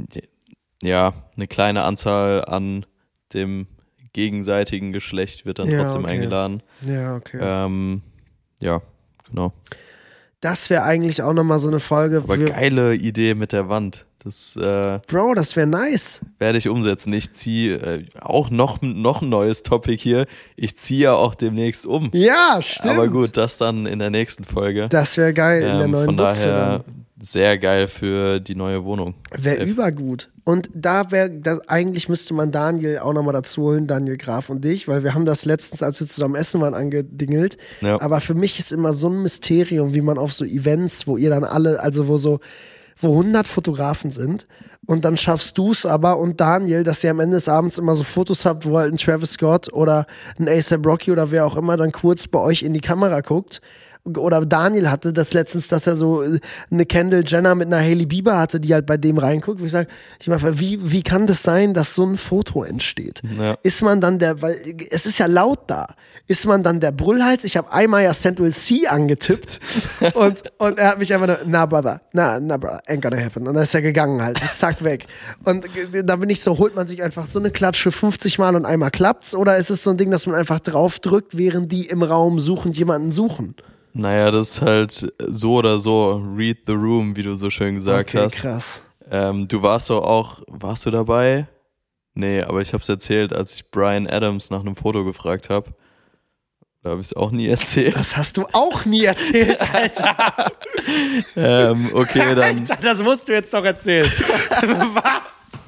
ja, eine kleine Anzahl an dem gegenseitigen Geschlecht wird dann Ja, trotzdem okay. eingeladen. Ja, okay. Ähm, ja, genau. Das wäre eigentlich auch nochmal so eine Folge. Aber für, geile Idee mit der Wand. Das äh, Bro, das wäre nice. werde ich umsetzen. Ich ziehe äh, auch noch, noch ein neues Topic hier. Ich ziehe ja auch demnächst um. Ja, stimmt. Aber gut, das dann in der nächsten Folge. Das wäre geil in der Ähm, neuen von Butze daher dann. sehr geil für die neue Wohnung. Wäre Safe. übergut. Und da wäre, eigentlich müsste man Daniel auch nochmal dazu holen, Daniel Graf und dich, weil wir haben das letztens, als wir zusammen essen waren, angedingelt. Ja. Aber für mich ist immer so ein Mysterium, wie man auf so Events, wo ihr dann alle, also wo so, wo hundert Fotografen sind und dann schaffst du es aber und Daniel, dass ihr am Ende des Abends immer so Fotos habt, wo halt ein Travis Scott oder ein A$AP Rocky oder wer auch immer dann kurz bei euch in die Kamera guckt. Oder Daniel hatte das letztens, dass er so eine Kendall Jenner mit einer Hailey Bieber hatte, die halt bei dem reinguckt. Wo ich sage, ich meine, wie, wie kann das sein, dass so ein Foto entsteht? Ja. Ist man dann der, weil es ist ja laut da, ist man dann der Brüllhals? Ich habe einmal ja Central C angetippt und, und er hat mich einfach nur, na Brother, na, na Brother, ain't gonna happen. Und dann ist er gegangen halt, zack, weg. Und da bin ich so, holt man sich einfach so eine Klatsche fünfzig Mal und einmal klappt's? Oder ist es so ein Ding, dass man einfach drauf drückt, während die im Raum suchend jemanden suchen? Naja, das ist halt so oder so. Read the room, wie du so schön gesagt Okay, hast. krass. Ähm, du warst doch auch, warst du dabei? Nee, aber ich hab's erzählt, als ich Bryan Adams nach einem Foto gefragt habe. Da habe ich es auch nie erzählt. Das hast du auch nie erzählt, Alter. ähm, okay, dann. Alter, das musst du jetzt doch erzählen. Was?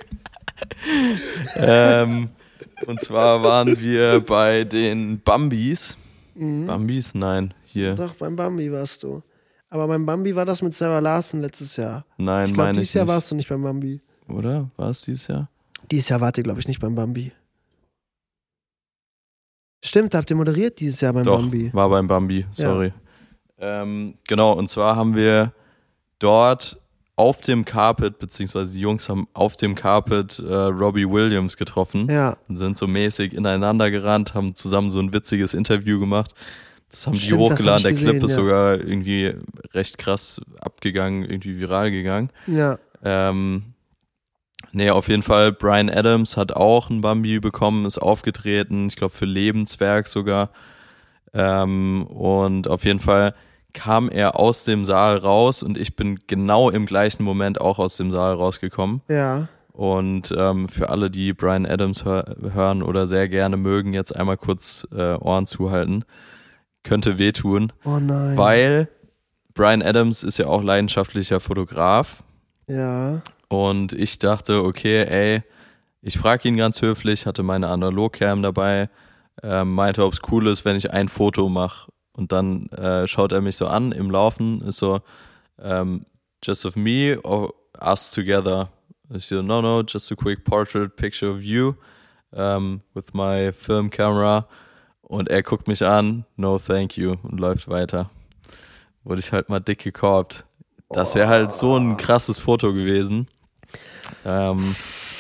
ähm, und zwar waren wir bei den Bambis. Mhm. Bambis? Nein, hier. Doch, beim Bambi warst du. Aber beim Bambi war das mit Sarah Larson letztes Jahr. Nein, ich glaub, meine ich dieses Jahr nicht. warst du nicht beim Bambi. Oder? War es dieses Jahr? Dieses Jahr wart ihr, glaube ich, nicht beim Bambi. Stimmt, habt ihr moderiert dieses Jahr beim Doch, Bambi? War beim Bambi, sorry. Ja. Ähm, genau, und zwar haben wir dort auf dem Carpet, beziehungsweise die Jungs haben auf dem Carpet äh, Robbie Williams getroffen. Ja. Und sind so mäßig ineinander gerannt, haben zusammen so ein witziges Interview gemacht. Das haben Stimmt, die hochgeladen. Der gesehen, Clip ist ja. sogar irgendwie recht krass abgegangen, irgendwie viral gegangen. Ja. Ähm, nee, auf jeden Fall, Bryan Adams hat auch ein Bambi bekommen, ist aufgetreten, ich glaube für Lebenswerk sogar. Ähm, und auf jeden Fall kam er aus dem Saal raus und ich bin genau im gleichen Moment auch aus dem Saal rausgekommen. Ja. Und ähm, für alle, die Bryan Adams hör- hören oder sehr gerne mögen, jetzt einmal kurz äh, Ohren zuhalten. Könnte wehtun. Oh nein. Weil Bryan Adams ist ja auch leidenschaftlicher Fotograf. Ja. Und ich dachte, okay, ey, ich frage ihn ganz höflich, hatte meine Analogcam dabei, äh, meinte, ob es cool ist, wenn ich ein Foto mache. Und dann äh, schaut er mich so an im Laufen, ist so, um, just of me or us together? Ich so, no, no, just a quick portrait picture of you um, with my film camera. Und er guckt mich an, no thank you, und läuft weiter. Wurde ich halt mal dick gekorbt. Das wäre halt so ein krasses Foto gewesen. Ähm,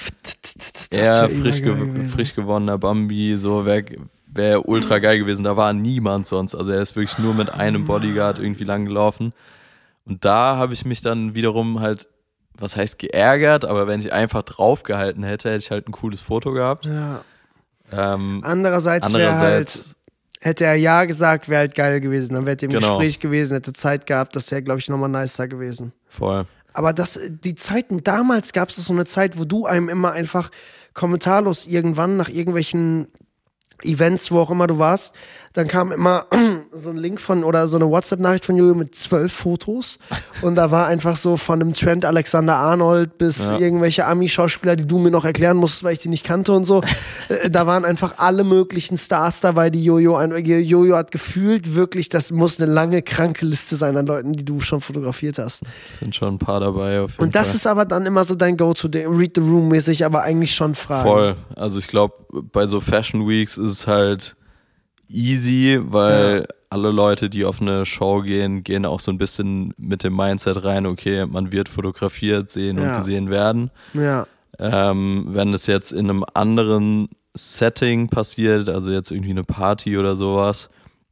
er frisch, ge- frisch gewonnener Bambi, so wäre wär ultra geil gewesen. Da war niemand sonst. Also er ist wirklich nur mit einem Bodyguard irgendwie lang gelaufen. Und da habe ich mich dann wiederum halt, was heißt geärgert, aber wenn ich einfach draufgehalten hätte, hätte ich halt ein cooles Foto gehabt. Ja. Ähm, Andererseits, andererseits wäre halt, hätte er ja gesagt, wäre halt geil gewesen. Dann wäre er im Genau. Gespräch gewesen, hätte Zeit gehabt, das wäre, glaube ich, nochmal nicer gewesen. voll. Aber das, die Zeiten, damals gab es so eine Zeit, wo du einem immer einfach kommentarlos irgendwann nach irgendwelchen Events, wo auch immer du warst, dann kam immer so ein Link von oder so eine WhatsApp-Nachricht von Jojo mit zwölf Fotos und da war einfach so von einem Trent Alexander-Arnold bis Ja. irgendwelche Ami-Schauspieler, die du mir noch erklären musstest, weil ich die nicht kannte und so. Äh, da waren einfach alle möglichen Stars dabei, die Jojo, ein, Jojo hat gefühlt wirklich, das muss eine lange, kranke Liste sein an Leuten, die du schon fotografiert hast. Sind schon ein paar dabei auf jeden Und das Fall. ist aber dann immer so dein Go-To, Read the Room mäßig, aber eigentlich schon Fragen. Voll. Also ich glaube, bei so Fashion Weeks ist es halt easy, weil Ja. alle Leute, die auf eine Show gehen, gehen auch so ein bisschen mit dem Mindset rein, okay, man wird fotografiert, sehen Ja. und gesehen werden. Ja, Ähm, wenn es jetzt in einem anderen Setting passiert, also jetzt irgendwie eine Party oder sowas,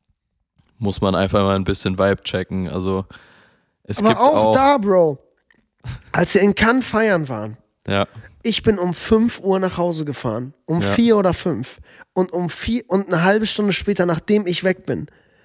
muss man einfach mal ein bisschen Vibe checken. Also es aber gibt auch, auch, da, Bro, als wir in Cannes feiern waren, ja, ich bin um fünf Uhr nach Hause gefahren, um Ja. vier oder fünf und um vier und eine halbe Stunde später, nachdem ich weg bin,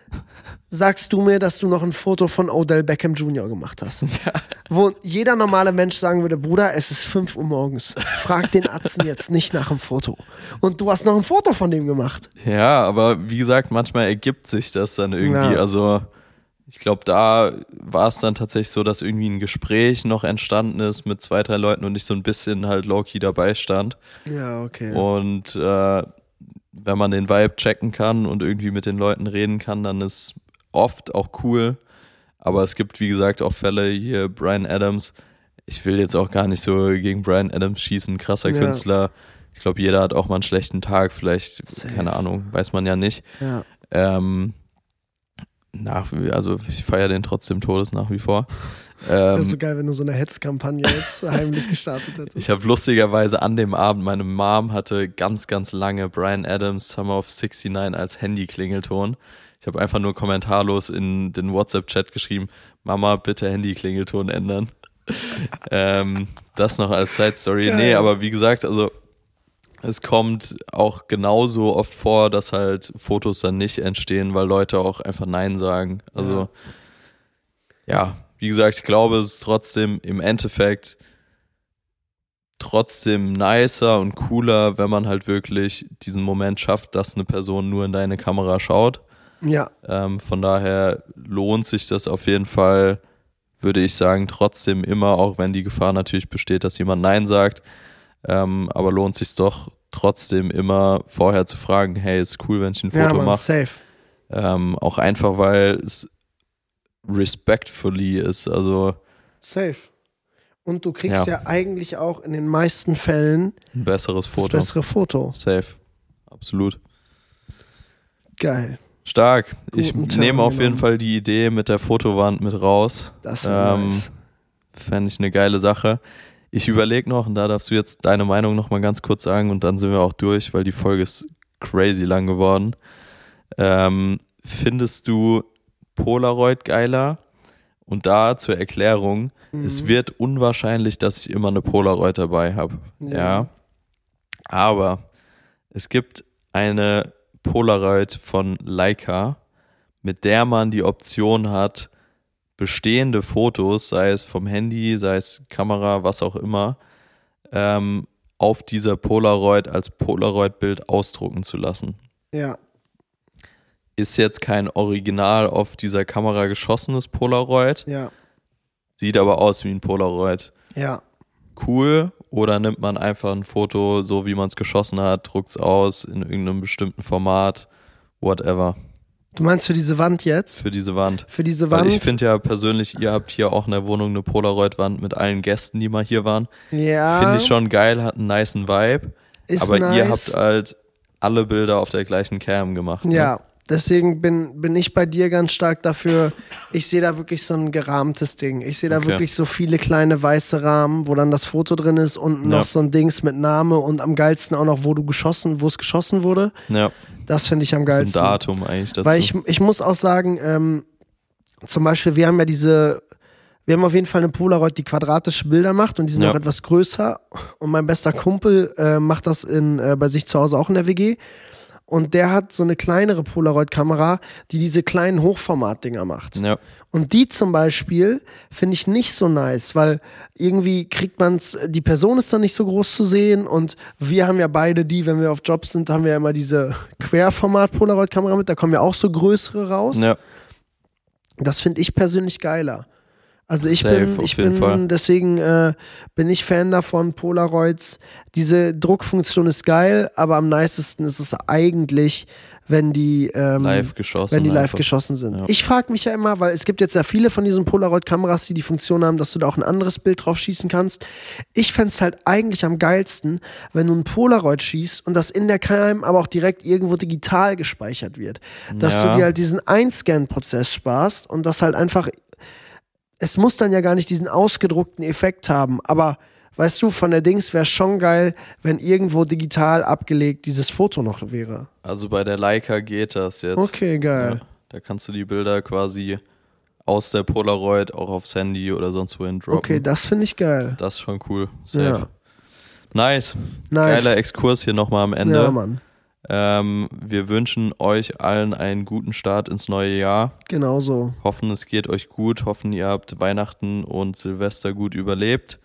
sagst du mir, dass du noch ein Foto von Odell Beckham Junior gemacht hast. Ja. Wo jeder normale Mensch sagen würde, Bruder, es ist fünf Uhr morgens. Frag den Atzen jetzt nicht nach dem Foto. Und du hast noch ein Foto von dem gemacht. Ja, aber wie gesagt, manchmal ergibt sich das dann irgendwie. Ja. Also ich glaube, da war es dann tatsächlich so, dass irgendwie ein Gespräch noch entstanden ist mit zwei, drei Leuten und ich so ein bisschen halt low-key dabei stand. Ja, okay. Und äh, wenn man den Vibe checken kann und irgendwie mit den Leuten reden kann, dann ist oft auch cool. Aber es gibt, wie gesagt, auch Fälle, hier Bryan Adams. Ich will jetzt auch gar nicht so gegen Bryan Adams schießen, krasser Ja. Künstler. Ich glaube, jeder hat auch mal einen schlechten Tag, vielleicht, Safe. keine Ahnung, weiß man ja nicht. Ja. Ähm, nach, also ich feiere den trotzdem Todes nach wie vor. Das Ähm, ist so geil, wenn du so eine Hetzkampagne jetzt heimlich gestartet hättest. ich habe lustigerweise an dem Abend, meine Mom hatte ganz, ganz lange Bryan Adams Summer of sixty-nine als Handy-Klingelton. Ich habe einfach nur kommentarlos in den WhatsApp-Chat geschrieben, Mama, bitte Handy-Klingelton ändern. ähm, das noch als Side-Story. Geil. Nee, aber wie gesagt, also es kommt auch genauso oft vor, dass halt Fotos dann nicht entstehen, weil Leute auch einfach Nein sagen. Also ja, wie gesagt, ich glaube, es ist trotzdem im Endeffekt trotzdem nicer und cooler, wenn man halt wirklich diesen Moment schafft, dass eine Person nur in deine Kamera schaut. Ja. Ähm, von daher lohnt sich das auf jeden Fall, würde ich sagen, trotzdem immer, auch wenn die Gefahr natürlich besteht, dass jemand Nein sagt. Ähm, aber lohnt sich doch trotzdem immer vorher zu fragen, hey, ist cool, wenn ich ein Foto ja, Mann, mache. safe. Ähm, auch einfach, weil es respectfully ist, also Safe. Und du kriegst ja. ja eigentlich auch in den meisten Fällen ein besseres Foto. Das bessere Foto. Safe. Absolut. Geil. Stark. Ich Guten nehme Turn auf jeden genommen. Fall die Idee mit der Fotowand mit raus. Das wäre Ähm, nice. Fände ich eine geile Sache. Ich überlege noch, und da darfst du jetzt deine Meinung noch mal ganz kurz sagen und dann sind wir auch durch, weil die Folge ist crazy lang geworden. Ähm, findest du Polaroid geiler? Und da zur Erklärung, Mhm. es wird unwahrscheinlich, dass ich immer eine Polaroid dabei habe. Ja. Ja. Aber es gibt eine Polaroid von Leica, mit der man die Option hat, bestehende Fotos, sei es vom Handy, sei es Kamera, was auch immer, ähm, auf dieser Polaroid als Polaroid-Bild ausdrucken zu lassen. Ja. Ist jetzt kein original auf dieser Kamera geschossenes Polaroid, Ja. sieht aber aus wie ein Polaroid. Ja. Cool, oder nimmt man einfach ein Foto, so wie man es geschossen hat, druckt es aus in irgendeinem bestimmten Format, whatever, Du meinst für diese Wand jetzt? für diese Wand. Für diese Weil Wand? ich finde ja persönlich, ihr habt hier auch in der Wohnung eine Polaroid-Wand mit allen Gästen, die mal hier waren. ja. Finde ich schon geil, hat einen nicen Vibe. Ist aber nice. ihr habt halt alle Bilder auf der gleichen Cam gemacht. Ne? Ja, deswegen bin, bin ich bei dir ganz stark dafür. Ich sehe da wirklich so ein gerahmtes Ding. Ich sehe da Okay. wirklich so viele kleine weiße Rahmen, wo dann das Foto drin ist und noch Ja. so ein Dings mit Name und am geilsten auch noch, wo du geschossen, wo es geschossen wurde. Ja, Das finde ich am so ein geilsten. Datum eigentlich dazu. Weil ich, ich muss auch sagen, ähm, zum Beispiel, wir haben ja diese, wir haben auf jeden Fall eine Polaroid, die quadratische Bilder macht und die sind Ja. auch etwas größer. Und mein bester Kumpel äh, macht das in, äh, bei sich zu Hause auch in der W G. Und der hat so eine kleinere Polaroid-Kamera, die diese kleinen Hochformat-Dinger macht. ja, Und die zum Beispiel finde ich nicht so nice, weil irgendwie kriegt man's, die Person ist dann nicht so groß zu sehen und wir haben ja beide die, wenn wir auf Jobs sind, haben wir ja immer diese Querformat-Polaroid-Kamera mit, da kommen ja auch so größere raus. ja, Das finde ich persönlich geiler. Also ich Safe, bin, auf ich jeden bin, Fall. deswegen äh, bin ich Fan davon, Polaroids. Diese Druckfunktion ist geil, aber am nicesten ist es eigentlich, wenn die ähm, live geschossen. wenn die live einfach. geschossen sind. Ja. Ich frage mich ja immer, weil es gibt jetzt ja viele von diesen Polaroid-Kameras, die die Funktion haben, dass du da auch ein anderes Bild drauf schießen kannst. Ich fände es halt eigentlich am geilsten, wenn du ein Polaroid schießt und das in der Cam aber auch direkt irgendwo digital gespeichert wird. Dass Ja. du dir halt diesen Einscan-Prozess sparst und das halt einfach, es muss dann ja gar nicht diesen ausgedruckten Effekt haben, aber weißt du, von der Dings wäre schon geil, wenn irgendwo digital abgelegt dieses Foto noch wäre. Also bei der Leica geht das jetzt. Okay, geil. Ja, da kannst du die Bilder quasi aus der Polaroid auch aufs Handy oder sonst wohin droppen. Okay, das finde ich geil. Das ist schon cool. Safe. Ja. Nice. Nice. Geiler Exkurs hier nochmal am Ende. Ja, Mann. Ähm, wir wünschen euch allen einen guten Start ins neue Jahr. Genau so. Hoffen, es geht euch gut. Hoffen, ihr habt Weihnachten und Silvester gut überlebt.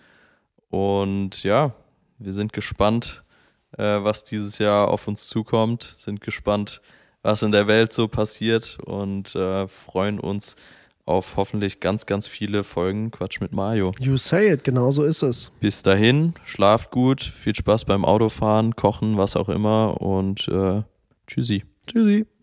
Und ja, wir sind gespannt, äh, was dieses Jahr auf uns zukommt. Sind gespannt, was in der Welt so passiert und äh, freuen uns auf hoffentlich ganz, ganz viele Folgen Quatsch mit Mario. You say it, genau so ist es. Bis dahin, schlaft gut, viel Spaß beim Autofahren, Kochen, was auch immer und äh, tschüssi. Tschüssi.